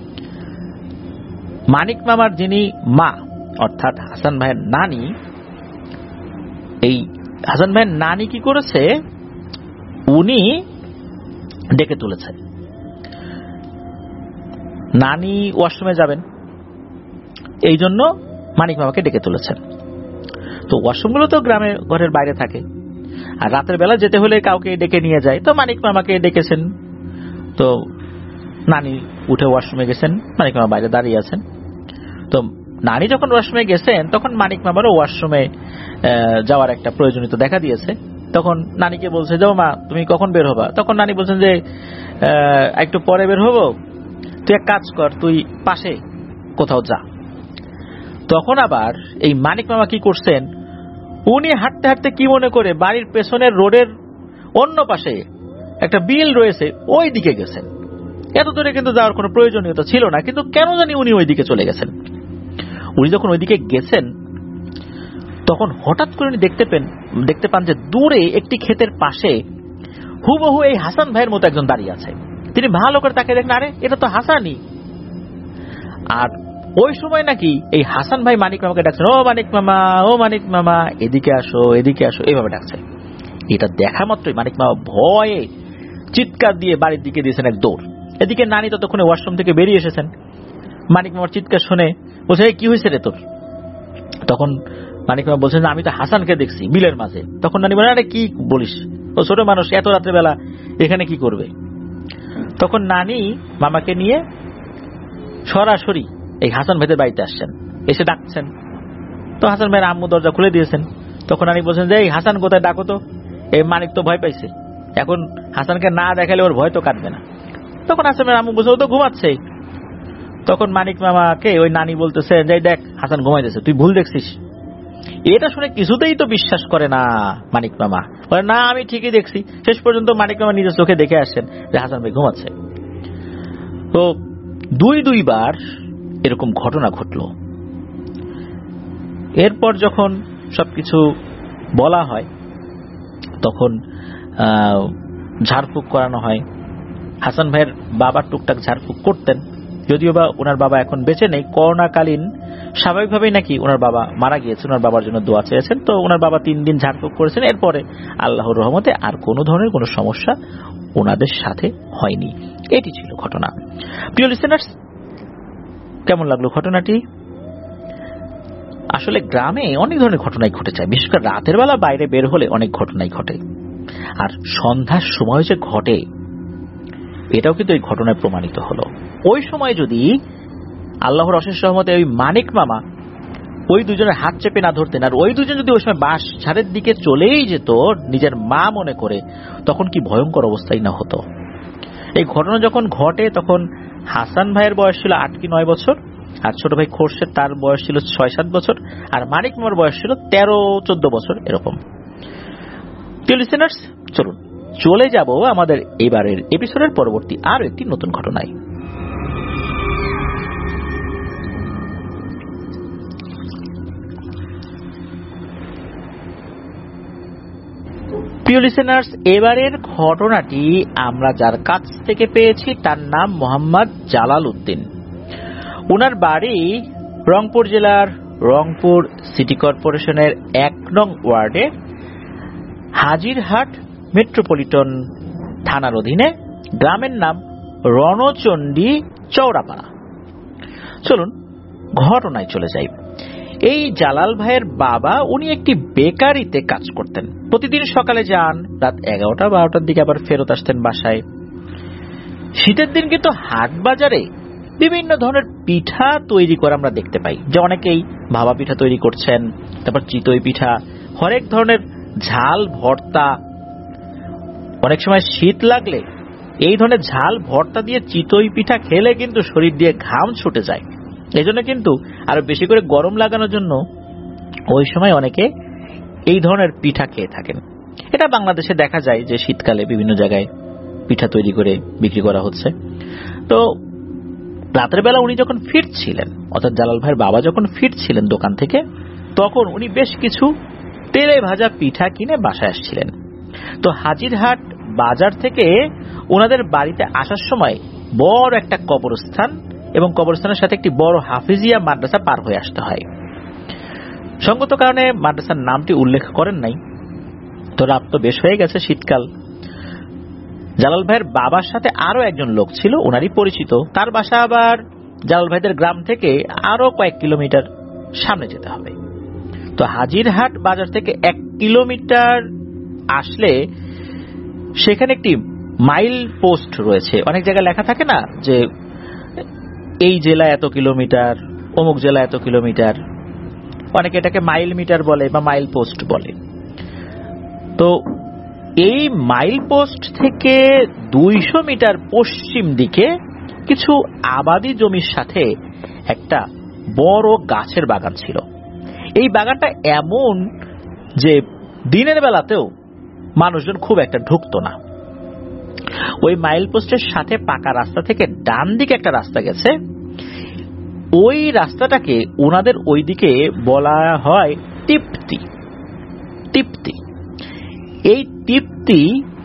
মানিক মামার যিনি মা অর্থাৎ হাসান ভাইয়ের নানি, এই হাসান ভাইয়ের নানি কি করেছে, উনি ডেকে তুলেছেন। নানি ওয়াশরুমে যাবেন এই জন্য মানিক মামাকে ডেকে তুলেছেন। তো ওয়াশরুমগুলো তো গ্রামের ঘরের বাইরে থাকে, আর রাতের বেলা যেতে হলে কাউকে ডেকে নিয়ে যায়, তো মানিক মামাকে ডেকেছেন। তো নানি উঠে ওয়াশরুমে গেছেন, মানিক মামা বাইরে দাঁড়িয়ে আছেন। তো নানি যখন ওয়াশরুমে গেছেন তখন মানিক মামারও ওয়াশরুমে যাওয়ার একটা প্রয়োজনীয়তা দেখা দিয়েছে। তখন নানিকে বলছে যাও মা তুমি কখন বের হবা? তখন নানি বলছেন যে একটু পরে বের হবো, তুই এক কাজ কর, তুই পাশে কোথাও যা। তখন আবার এই মানিক মামা কি করছেন, উনি হাঁটতে হাঁটতে কি মনে করে বাড়ির পেছনের রোডের অন্য পাশে একটা বিল রয়েছে ওই দিকে গেছেন। এত দূরে কিন্তু যাওয়ার কোনো প্রয়োজনীয়তা ছিল না, কিন্তু কেন জানি উনি ওই দিকে চলে গেছেন। উনি যখন ওই দিকে গেছেন তখন হঠাৎ করে উনি দেখতে পেন দেখতে পান যে দূরে একটি ক্ষেতের পাশে হুবহু এই হাসান ভাইয়ের মতো একজন দাঁড়িয়ে আছে। তিনি ভালো করে তাকে দেখেন, আরে এটা তো হাসানই। আর ওই সময় নাকি এই হাসান ভাই মানিক মামাকে ডাকছেন, ও মানিক মামা, ও মানিক মামা, এদিকে আসো এদিকে আসো, এইভাবে ডাকছে। এটা দেখা মাত্রই মানিক মামা ভয়ে চিৎকার দিয়ে বাড়ির দিকে দিয়েছেন এক দৌড়। এদিকে নানি ততক্ষণে ওয়াশরুম থেকে বেরিয়ে এসেছেন। মানিক মামার চিৎকার শুনে বলছে কি হয়েছে রে তোর? তখন মানিক মামা বলছেন আমি তো হাসানকে দেখছি বিলের মাঝে। তখন নানি বলে আরে কি বলিস, ও ছোট মানুষ এত রাত্রেবেলা এখানে কি করবে? তখন নানি মামাকে নিয়ে সরাসরি এই হাসান ভাইদের বাড়িতে আসছেন, এসে ডাকছেন। তো হাসান ভাইয়ের আম্মু দরজা খুলে দিয়েছেন। তখন নানি বলছেন যে এই হাসান কোথায়, ডাকো তো। এই মানিক তো ভয় পাইছে, এখন হাসানকে না দেখালে ওর ভয় তো কাটবে না। তখন হাসান ভাইয়ের আম্মু বলছে ও তো ঘুমাচ্ছে। তখন মানিক মামাকে ওই নানি বলতেছে যে দেখ হাসান ঘুমাইতেছে, তুই ভুল দেখছিস। এটা শুনে কিছুতেই তো বিশ্বাস করে না মানিক মামা, বলে না আমি ঠিকই দেখছি। শেষ পর্যন্ত মানিক মামা নিজের চোখে দেখে আসছেন যে হাসান ভাই ঘুমাচ্ছে। তো দুই দুইবার এরকম ঘটনা ঘটল। এরপর যখন সবকিছু বলা হয় তখন ঝাড়ফুঁক করানো হয়। হাসান ভাইয়ের বাবা টুকটাক ঝাড়ফুঁক করতেন, যদিও বা ওনার বাবা এখন বেঁচে নেই। করোনাকালীন স্বাভাবিকভাবেই নাকি ওনার বাবা মারা গিয়েছে, ওনার বাবার জন্য দোয়া চেয়েছেন। তো ওনার বাবা তিন দিন ঝাড়ফুঁক করেছেন। এরপরে আল্লাহর রহমতে আর কোনো ধরনের কোনো সমস্যা ওনাদের সাথে হয়নি। এটি ছিল ঘটনা। প্রিয় লিসেনার্স, কেমন লাগলো ঘটনাটি? আসলে গ্রামে অনেক ধরনের ঘটনাই ঘটে যায়, বিশেষ করে রাতের বেলা বাইরে বের হলে অনেক ঘটনাই ঘটে। আর সন্ধ্যার সময় যে ঘটে এটাও কিন্তু এই ঘটনায় প্রমাণিত হলো। ওই সময় যদি আল্লাহর অশেষ রহমতে ওই মানিক মামা ওই দুজনের হাত চেপে না ধরতেন, আর ওই দুজন যদি ওই সময় বাঁশ ঝাড়ের দিকে চলেই যেত নিজের মা মনে করে, তখন কি ভয়ঙ্কর অবস্থাই না হতো। এই ঘটনা যখন ঘটে তখন হাসান ভাইয়ের বয়স ছিল আট কি নয় বছর, আর ছোট ভাই খোরশেদ তার বয়স ছিল ছয় সাত বছর, আর মানিক মামার বয়স ছিল তেরো চোদ্দ বছর এরকম। প্রিয় লিসেনার্স, চলুন চলে যাব আমাদের এবারের এপিসোডের পরবর্তী আরো একটি নতুন ঘটনায়। প্রিয় লিসেনার্স, এবারের ঘটনাটি আমরা যার কাছ থেকে পেয়েছি তার নাম মোহাম্মদ জালাল উদ্দিন। ওনার বাড়ি রংপুর জেলার রংপুর সিটি কর্পোরেশনের এক নং ওয়ার্ডে হাজিরহাট মেট্রোপলিটন থানার অধীনে, গ্রামের নাম রণচণ্ডী চৌরাপাড়া। চলুন ঘটনায় চলে যাই। এই জালাল ভাইয়ের বাবা উনি একটি বেকারিতে কাজ করতেন। প্রতিদিন সকালে যান, রাত এগারোটা বারোটার দিকে আবার ফেরত আসতেন বাসায়। শীতের দিন কিন্তু হাট বাজারে বিভিন্ন ধরনের পিঠা তৈরি করে আমরা দেখতে পাই, যে অনেকেই ভাপা পিঠা তৈরি করছেন, তারপর চিতই পিঠা, হরেক ধরনের ঝাল ভর্তা। অনেক সময় শীত লাগলে এই ধরনের ঝাল ভর্তা দিয়ে চিতই পিঠা খেলে কিন্তু শরীর দিয়ে ঘাম ছুটে যায়। এই জন্য কিন্তু আরো বেশি করে গরম লাগানোর জন্য ওই সময় অনেকে এই ধরনের পিঠা খেয়ে থাকেন। এটা বাংলাদেশে দেখা যায় যে শীতকালে বিভিন্ন জায়গায় পিঠা তৈরি করে বিক্রি করা হচ্ছে। তো রাতের বেলা উনি যখন ফিরছিলেন, অর্থাৎ জালাল ভাইয়ের বাবা যখন ফিরছিলেন দোকান থেকে, তখন উনি বেশ কিছু তেলে ভাজা পিঠা কিনে বাসায় আসছিলেন। তো হাজিরহাট বাজার থেকে ওনাদের বাড়িতে আসার সময় বড় একটা কবরস্থান এবং কবরস্থানের সাথে একটি বড় হাফিজিয়া মাদ্রাসা পার হয়ে আসতে হয়। সঙ্গত কারণে মাদ্রাসার নামটি উল্লেখ করেন নাই। তো রাত তো বেশ হয়ে গেছে, শীতকাল। জালাল ভাইয়ের বাবার সাথে আরো একজন লোক ছিল, ওনারই পরিচিত। তার বাসা আবার জালাল ভাইদের গ্রাম থেকে আরো কয়েক কিলোমিটার সামনে যেতে হবে। তো হাজিরহাট বাজার থেকে এক কিলোমিটার আসলে সেখানে একটি মাইল পোস্ট রয়েছে। অনেক জায়গায় লেখা থাকে না যে এই জেলা এত কিলোমিটার, অমুক জেলা এত কিলোমিটার, অনেকে এটাকে মাইল মিটার বলে বা মাইল পোস্ট বলে। তো এই মাইল পোস্ট থেকে দুইশো মিটার পশ্চিম দিকে কিছু আবাদি জমির সাথে একটা বড় গাছের বাগান ছিল। এই বাগানটা এমন যে দিনের বেলাতেও মানুষজন খুব একটা ঢুকতো না। ওই মাইল পোস্টের সাথে পাকা রাস্তা থেকে ডান দিকে একটা রাস্তা গেছে। ওই রাস্তাটাকে ওনাদের ওইদিকে বলা হয় টিপ্তি। টিপ্তি এই টিপ্তি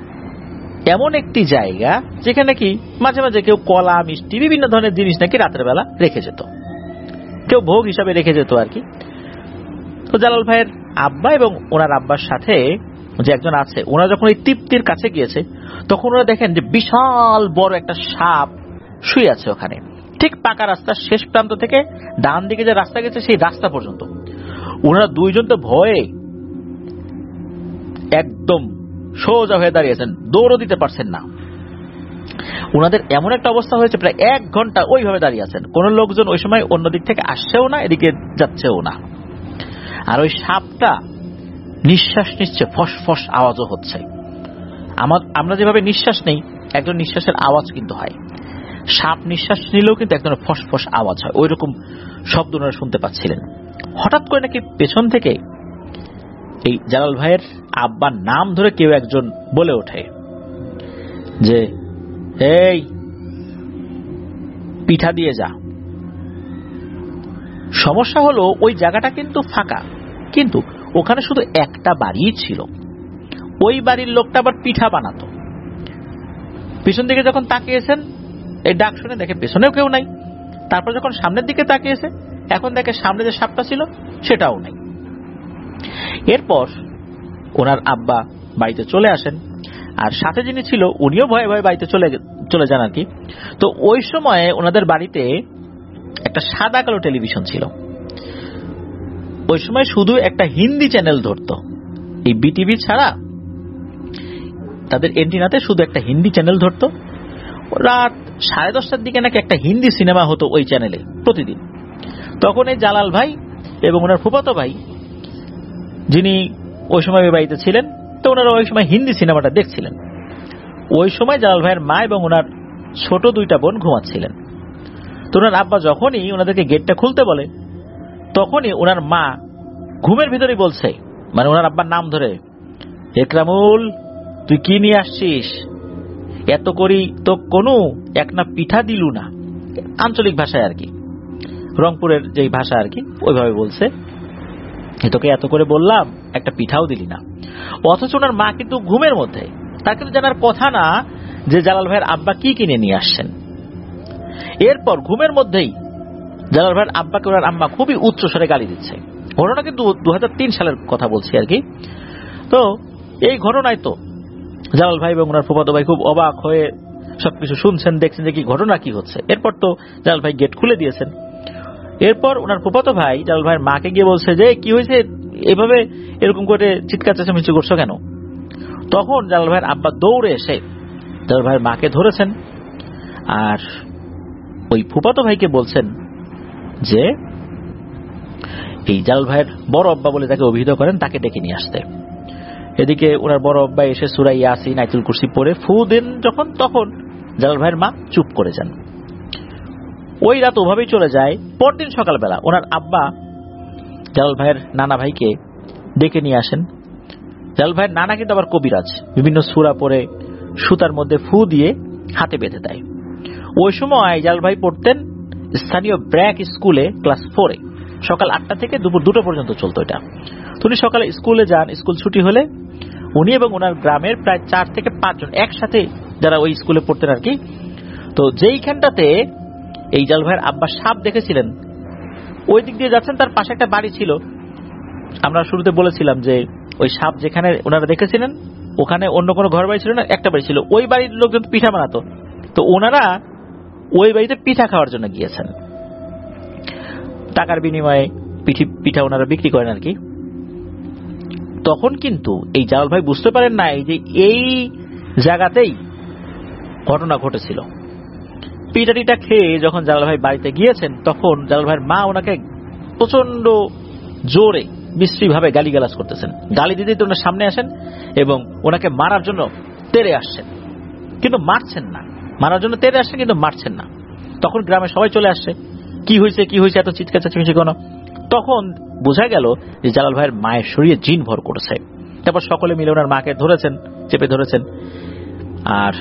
এমন একটি জায়গা যেখানে কি মাঝে মাঝে কেউ কলা মিষ্টি বিভিন্ন ধরনের জিনিস নাকি রাতের বেলা রেখে যেত, কেউ ভোগ হিসাবে রেখে যেত আর কি। তো জালাল ভাইয়ের আব্বা এবং ওনার আব্বার সাথে যে একজন আছে, ওনারা যখন এই টিপ্তির কাছে গিয়েছে তখন ওরা দেখেন যে বিশাল বড় একটা সাপ শুয়ে আছে ওখানে, ঠিক পাকা রাস্তার শেষ প্রান্ত থেকে ডান দিকে যে রাস্তা গেছে সেই রাস্তা পর্যন্ত। ওনারা দুইজন তো ভয়ে একদম সোজা হয়ে দাঁড়িয়েছেন, দৌড়ও দিতে পারছেন না। ওনাদের এমন একটা অবস্থা হয়েছে প্রায় এক ঘন্টা ওইভাবে দাঁড়িয়ে আছেন। কোন লোকজন ওই সময় অন্য দিক থেকে আসছেও না, এদিকে যাচ্ছেও না। আর ওই সাপটা নিঃশ্বাস নিচ্ছে, ফস ফস আওয়াজও হচ্ছে। আমরা যেভাবে নিঃশ্বাস নেই, একজন নিঃশ্বাসের আওয়াজ কিন্তু হয়, সাপ নিঃশ্বাস নিলেও কিন্তু এক ধরনের ফস ফস আওয়াজ হয়। ওই রকম শব্দ ওনারা শুনতে পাচ্ছিলেন। হঠাৎ করে নাকি পেছন থেকে এই জালাল ভাইয়ের আব্বার নাম ধরে কেউ একজন বলে ওঠে যে এই পিঠা দিয়ে যা। সমস্যা হলো ওই জায়গাটা কিন্তু ফাঁকা, কিন্তু ওখানে শুধু একটা বাড়ি ছিল। ওই বাড়ির লোকটা আবার পিঠা বানাতো। পিছন দিকে যখন তাকিয়েছেন এই ডাক শুনে দেখে পেছনেও কেউ নাই। তারপর যখন সামনের দিকে তাকিয়েছে এখন দেখে সামনে যে সাপটা ছিল সেটাও নাই। এরপর ওনার আব্বা বাড়িতে চলে আসেন, আর সাথে যিনি ছিল উনিও ভয়ে ভয়ে বাড়িতে চলে চলে যান আর কি। তো ওই সময়ে ওনাদের বাড়িতে একটা সাদা কালো টেলিভিশন ছিল। ওই সময় শুধু একটা হিন্দি চ্যানেল ধরতো, এই বিটিভি ছাড়া তাদের এন্টিনাতে শুধু একটা হিন্দি চ্যানেল ধরতো। রাত সাড়ে দশটার দিকে নাকি একটা হিন্দি সিনেমা হতো ওই চ্যানেলে প্রতিদিন। তখন এই জালাল ভাই এবং ওনার ফুফাতো ভাই যিনি ওই সময় ওই বাড়িতে ছিলেন, তো ওনারা ওই সময় হিন্দি সিনেমাটা দেখছিলেন। ওই সময় জালাল ভাইয়ের মা এবং ওনার ছোট দুইটা বোন ঘুমাচ্ছিলেন। তো ওনার আব্বা যখনই ওনাদেরকে গেটটা খুলতে বলে তখনই ওনার মা ঘুমের ভিতরেই বলছে, মানে ওনার আব্বার নাম ধরে, একরামুল তুই কি নিয়ে আসছিস? এত করি তো কোনো একটা পিঠা দিলু না। আঞ্চলিক ভাষায় আর কি, রংপুরের যেই ভাষা আর কি ওইভাবে বলছে, তোকে এত করে বললাম একটা পিঠাও দিলি না। অথচ ওনার মা কিন্তু ঘুমের মধ্যে, তার কিন্তু জানার কথা না যে জালাল ভাইয়ের আব্বা কি কিনে নিয়ে আসছেন। এরপর ঘুমের মধ্যেই জালাল ভাইয়ের আব্বাকে ওনার আম্মা খুবই উচ্চ স্বরে গালি দিচ্ছে। ঘটনা কিন্তু দু হাজার তিন সালের কথা বলছি আর কি। তো এই ঘটনায় তো জালাল ভাই এবং ওনার ফুফাতো ভাই খুব অবাক হয়ে সবকিছু শুনছেন, দেখছেন যে কি ঘটনা কি হচ্ছে। এরপর তো জালাল ভাই গেট খুলে দিয়েছেন। এরপর ওনার ফুফাতো ভাই জালাল ভাইয়ের মাকে গিয়ে বলছে যে কি হয়েছে, এভাবে এরকম করে চিৎকার চেঁচামেচি করছো কেন? তখন জালাল ভাইয়ের আব্বা দৌড়ে এসে জালাল ভাইয়ের মাকে ধরেছেন, আর ওই ফুফাতো ভাইকে বলছেন যে এই জালাল ভাইয়ের বড় আব্বা বলে যাকে অভিহিত করেন তাকে ডেকে নিয়ে আসতে। এদিকে ওনার বড় আব্বা এসে সূরা ইয়াসিন আয়াতুল কুরসি পড়ে ফু দেন যখন, তখন জালাল ভাইয়ের মা চুপ করে যান। ওই রাত ওভাবেই চলে যায়। পরদিন সকালবেলা ওনার আব্বা জালাল ভাইয়ের নানা ভাইকে ডেকে নিয়ে আসেন। জালাল ভাইয়ের নানা কিন্তু আবার কবিরাজ, বিভিন্ন সূরা পড়ে সুতার মধ্যে ফু দিয়ে হাতে বেঁধে দেয়। ওই সময় জালাল ভাই পড়তেন স্থানীয় ব্র্যাক স্কুলে ক্লাস ফোরে। সকাল আটটা থেকে দুপুর দুটো পর্যন্ত চলতো এটা। উনি সকালে স্কুলে যান, স্কুল ছুটি হলে উনি এবং ওনার গ্রামের প্রায় চার থেকে পাঁচজন একসাথে যারা ওই স্কুলে পড়তেন আর কি। তো যেইখানটাতে এই জালাল ভাইয়ের আব্বা সাপ দেখেছিলেন, ওই দিক দিয়ে যাচ্ছেন, তার পাশে একটা বাড়ি ছিল। আমরা শুরুতে বলেছিলাম যে ওই সাপ যেখানে ওনারা দেখেছিলেন ওখানে অন্য কোনো ঘর বাড়ি ছিল না, একটা বাড়ি ছিল। ওই বাড়ির লোকজন পিঠা বানাতো, তো ওনারা ওই বাড়িতে পিঠা খাওয়ার জন্য গিয়েছেন। টাকার বিনিময়ে পিঠি পিঠা ওনারা বিক্রি করেন আর কি। তখন কিন্তু এই জালাল ভাই বুঝতে পারেন না যে এই জায়গাতেই ঘটনা ঘটেছিল। পিঠাটিটা খেয়ে যখন জালাল ভাই বাড়িতে গিয়েছেন, তখন জালাল ভাইয়ের মা ওনাকে প্রচন্ড জোরে বিশ্রী ভাবে গালিগালাজ করতেছেন। গালি দিতে দিতে ওনার সামনে আসেন এবং ওনাকে মারার জন্য তেড়ে আসছেন, কিন্তু মারছেন না। মারার জন্য তেড়ে আসছেন কিন্তু মারছেন না। তখন গ্রামে সবাই চলে আসছে, কি হয়েছে কি হয়েছে এত চিৎকার চেঁচামেচি কেন? তখন বোঝা গেল যে জালাল ভাইয়ের মায়ের শরীরে জিন ভর করেছে। তারপর সকলে মিলে ওনার মাকে ধরেছেন, চেপে ধরেছেন। আর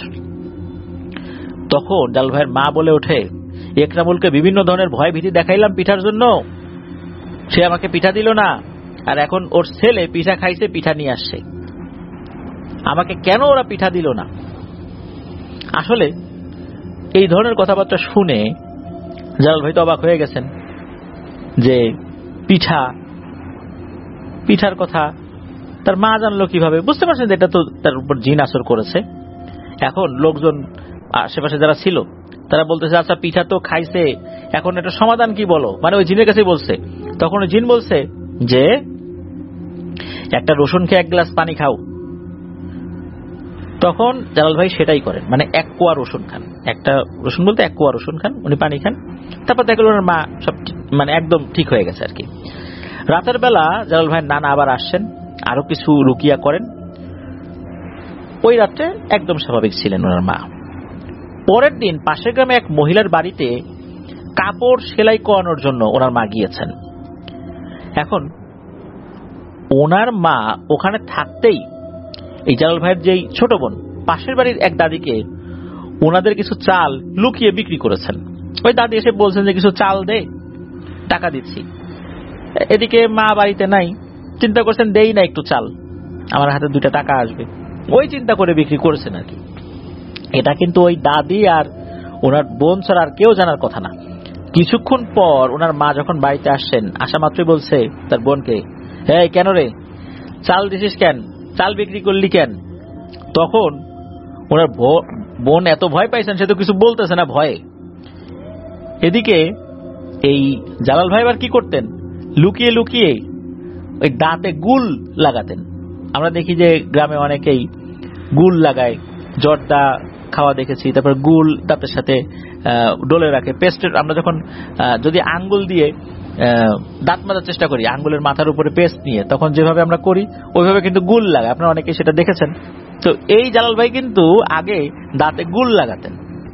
তখন জালাল ভাইয়ের মা বলে ওঠে, একরামুলকে বিভিন্ন ধরনের ভয় ভীতি দেখাইলাম পিঠার জন্য, সে আমাকে পিঠা দিল না, আর এখন ওর ছেলে পিঠা খাইছে, পিঠা নিয়ে আসছে, আমাকে কেন ওরা পিঠা দিল না? আসলে এই ধরনের কথাবার্তা শুনে জালাল ভাই তো অবাক হয়ে গেছেন যে পিঠা পিঠার কথা তার মা জানলো কিভাবে। বুঝতে পারছেন যে এটা তো তার উপর জিন আসর করেছে। এখন লোকজন আশেপাশে যারা ছিল তারা বলতেছে, আচ্ছা পিঠা তো খাইছে, এখন এটা সমাধান কি বলো, মানে ওই জিনের কাছে বলছে। তখন ওই জিন বলছে যে একটা রসুন খেয়ে এক গ্লাস পানি খাও। তখন জালাল ভাই সেটাই করেন, মানে এক কোয়া রসুন খান, একটা রসুন বলতে এক কোয়া রসুন খান, উনি পানি খান। তারপর দেখলেন ওনার মা সব মানে একদম ঠিক হয়ে গেছে আর কি। রাতের বেলা জালাল ভাইয়ের নানা আবার আসছেন, আরো কিছু রুকিয়া করেন। ওই রাত্রে একদম স্বাভাবিক ছিলেন ওনার মা। পরের দিন পাশের গ্রামে এক মহিলার বাড়িতে কাপড় সেলাই করানোর জন্য ওনার মা গিয়েছেন। এখন ওনার মা ওখানে থাকতেই এই জালাল ভাইয়ের যেই ছোট বোন পাশের বাড়ির এক দাদিকে ওনাদের কিছু চাল লুকিয়ে বিক্রি করেছেন। ওই দাদি এসে বলছেন যে কিছু চাল দে, টাকা দিচ্ছি। এদিকে মা বাড়িতে নাই, চিন্তা করছেন দেই না একটু চাল, আমার হাতে দুইটা টাকা আসবে, ওই চিন্তা করে বিক্রি করেছেন আর কি। এটা কিন্তু ওই দাদি আর ওনার বোন ছাড়া আর কেউ জানার কথা না। কিছুক্ষণ পর ওনার মা যখন বাড়িতে আসছেন, আসা মাত্রই বলছে তার বোনকে, হ্যাঁ কেন রে চাল দিছিস কেন, চাল বিক্রি করলি কেন? তখন ওনার বোন এত ভয় পাইছেন, সে তো কিছু বলতেছে না ভয়ে। এদিকে এই জালাল ভাই আবার কি করতেন, লুকিয়ে লুকিয়ে ওই দাঁতে গুল লাগাতেন। আমরা দেখি যে গ্রামে অনেকেই গুল লাগায়, জর্দা খাওয়া দেখেছি, তারপর গুল দাঁতের সাথে ডলে রাখে। পেস্টের আমরা যখন যদি আঙ্গুল দিয়ে দাঁত মাজার চেষ্টা করি আঙ্গুলের মাথার উপরে পেস্ট নিয়ে, তখন যেভাবে আমরা করি ওইভাবে কিন্তু গুল লাগায়, আপনারা অনেকেই সেটা দেখেছেন। তো এই জালাল ভাই কিন্তু আগে দাঁতে গুল লাগাতেন।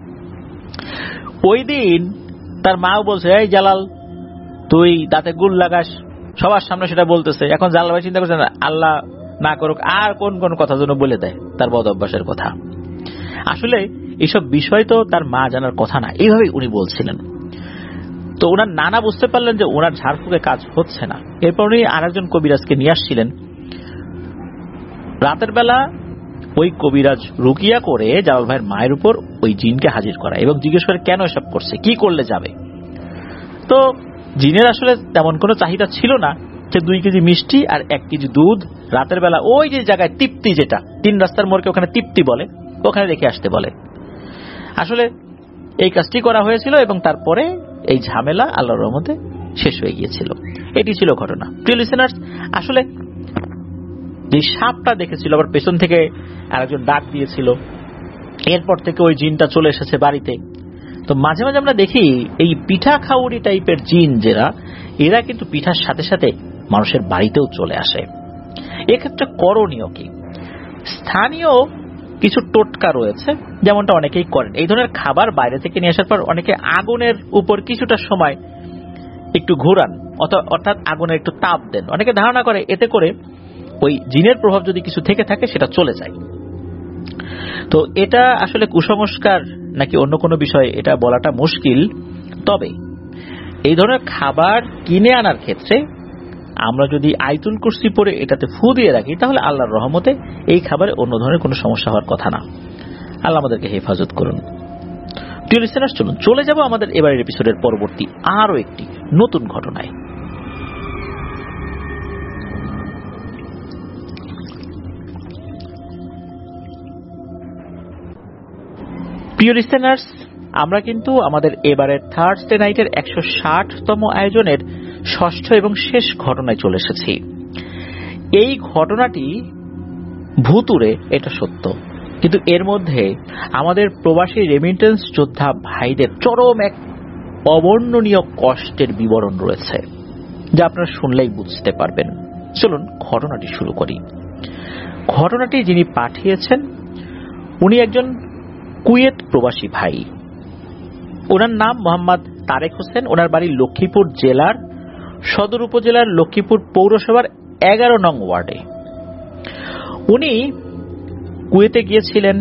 ওই দিন তার মাও বলছে, এই জালাল তুই দাঁতে গুল লাগাস, সবার সামনে সেটা বলতেছে। এখন জালাল ভাই চিন্তা করছেন, আল্লাহ না করুক, আর কোন কোন কথা যেন বলে দেয় তার বদ অভ্যাসের কথা। আসলে এইসব বিষয় তো তার মা জানার কথা না, এইভাবেই উনি বলছিলেন। তো ওনার নানা বুঝতে পারলেন যে ওনার ঝাড়ফুঁকে কাজ হচ্ছে না। এরপর উনি আরেকজন কবিরাজকে নিয়ে আসছিলেন। রাতের বেলা ওই কবিরাজ রুকিয়া করে জালাল ভাইয়ের মায়ের উপর ওই জিনকে হাজির করা এবং জিজ্ঞেস করে কেন এসব করছে, কি করলে যাবে। তো জিনের আসলে তেমন কোনো চাহিদা ছিল না, যে দুই কেজি মিষ্টি আর এক কেজি দুধ রাতের বেলা ওই যে জায়গায় তৃপ্তি, যেটা তিন রাস্তার মোড়কে ওখানে তৃপ্তি বলে, ওখানে রেখে আসতে বলে। আসলে এই কাজটি করা হয়েছিল এবং তারপরে এই ঝামেলা আল্লাহর রহমতে শেষ হয়ে গিয়েছিল। এটি ছিল ঘটনা। প্রিয় লিসেনার্স, আসলে যে সাপটা দেখেছিল আবার পেছন থেকে আরেকজন ডাক দিয়েছিল, এরপর থেকে ওই জিনটা চলে এসেছে বাড়িতে। তো মাঝে মাঝে আমরা দেখি এই পিঠা খাউড়ি টাইপের জিন যারা, এরা কিন্তু পিঠার সাথে সাথে মানুষের বাড়িতেও চলে আসে। এক্ষেত্রে করণীয় কি? স্থানীয় কিছু টোটকা রয়েছে, যেমনটা অনেকেই করেন। এই ধরনের খাবার বাইরে থেকে নিয়ে আসার পর অনেকে আগুনের উপর কিছুটা সময় একটু ঘোরান, অর্থাৎ আগুনের একটু তাপ দেন। অনেকে ধারণা করে এতে করে ওই জিনের প্রভাব যদি কিছু থেকে থাকে সেটা চলে যায়। তো এটা আসলে কুসংস্কার নাকি অন্য কোনো বিষয় এটা বলাটা মুশকিল। তবে এই ধরনের খাবার কিনে আনার ক্ষেত্রে আমরা যদি আয়াতুল কুরসি পড়ে এটাতে ফু দিয়ে রাখি, তাহলে আল্লাহর রহমতে এই খাবারে অন্য ধরনের কোনো সমস্যা হওয়ার কথা না। আল্লাহ আমাদেরকে হেফাজত করুন। প্রিয় লিসেনার্স, চলুন চলে যাব আমাদের এবারের এপিসোডের পরবর্তী আরো একটি নতুন ঘটনায়। প্রিয় লিসেনার্স, আমরা কিন্তু আমাদের এবারের থার্সডে নাইটের একশো ষাটতম আয়োজনের ষষ্ঠ এবং শেষ ঘটনায় চলে এসেছি। এই ঘটনাটি ভুতুড়ে, এটা সত্য, কিন্তু এর মধ্যে আমাদের প্রবাসী রেমিটেন্স যোদ্ধা ভাইদের চরম এক অবর্ণনীয় কষ্টের বিবরণ রয়েছে, যা আপনারা শুনলেই বুঝতে পারবেন। চলুন ঘটনাটি শুরু করি। ঘটনাটি যিনি পাঠিয়েছেন উনি একজন কুয়েত প্রবাসী ভাই। ওনার নাম মোহাম্মদ তারেক হোসেন। ওনার বাড়ি লক্ষ্মীপুর জেলার সদর উপজেলার লক্ষ্মীপুর পৌরসভার এগারো নং ওয়ার্ডে। উনি কুয়েতে গিয়েছিলেন,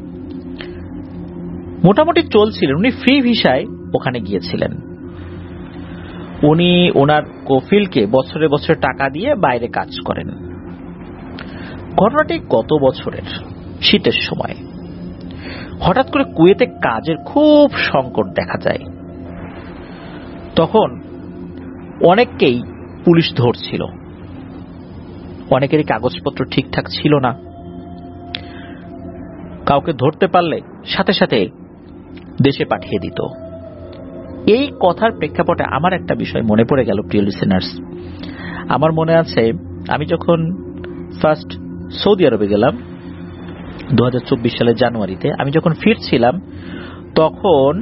মোটামুটি চলছিলেন, উনি ফ্রি ভিসায় ওখানে গিয়েছিলেন। উনি ওনার কফিলকে বছরে বছরে টাকা দিয়ে বাইরে কাজ করেন। ঘটনাটি গত বছরের শীতের সময়। হঠাৎ করে কুয়েতে কাজের খুব সংকট দেখা যায়। তখন অনেককেই পুলিশ ধরছিল, অনেকেরই কাগজপত্র ঠিকঠাক ছিল না। কাউকে ধরতে পারলে সাথে সাথে দেশে পাঠিয়ে দিত। এই কথার প্রেক্ষাপটে আমার একটা বিষয় মনে পড়ে গেল প্রিয় লিসেনার্স। আমার মনে আছে আমি যখন ফার্স্ট সৌদি আরবে গেলাম দু হাজার চব্বিশ সালের জানুয়ারিতে, আমি যখন ফিরছিলাম তখন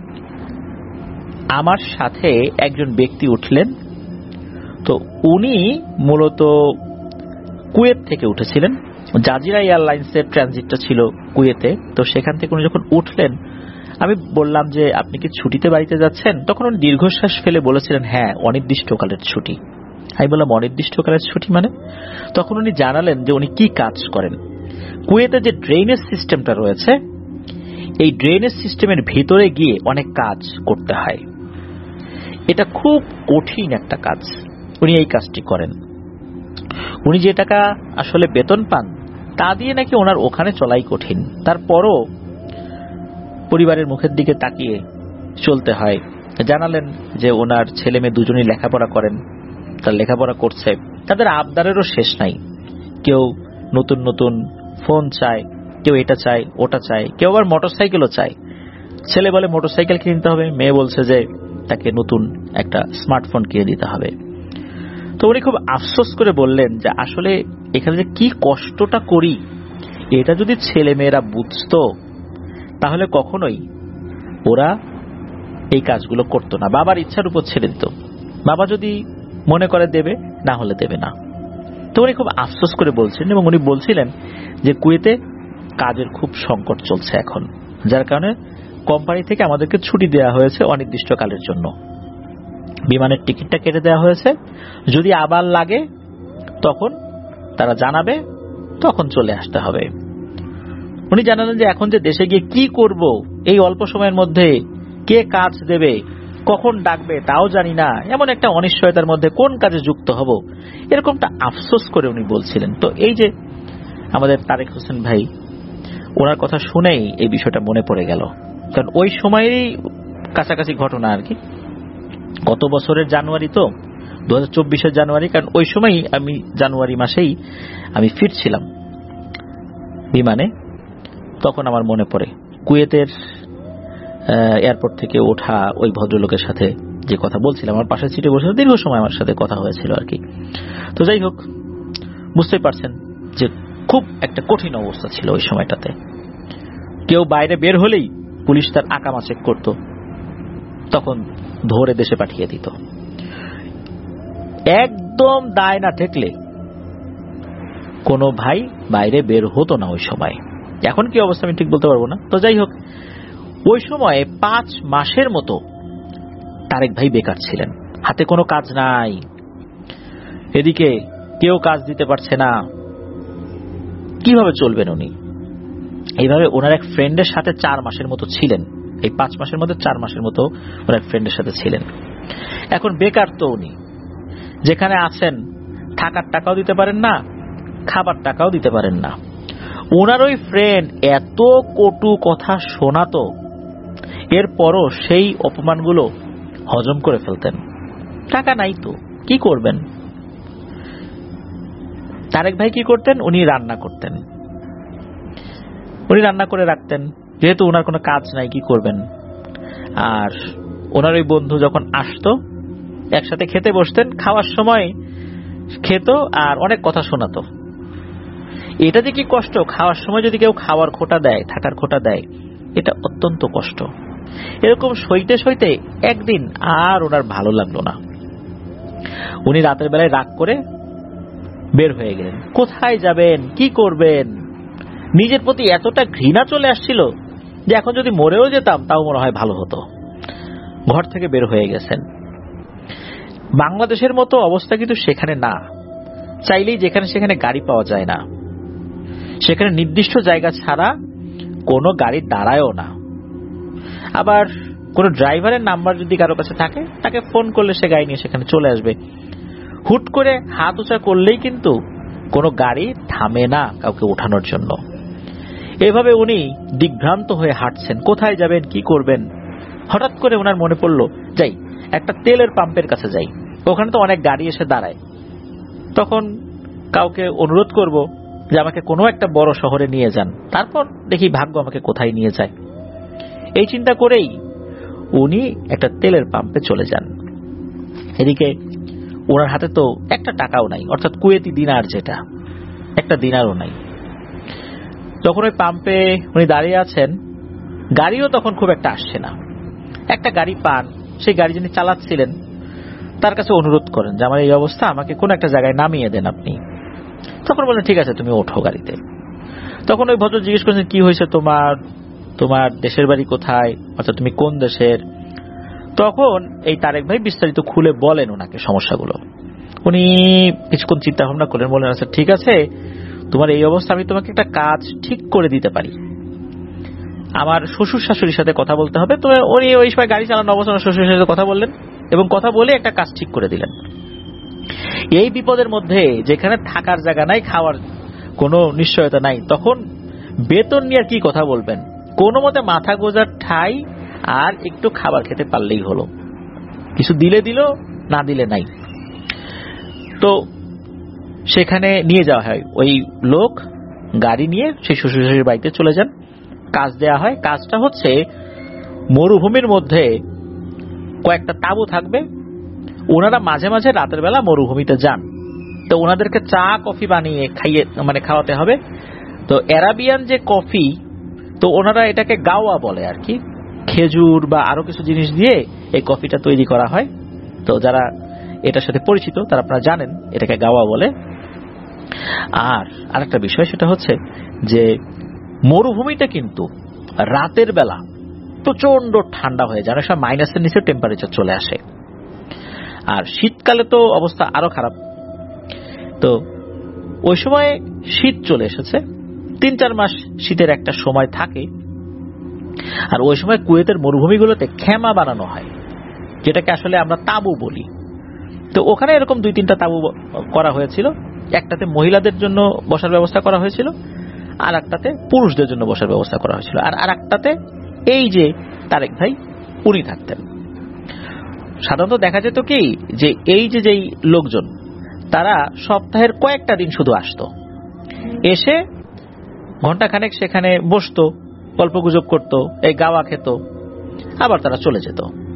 আমার সাথে একজন ব্যক্তি উঠলেন। তো উনি মূলত কুয়েত থেকে উঠেছিলেন। জাজিরা এয়ারলাইন্সের ট্রানজিটটা ছিল কুয়েতে। তো সেখান থেকে উনি যখন উঠলেন, আমি বললাম যে আপনি কি ছুটিতে বাড়িতে যাচ্ছেন? তখন উনি দীর্ঘশ্বাস ফেলে বলেছিলেন হ্যাঁ, অনির্দিষ্টকালের ছুটি। আমি বললাম অনির্দিষ্টকালের ছুটি মানে? তখন উনি জানালেন যে উনি কি কাজ করেন। কুয়েতে যে ড্রেনেজ সিস্টেমটা রয়েছে, এই ড্রেনেজ সিস্টেমের ভিতরে গিয়ে অনেক কাজ করতে হয়। এটা খুব কঠিন একটা কাজ। উনি এই কাজটি করেন। উনি যে টাকা আসলে বেতন পান তা দিয়ে নাকি ওনার ওখানে চলাই কঠিন। তারপরও পরিবারের মুখের দিকে তাকিয়ে চলতে হয়। জানালেন যে ওনার ছেলে মেয়ে দুজনেই লেখাপড়া করেন, তার লেখাপড়া করছে, তাদের আবদারেরও শেষ নাই। কেউ নতুন নতুন ফোন চায়, কেউ এটা চায় ওটা চায়, কেউ আবার মোটরসাইকেলও চায়। ছেলে বলে মোটরসাইকেল কিনতে হবে, মেয়ে বলছে যে তাকে নতুন একটা স্মার্টফোন কিনে দিতে হবে। তো উনি খুব আফসোস করে বললেন যে আসলে এখানে যে কি কষ্টটা করি এটা যদি ছেলে মেয়েরা বুঝতো তাহলে কখনোই ওরা এই কাজগুলো করতো না, বাবার ইচ্ছার উপর ছেড়ে দিত। বাবা যদি মনে করে দেবে, না হলে দেবে না। তো উনি খুব আফসোস করে বলছেন এবং উনি বলছিলেন যে কুয়েতে কাজের খুব সংকট চলছে এখন, যার কারণে কোম্পানি থেকে আমাদেরকে ছুটি দেওয়া হয়েছে অনির্দিষ্টকালের জন্য। বিমানের টিকিটটা কেটে দেওয়া হয়েছে, যদি আবার লাগে তখন তারা জানাবে, তখন চলে আসতে হবে। উনি জানালেন যে এখন যে দেশে গিয়ে কি করব, এই অল্প সময়ের মধ্যে কে কাজ দেবে, কখন ডাকবে তাও জানি না, এমন একটা অনিশ্চয়তার মধ্যে কোন কাজে যুক্ত হব, এরকমটা আফসোস করে উনি বলছিলেন। তো এই যে আমাদের তারেক হোসেন ভাই, ওনার কথা শুনেই এই বিষয়টা মনে পড়ে গেল। কারণ ওই সময়েরই কাছাকাছি ঘটনা আর কি, গত বছরের জানুয়ারি, তো দু হাজার চব্বিশের জানুয়ারি, কারণ ওই সময়ই আমি জানুয়ারি মাসেই আমি ফিরছিলাম বিমানে। তখন আমার মনে পড়ে কুয়েতের এয়ারপোর্ট থেকে ওঠা ওই ভদ্রলোকের সাথে যে কথা বলছিলাম, আমার পাশের সিটে বসে দীর্ঘ সময় আমার সাথে কথা হয়েছিল আর কি। তো যাই হোক, বুঝতেই পারছেন যে খুব একটা কঠিন অবস্থা ছিল ওই সময়টাতে। কেউ বাইরে বের হলেই পুলিশ তার আকামা চেক করত, তখন ধরে দেশে পাঠিয়ে দিত। একদম দায় না ঠেকলে কোনো ভাই বাইরে বের হতো না ওই সময়। এখন কি অবস্থা আমি ঠিক বলতে পারবো না। তো যাই হোক, ওই সময় পাঁচ মাসের মতো তারেক ভাই বেকার ছিলেন, হাতে কোনো কাজ নাই, এদিকে কেউ কাজ দিতে পারছে না, কিভাবে চলবেন উনি? এইভাবে ওনার এক ফ্রেন্ডের সাথে চার মাসের মতো ছিলেন, এই পাঁচ মাসের মধ্যে চার মাসের মতো ওনার এক ফ্রেন্ডের সাথে ছিলেন। এখন বেকার তো উনি, যেখানে আছেন থাকার টাকাও দিতে পারেন না, খাবার টাকাও দিতে পারেন না। ওনার ওই ফ্রেন্ড এত কটু কথা শোনাতো, এরপরও সেই অপমানগুলো হজম করে ফেলতেন। টাকা নাই তো কি করবেন? তারেক ভাই কি করতেন? উনি রান্না করতেন, উনি রান্না করে রাখতেন, যেহেতু ওনার কোনো কাজ নাই, কি করবেন? আর ওনার ওই বন্ধু যখন আসতো একসাথে খেতে বসতেন, খাওয়ার সময় খেত আর অনেক কথা শোনাতো। এটা যে কি কষ্ট, খাওয়ার সময় যদি কেউ খাওয়ার খোটা দেয়, থাকার খোটা দেয়, এটা অত্যন্ত কষ্ট। এরকম সইতে সইতে একদিন আর ওনার ভালো লাগলো না, উনি রাতের বেলায় রাগ করে বের হয়ে গেলেন। কোথায় যাবেন, কি করবেন? নিজের প্রতি এতটা ঘৃণা চলে আসছিল যে এখন যদি মরেও যেতাম তাও মনে হয় ভালো হতো। ঘর থেকে বের হয়ে গেছেন। বাংলাদেশের মতো অবস্থা কিন্তু সেখানে না, চাইলেই যেখানে সেখানে গাড়ি পাওয়া যায় না, সেখানে নির্দিষ্ট জায়গা ছাড়া কোনো গাড়ি দাঁড়ায়ও না। আবার কোনো ড্রাইভারের নাম্বার যদি কারো কাছে থাকে, তাকে ফোন করলে সে গাড়ি নিয়ে সেখানে চলে আসবে। হুট করে হাত উঁচা করলেই কিন্তু কোনো গাড়ি থামে না কাউকে ওঠানোর জন্য। এভাবে উনি দিগ্ভ্রান্ত হয়ে হাঁটছেন, কোথায় যাবেন, কি করবেন। হঠাৎ করে ওনার মনে পড়লো, যাই একটা তেলের পাম্পের কাছে যাই, ওখানে তো অনেক গাড়ি এসে দাঁড়ায়, তখন কাউকে অনুরোধ করব যে আমাকে কোনো একটা বড় শহরে নিয়ে যান, তারপর দেখি ভাগ্য আমাকে কোথায় নিয়ে যায়। এই চিন্তা করেই উনি একটা তেলের পাম্পে চলে যান। এদিকে ওনার হাতে তো একটা টাকাও নাই, অর্থাৎ কুয়েতি দিনার, যেটা একটা দিনারও নাই। তখন ওই পাম্পে উনি দাঁড়িয়ে আছেন, গাড়িও তখন খুব একটা আসছে না। একটা গাড়ি পান, সেই গাড়ি যিনি চালাচ্ছিলেন তার কাছে অনুরোধ করেন যে আমার এই অবস্থা, আমাকে কোন একটা জায়গায় নামিয়ে দেন আপনি। তখন বলেন ঠিক আছে তুমি ওঠো গাড়িতে। তখন ওই ভদ্র জিজ্ঞেস করেছেন কি হয়েছে তোমার, তোমার দেশের বাড়ি কোথায়, অর্থাৎ তুমি কোন দেশের? তখন এই তারেক ভাই বিস্তারিত খুলে বলেন ওনাকে সমস্যাগুলো। উনি কিছুক্ষণ চিন্তা ভাবনা করলেন, বলেন আচ্ছা ঠিক আছে, তোমার এই অবস্থা, আমি তোমাকে একটা কাজ ঠিক করে দিতে পারি। আমার শ্বশুর শাশুড়ির সাথে কথা বলতে হবে। তো উনি ওই সময় গাড়ি চালানো অবস্থায় শ্বশুরের সাথে কথা বললেন এবং কথা বলে একটা কাজ ঠিক করে দিলেন। এই বিপদের মধ্যে যেখানে থাকার জায়গা নাই, খাওয়ার কোনো নিশ্চয়তা নাই, তখন বেতন নিয়ে কি কথা বলবেন? কোনো মতে মাথা গোজার ঠাই আর একটু খাবার খেতে পারলেই হলো। কিছু দিলে দিল, না দিলে নাই। তো সেখানে নিয়ে যাওয়া হয়, ওই লোক গাড়ি নিয়ে সেই শ্বশুর শাশুড়ির বাড়িতে চলে যান, কাজ দেয়া হয়। কাজটা হচ্ছে মরুভূমির মধ্যে কয়েকটা তাঁবু থাকবে, ওনারা মাঝে মাঝে রাতের বেলা মরুভূমিতে যান, তো ওনাদেরকে চা কফি বানিয়ে খাইয়ে মানে খাওয়াতে হবে। তো অ্যারাবিয়ান যে কফি, তো ওনারা এটাকে গাওয়া বলে আর কি, খেজুর বা আরো কিছু জিনিস দিয়ে এই কফিটা তৈরি করা হয়। তো যারা এটার সাথে পরিচিত তারা আপনারা জানেন এটাকে গাওয়া বলে। আর আরেকটা বিষয় সেটা হচ্ছে যে মরুভূমিটা কিন্তু রাতের বেলা প্রচন্ড ঠান্ডা হয়ে যায়, অনেক সময় মাইনাসের নিচে টেম্পারেচার চলে আসে। আর শীতকালে তো অবস্থা আরো খারাপ। তো ওই সময় শীত চলে এসেছে, তিন চার মাস শীতের একটা সময় থাকে। আর ওই সময় কুয়েতের মরুভূমিগুলোতে খেমা বানানো হয়, যেটাকে আসলে আমরা তাঁবু বলি। তো ওখানে এরকম দুই তিনটা তাঁবু করা হয়েছিল। একটাতে মহিলাদের জন্য বসার ব্যবস্থা করা হয়েছিল, আর একটাতে পুরুষদের জন্য বসার ব্যবস্থা করা হয়েছিল, আর আর একটাতে এই যে তারেক ভাই উনি থাকতেন। সাধারণত দেখা যেত কি যে এই যে যেই লোকজন তারা সপ্তাহের কয়েকটা দিন শুধু আসতো, এসে ঘন্টাখানেক সেখানে বসতো, গল্পগুজব করতো, এই গাওয়া খেত, আবার তারা চলে যেত।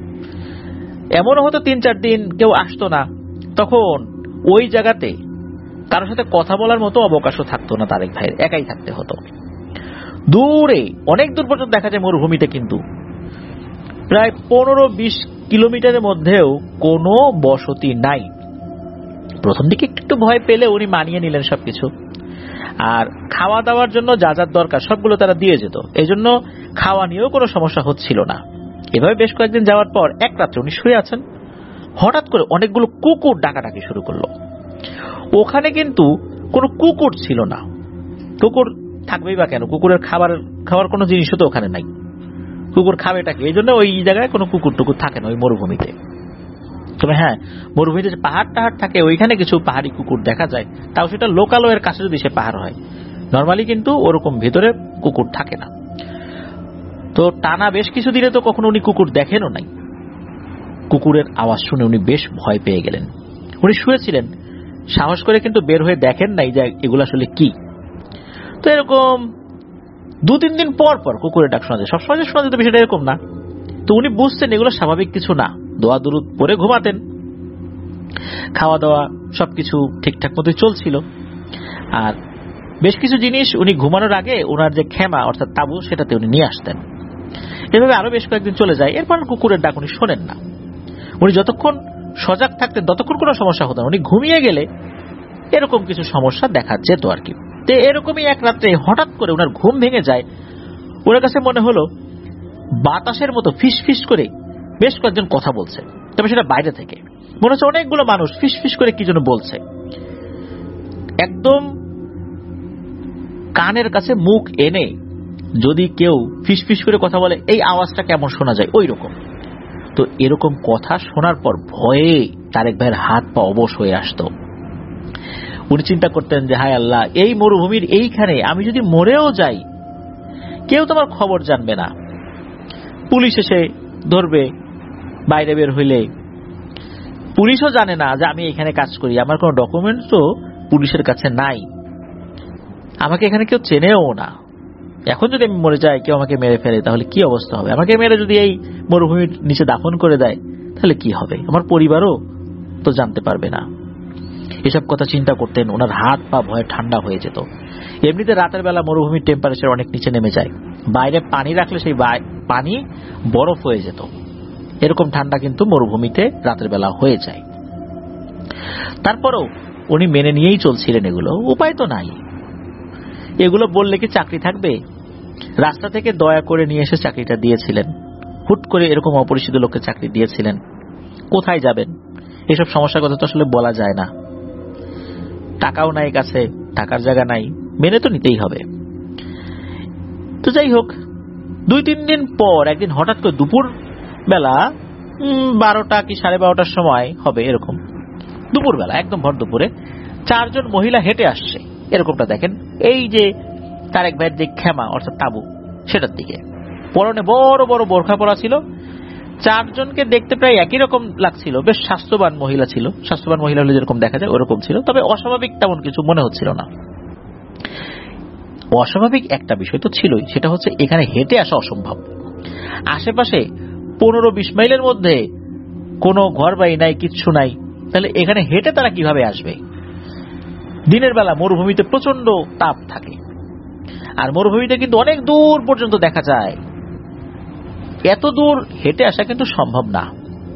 এমনও হতো তিন চার দিন কেউ আসতো না, তখন ওই জায়গাতে কারোর সাথে কথা বলার মতো অবকাশও থাকতো না তারেক ভাইয়ের, একাই থাকতে হতো। দূরে অনেক দূর পর্যন্ত দেখা যায় মরুভূমিতে কিন্তু প্রায় পনেরো বিশ কিলোমিটারের মধ্যেও কোনো বসতি নাই। প্রথম দিকে একটু ভয় পেলে উনি মানিয়ে নিলেন সবকিছু, আর খাওয়া দাওয়ার জন্য যা যা দরকার সবগুলো তারা দিয়ে যেত, এই জন্য খাওয়া নিয়েও কোনো সমস্যা হচ্ছিল না। এভাবে বেশ কয়েকদিন যাওয়ার পর এক রাত্রে উনি শুয়ে আছেন, হঠাৎ করে অনেকগুলো কুকুর ডাকাডাকি শুরু করলো। ওখানে কিন্তু কোনো কুকুর ছিল না, কুকুর থাকবেই বা কেন, কুকুরের খাবার খাওয়ার কোনো জিনিসও তো ওখানে নাই, কুকুর খাবেটাকে, এই জন্য ওই জায়গায় কোনো কুকুর টুকুর থাকে না ওই মরুভূমিতে। তবে হ্যাঁ, মরুভূমিতে যে পাহাড় টাহাড় থাকে ওইখানে কিছু পাহাড়ি কুকুর দেখা যায়, তাও সেটা লোকালয়ের কাছে যদি সে পাহাড় হয়, নর্মালি কিন্তু ওরকম ভেতরে কুকুর থাকে না। তো টানা বেশ কিছু দিনে তো কখনো উনি কুকুর দেখেনও নাই। কুকুরের আওয়াজ শুনে উনি বেশ ভয় পেয়ে গেলেন। উনি শুয়েছিলেন, সাহস করে কিন্তু বের হয়ে দেখেন নাই যে এগুলো আসলে কি। তো এরকম দু তিন দিন পর পর কুকুরের ডাক শোনা যায়, সবসময় শোনা যেত বিষয়টা এরকম না। তো উনি বুঝতেন এগুলো স্বাভাবিক কিছু না, দোয়া দুরুদ পরে ঘুমাতেন, খাওয়া দাওয়া সবকিছু ঠিকঠাক মতোই চলছিল। আর বেশ কিছু জিনিস উনি ঘুমানোর আগে ওনার যে খেমা অর্থাৎ তাঁবু সেটাতে উনি নিয়ে আসতেন। এভাবে আরো বেশ কয়েকদিন চলে যায়, এরপর কুকুরের ডাক উনি শোনেন না। উনি যতক্ষণ সজাগ থাকতেন ততক্ষণ কোনো সমস্যা হতো না, উনি ঘুমিয়ে গেলে এরকম কিছু সমস্যা দেখা যেত আর কি। তো এরকমই এক রাত্রে হঠাৎ করে ওনার ঘুম ভেঙে যায়। ওনার কাছে মনে হলো বাতাসের মতো ফিস ফিস করে বেশ কয়েকজন কথা বলছে, তবে সেটা বাইরে থেকে মনে হচ্ছে অনেকগুলো মানুষ ফিস ফিস করে কি যেন বলছে। একদম কানের কাছে মুখ এনে যদি কেউ ফিস ফিস করে কথা বলে এই আওয়াজটা কেমন শোনা যায় ওই রকম। তো এরকম কথা শোনার পর ভয়ে তারেক ভাইয়ের হাত পা অবশ হয়ে আসতো। উনি চিন্তা করতেন যে হায় আল্লাহ, এই মরুভূমির এইখানে আমি যদি মরেও যাই কেউ তোমার খবর জানবে না, পুলিশ এসে ধরবে, বাইরে বের হইলে পুলিশও জানে না যে আমি এখানে কাজ করি, আমার কোনো ডকুমেন্টসও পুলিশের কাছে নাই, আমাকে এখানে কেউ চেনেও না। এখন যদি আমি মরে যাই, কেউ আমাকে মেরে ফেলে, তাহলে কি অবস্থা হবে? আমাকে মেরে যদি এই মরুভূমির নিচে দাফন করে দেয় তাহলে কি হবে? আমার পরিবারও তো জানতে পারবে না। এসব কথা চিন্তা করতেন, ওনার হাত পা ভয়ে ঠান্ডা হয়ে যেত। এমনিতে রাতের বেলা মরুভূমির টেম্পারেচার অনেক নিচে নেমে যায়, বাইরে পানি রাখলে সেই পানি বরফ হয়ে যেত। এরকম ঠান্ডা কিন্তু মরুভূমিতে রাতের বেলা হয়ে যায়। তারপরেও উনি মেনে নিয়েই চলছিলেন, এগুলো উপায় তো নাই, এগুলো বললে কি চাকরি থাকবে? রাস্তা থেকে দয়া করে নিয়ে এসে চাকরিটা দিয়েছিলেন, হুট করে এরকম অপরিচিত লোককে চাকরি দিয়েছিলেন, কোথায় যাবেন? এসব সমস্যার কথা তো আসলে বলা যায় না, টাকাও নাই কাছে, টাকার জায়গা নাই, মেনে তো নিতেই হবে। তো যাই হোক, দুই তিন দিন পর একদিন হঠাৎ করে দুপুর বেলা বারোটা কি সাড়ে বারোটার সময় হবে এরকম, দুপুর বেলা একদম ভর দুপুরে চারজন মহিলা হেঁটে আসছে, এরকমটা দেখেন এই যে তারেক ভাইয়ের যে খেমা অর্থাৎ তাঁবু সেটার দিকে। পরনে বড় বড় বোরখা পরা ছিল, চারজনকে দেখতে প্রায় একই রকম লাগছিল, বেশ স্বাস্থ্যবান মহিলা ছিল, স্বাস্থ্যবান মহিলা হলে যেরকম দেখা যায় ওরকম ছিল, তবে অস্বাভাবিক তেমন কিছু মনে হচ্ছিল না। অস্বাভাবিক একটা বিষয় তো ছিলই, সেটা হচ্ছে এখানে হেঁটে আসা অসম্ভব। আশেপাশে পনেরো বিশ মাইলের মধ্যে কোনো ঘর বাড়ি নাই, কিচ্ছু নাই, তাহলে এখানে হেঁটে তারা কিভাবে আসবে? দিনের বেলা মরুভূমিতে প্রচন্ড তাপ থাকে, আর মরুভূমিতে কিন্তু অনেক দূর পর্যন্ত দেখা যায়, এত দূর হেঁটে আসা কিন্তু সম্ভব না।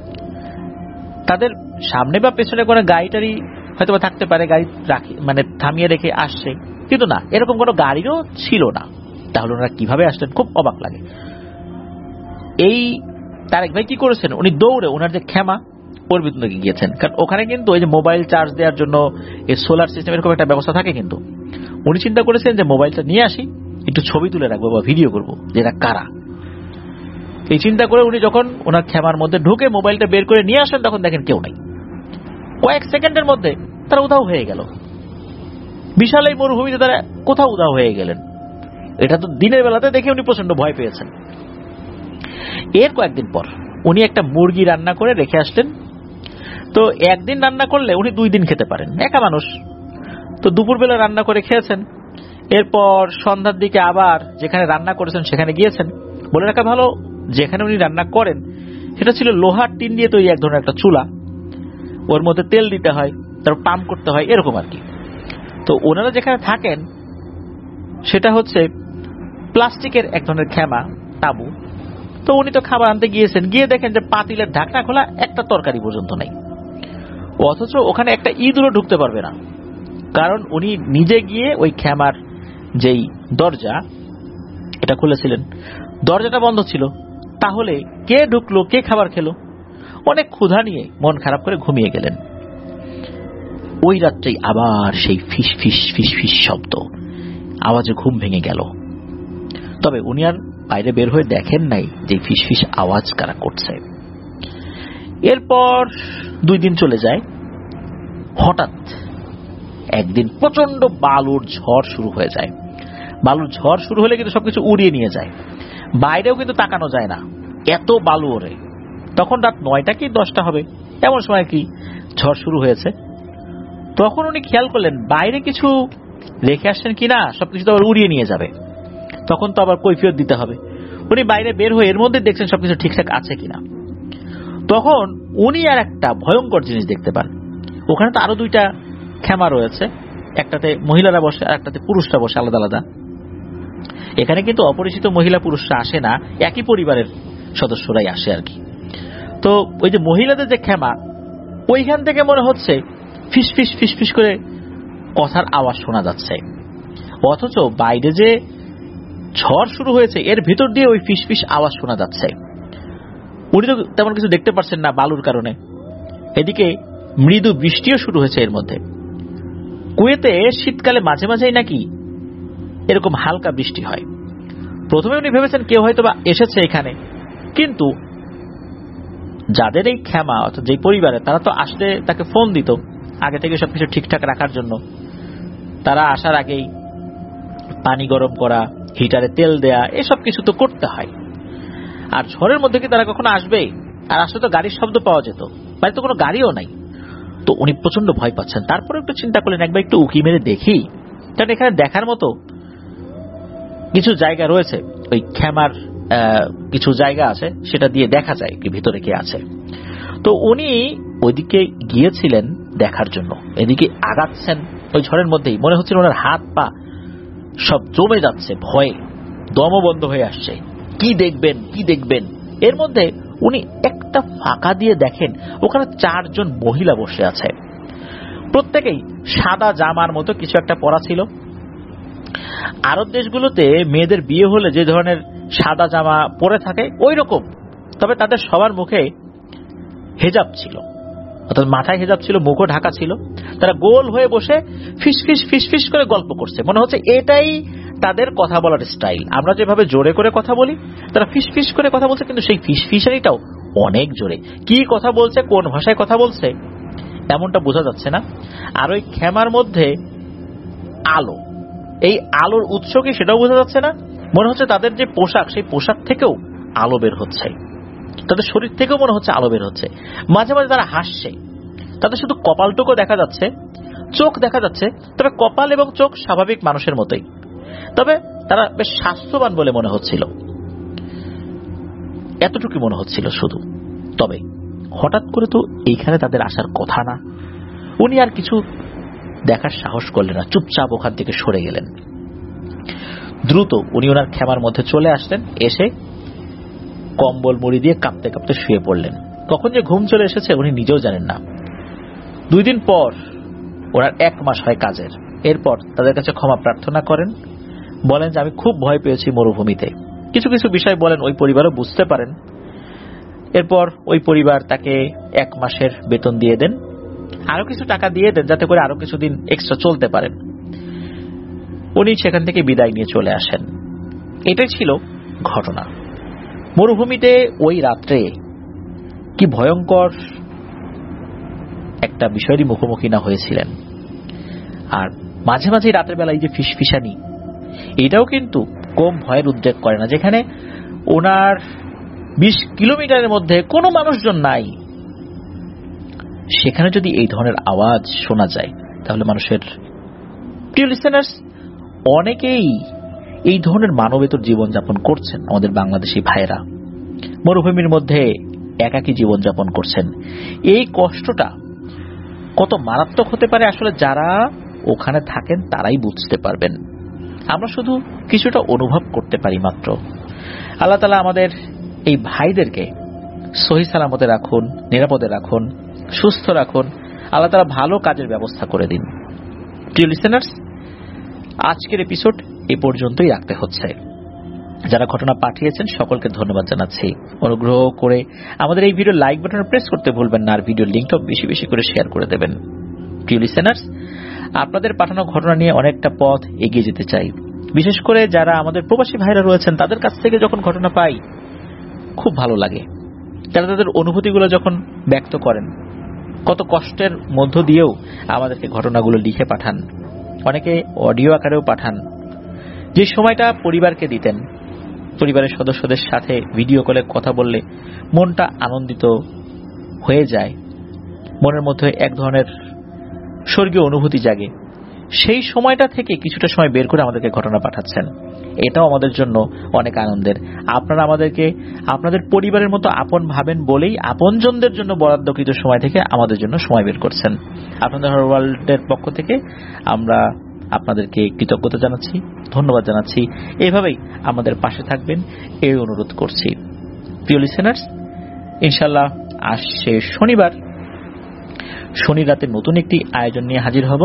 তাদের সামনে বা পেছনে কোনো গাড়ি টাড়ি হয়তো থাকতে পারে, গাড়ি রাখি মানে থামিয়ে রেখে আসছে, কিন্তু না, এরকম কোনো গাড়িরও ছিল না। তাহলে ওনারা কিভাবে আসলেন? খুব অবাক লাগে। এই তারেক ভাই কি করেছেন, উনি দৌড়ে ওনার যে খেমা ওর ভিতরে গিয়েছেন, কারণ ওখানে কিন্তু ওই যে মোবাইল চার্জ দেওয়ার জন্য এই সোলার সিস্টেম এরকম একটা ব্যবস্থা থাকে। কিন্তু উনি চিন্তা করেছেন যে মোবাইলটা নিয়ে আসি, একটু ছবি তুলে রাখবো বা ভিডিও করবো যে এটা কারা। এই চিন্তা করে উনি যখন ওনার খেমার মধ্যে ঢুকে মোবাইলটা বের করে নিয়ে আসেন, তখন দেখেন কেউ নাই। কয়েক সেকেন্ডের মধ্যে তারা উধাও হয়ে গেল। বিশাল এই মরুভূমিতে তারা কোথাও উধাও হয়ে গেলেন। এটা তো দিনের বেলাতে দেখে উনি প্রচন্ড ভয় পেয়েছেন। এর কয়েকদিন পর উনি একটা মুরগি রান্না করে রেখে আসলেন। তো একদিন রান্না করলে উনি দুই দিন খেতে পারেন, একা মানুষ। তো দুপুরবেলা রান্না করে খেয়েছেন। এরপর সন্ধ্যার দিকে আবার যেখানে রান্না করেছেন সেখানে গিয়েছেন। বলে রাখা ভালো, যেখানে উনি রান্না করেন সেটা ছিল লোহার টিন দিয়ে তৈরি এক ধরনের একটা চুলা। ওর মধ্যে তেল দিতে হয়, তারপর পাম্প করতে হয়, এরকম আর কি। তো ওনারা যেখানে থাকেন সেটা হচ্ছে প্লাস্টিকের এক ধরনের খেমা, তাঁবু। তো উনি তো খাবার আনতে গিয়েছেন, গিয়ে দেখেন যে পাতিলের ঢাকনা খোলা, একটা তরকারি পর্যন্ত নেই। অথচ ওখানে একটা ইঁদুরও ঢুকতে পারবে না, কারণ উনি নিজে গিয়ে ওই খেমার যেই দরজা এটা খুলেছিলেন, দরজাটা বন্ধ ছিল। তাহলে কে ঢুকলো, কে খাবার খেলো? অনেক ক্ষুধা নিয়ে মন খারাপ করে ঘুমিয়ে গেলেন। ওই রাত্রেই আবার সেই ফিস ফিস ফিস ফিস শব্দ, আওয়াজে ঘুম ভেঙে গেল। তবে উনি আর বাইরে বের হয়ে দেখেন নাই যে ফিস ফিস আওয়াজ কারা করছে। এরপর দুই দিন চলে যায়। হঠাৎ একদিন প্রচন্ড বালুর ঝড় শুরু হয়ে যায়। বালুর ঝড় শুরু হলে কিন্তু সবকিছু উড়িয়ে নিয়ে যায়, বাইরেও কিন্তু তাকানো যায় না, এত বালু ওরে। তখন রাত নয়টা কি দশটা হবে, এমন সময় কি ঝড় শুরু হয়েছে। তখন উনি খেয়াল করলেন বাইরে কিছু রেখে আসছেন কিনা, সবকিছু তো আবার উড়িয়ে নিয়ে যাবে। তখন তো আবার কৈফিয়ত দিতে হবে। উনি বাইরে বের হয়ে এর মধ্যে দেখছেন সবকিছু ঠিকঠাক আছে কিনা। তখন উনি আর একটা ভয়ঙ্কর জিনিস দেখতে পান। ওখানে তো আরো দুইটা খেমা রয়েছে, একটাতে মহিলারা বসে আর একটাতে পুরুষরা বসে আলাদা আলাদা। এখানে কিন্তু অপরিচিত মহিলা পুরুষরা আসে না, একই পরিবারের সদস্যরাই আসে আর কি। তো ওই যে মহিলাদের যে খেমা, ওইখান থেকে মনে হচ্ছে ফিস ফিস ফিস ফিস করে কথার আওয়াজ শোনা যাচ্ছে। অথচ বাইরে যে ঝড় শুরু হয়েছে এর ভিতর দিয়ে ওই ফিস ফিস আওয়াজ শোনা যাচ্ছে। উনি তো তেমন কিছু দেখতে পাচ্ছেন না বালুর কারণে। এদিকে মৃদু বৃষ্টিও শুরু হয়েছে এর মধ্যে। কুয়েতে শীতকালে মাঝে মাঝেই নাকি এরকম হালকা বৃষ্টি হয়। প্রথমে উনি ভেবেছেন কেউ হয়তো বা এসেছে এখানে, কিন্তু যাদের এই খেমা অর্থাৎ যে পরিবারে, তারা তো আসলে তাকে ফোন দিত আগে থেকে সবকিছু ঠিকঠাক রাখার জন্য। তারা আসার আগেই পানি গরম করা, হিটারে তেল দেয়া, এসব কিছু তো করতে হয়। আর ঝড়ের মধ্যে কি তারা কখনো আসবে? আর আসলে তো গাড়ির শব্দ পাওয়া যেত, বাড়িতে তো কোনো গাড়িও নাই। তো উনি প্রচন্ড ভয় পাচ্ছেন। তারপরে একটু চিন্তা করলেন একবার একটু উকি মেরে দেখি, কারণ এখানে দেখার মতো কিছু জায়গা রয়েছে। ওই খেমার কিছু জায়গা আছে, সেটা দিয়ে দেখা যায় কি ভিতরে কে আছে। তো উনি ওইদিকে গিয়েছিলেন দেখার জন্য। এদিকে আগাচ্ছেন ওই ঝড়ের মধ্যেই, মনে হচ্ছিল ওনার হাত পা সব জমে যাচ্ছে, ভয়ে দমও বন্ধ হয়ে আসছে। কি দেখবেন কি দেখবেন এর মধ্যে উনি একটা ফাঁকা দিয়ে দেখেন ওখানে চারজন মহিলা বসে আছে। প্রত্যেকেই সাদা জামার মতো কিছু একটা পরা ছিল। আরব দেশগুলোতে মেয়েদের বিয়ে হলে যে ধরনের সাদা জামা পরে থাকে ওই রকম, তবে তাদের সবার মুখে হেজাব ছিল, অর্থাৎ মাথায় হেজাব ছিল, মুখও ঢাকা ছিল। তারা গোল হয়ে বসে ফিস ফিস ফিস ফিস করে গল্প করছে। মনে হচ্ছে এটাই তাদের কথা বলার স্টাইল। আমরা যেভাবে জোরে করে কথা বলি, তারা ফিস ফিস করে কথা বলছে, কিন্তু সেই ফিস ফিসারিটাও অনেক জোরে। কি কথা বলছে, কোন ভাষায় কথা বলছে এমনটা বোঝা যাচ্ছে না। আর ওই খেমার মধ্যে আলো, এই আলোর উৎস কি সেটাও বোঝা যাচ্ছে না। মনে হচ্ছে তাদের যে পোশাক, সেই পোশাক থেকেও আলো বের হচ্ছে, তাদের শরীর থেকেও মনে হচ্ছে আলো বের হচ্ছে। মাঝে মাঝে তারা হাসছে, তাদের শুধু কপালটুকু দেখা যাচ্ছে, চোখ দেখা যাচ্ছে। তবে কপাল এবং চোখ স্বাভাবিক মানুষের মতোই, তবে তারা বেশ স্বাস্থ্যবান বলে মনে হচ্ছিল, এতটুকু মনে হচ্ছিল শুধু। তবে হঠাৎ করে তো এইখানে তাদের আসার কথা না। উনি আর কিছু দেখার সাহস করলেন না, চুপচাপ ওখান থেকে সরে গেলেন। দ্রুত উনি ওনার খেমার মধ্যে চলে আসলেন, এসে কম্বল মুড়ি দিয়ে কাঁপতে কাঁপতে শুয়ে পড়লেন। কখন যে ঘুম চলে এসেছে উনি নিজেও জানেন না। দুই দিন পর ওনার এক মাস হয় কাজের। এরপর তাদের কাছে ক্ষমা প্রার্থনা করেন, বলেন যে আমি খুব ভয় পেয়েছি মরুভূমিতে। কিছু কিছু বিষয় বলেন, ওই পরিবারও বুঝতে পারেন এরপর ওই পরিবার তাকে এক মাসের বেতন দিয়ে দেন, আরো কিছু টাকা দিয়ে দেন যাতে করে আরো কিছুদিন এক্সট্রা চলতে পারেন। উনি সেখান থেকে বিদায় নিয়ে চলে আসেন। এটাই ছিল ঘটনা। মরুভূমিতে ওই রাত্রে কি ভয়ঙ্কর একটা বিষয়েরই মুখোমুখি না হয়েছিলেন। আর মাঝে মাঝে রাতের বেলায় যে ফিসফিসানি, এটাও কিন্তু কম ভয়ের উদ্রেক করে না। যেখানে ওনার বিশ কিলোমিটারের মধ্যে কোনো মানুষজন নাই, সেখানে যদি এই ধরনের আওয়াজ শোনা যায় তাহলে মানুষের, প্রিয় লিসেনার্স, অনেকেই এই ধরনের মানবেতর জীবনযাপন করছেন। আমাদের বাংলাদেশি ভাইয়েরা মরুভূমির মধ্যে একাকী জীবনযাপন করছেন। এই কষ্টটা কত মারাত্মক হতে পারে আসলে যারা ওখানে থাকেন তারাই বুঝতে পারবেন। আমরা শুধু কিছুটা অনুভব করতে পারি মাত্র। আল্লাহ তাআলা আমাদের এই ভাইদেরকে সহি সালামতে রাখুন, নিরাপদে রাখুন, সুস্থ রাখুন। আল্লাহ তাআলা ভালো কাজের ব্যবস্থা করে দিন। প্রিয় লিসেনার্স, আজকের এপিসোড এই পর্যন্তই রাখতে হচ্ছে। যারা ঘটনা পাঠিয়েছেন সকলকে ধন্যবাদ জানাচ্ছি। অনুগ্রহ করে আমাদের এই ভিডিও লাইক বাটনে প্রেস করতে ভুলবেন না, আর ভিডিও লিংকটা বেশি বেশি করে শেয়ার করে দেবেন। প্রিয় লিসেনার্স, আপনাদের পাঠানো ঘটনা নিয়ে অনেকটা পথ এগিয়ে যেতে চাই। বিশেষ করে যারা আমাদের প্রবাসী ভাইরা রয়েছেন তাদের কাছ থেকে যখন ঘটনা পাই খুব ভালো লাগে। তারা তাদের অনুভূতিগুলো যখন ব্যক্ত করেন, কত কষ্টের মধ্য দিয়েও আমাদেরকে ঘটনাগুলো লিখে পাঠান, অনেকে অডিও আকারেও পাঠান। যে সময়টা পরিবারকে দিতেন, পরিবারের সদস্যদের সাথে ভিডিও কলে কথা বললে মনটা আনন্দিত হয়ে যায়, মনের মধ্যে এক ধরনের স্বর্গীয় অনুভূতি জাগে। সেই সময়টা থেকে কিছুটা সময় বের করে আমাদেরকে ঘটনা পাঠাচ্ছেন, এটাও আমাদের জন্য অনেক আনন্দের। আপনারা আমাদেরকে আপনাদের পরিবারের মতো আপন ভাবেন বলেই আপনজনদের জন্য বরাদ্দকৃত সময় থেকে আমাদের জন্য সময় বের করছেন। আপনাদের হর ওয়ার্ল্ডের পক্ষ থেকে আমরা আপনাদেরকে কৃতজ্ঞতা জানাচ্ছি, ধন্যবাদ জানাচ্ছি। এভাবেই আমাদের পাশে থাকবেন এই অনুরোধ করছি। প্রিয় লিসেনার্স, ইনশাআল্লাহ আসছে শনিবার শনি রাতে নতুন একটি আয়োজন নিয়ে হাজির হব।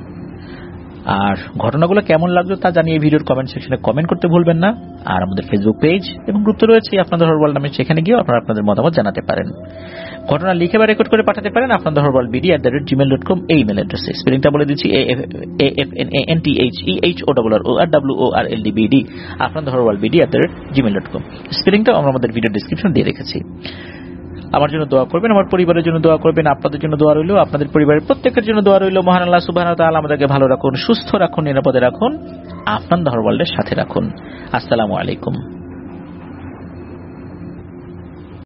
আর ঘটনাগুলো কেমন লাগলো তা জানিয়ে ভিডিওর কমেন্ট সেকশনে কমেন্ট করতে ভুলবেন না। আর আমাদের ফেসবুক পেজ এবং গ্রুপ তো রয়েছে আপনাদের হর ওয়ার্ল্ড নামে, সেখানে গিয়ে আপনারা আপনাদের মতামত জানাতে পারেন। ঘটনা লিখে বা রেকর্ড করে পাঠাতে পারেন আপনাদের হর world BD at the rate Gmail dot com এই ইমেল অ্যাড্রেসে। স্পেলিংটা বলে দিচ্ছি, A F N A N T H E H O double R O R W O R L D BD আপনাদের হর world BD at the rate Gmail dot com. স্পেলিংটাও আমরা আমাদের ভিডিও ডিসক্রিপশন দিয়ে রেখেছি। আমার জন্য দোয়া করবেন, আমার পরিবারের জন্য দোয়া করবেন, আপনাদের জন্য দোয়া রইল, আপনাদের পরিবারের প্রত্যেকের জন্য দোয়া রইল। মহান আল্লাহ সুবহানাহু ওয়া তাআলা আমাদেরকে ভালো রাখুন, সুস্থ রাখুন, নিরাপদে রাখুন, আপনাদের হর ওয়ার্ল্ডের সাথে রাখুন। আসসালামু আলাইকুম।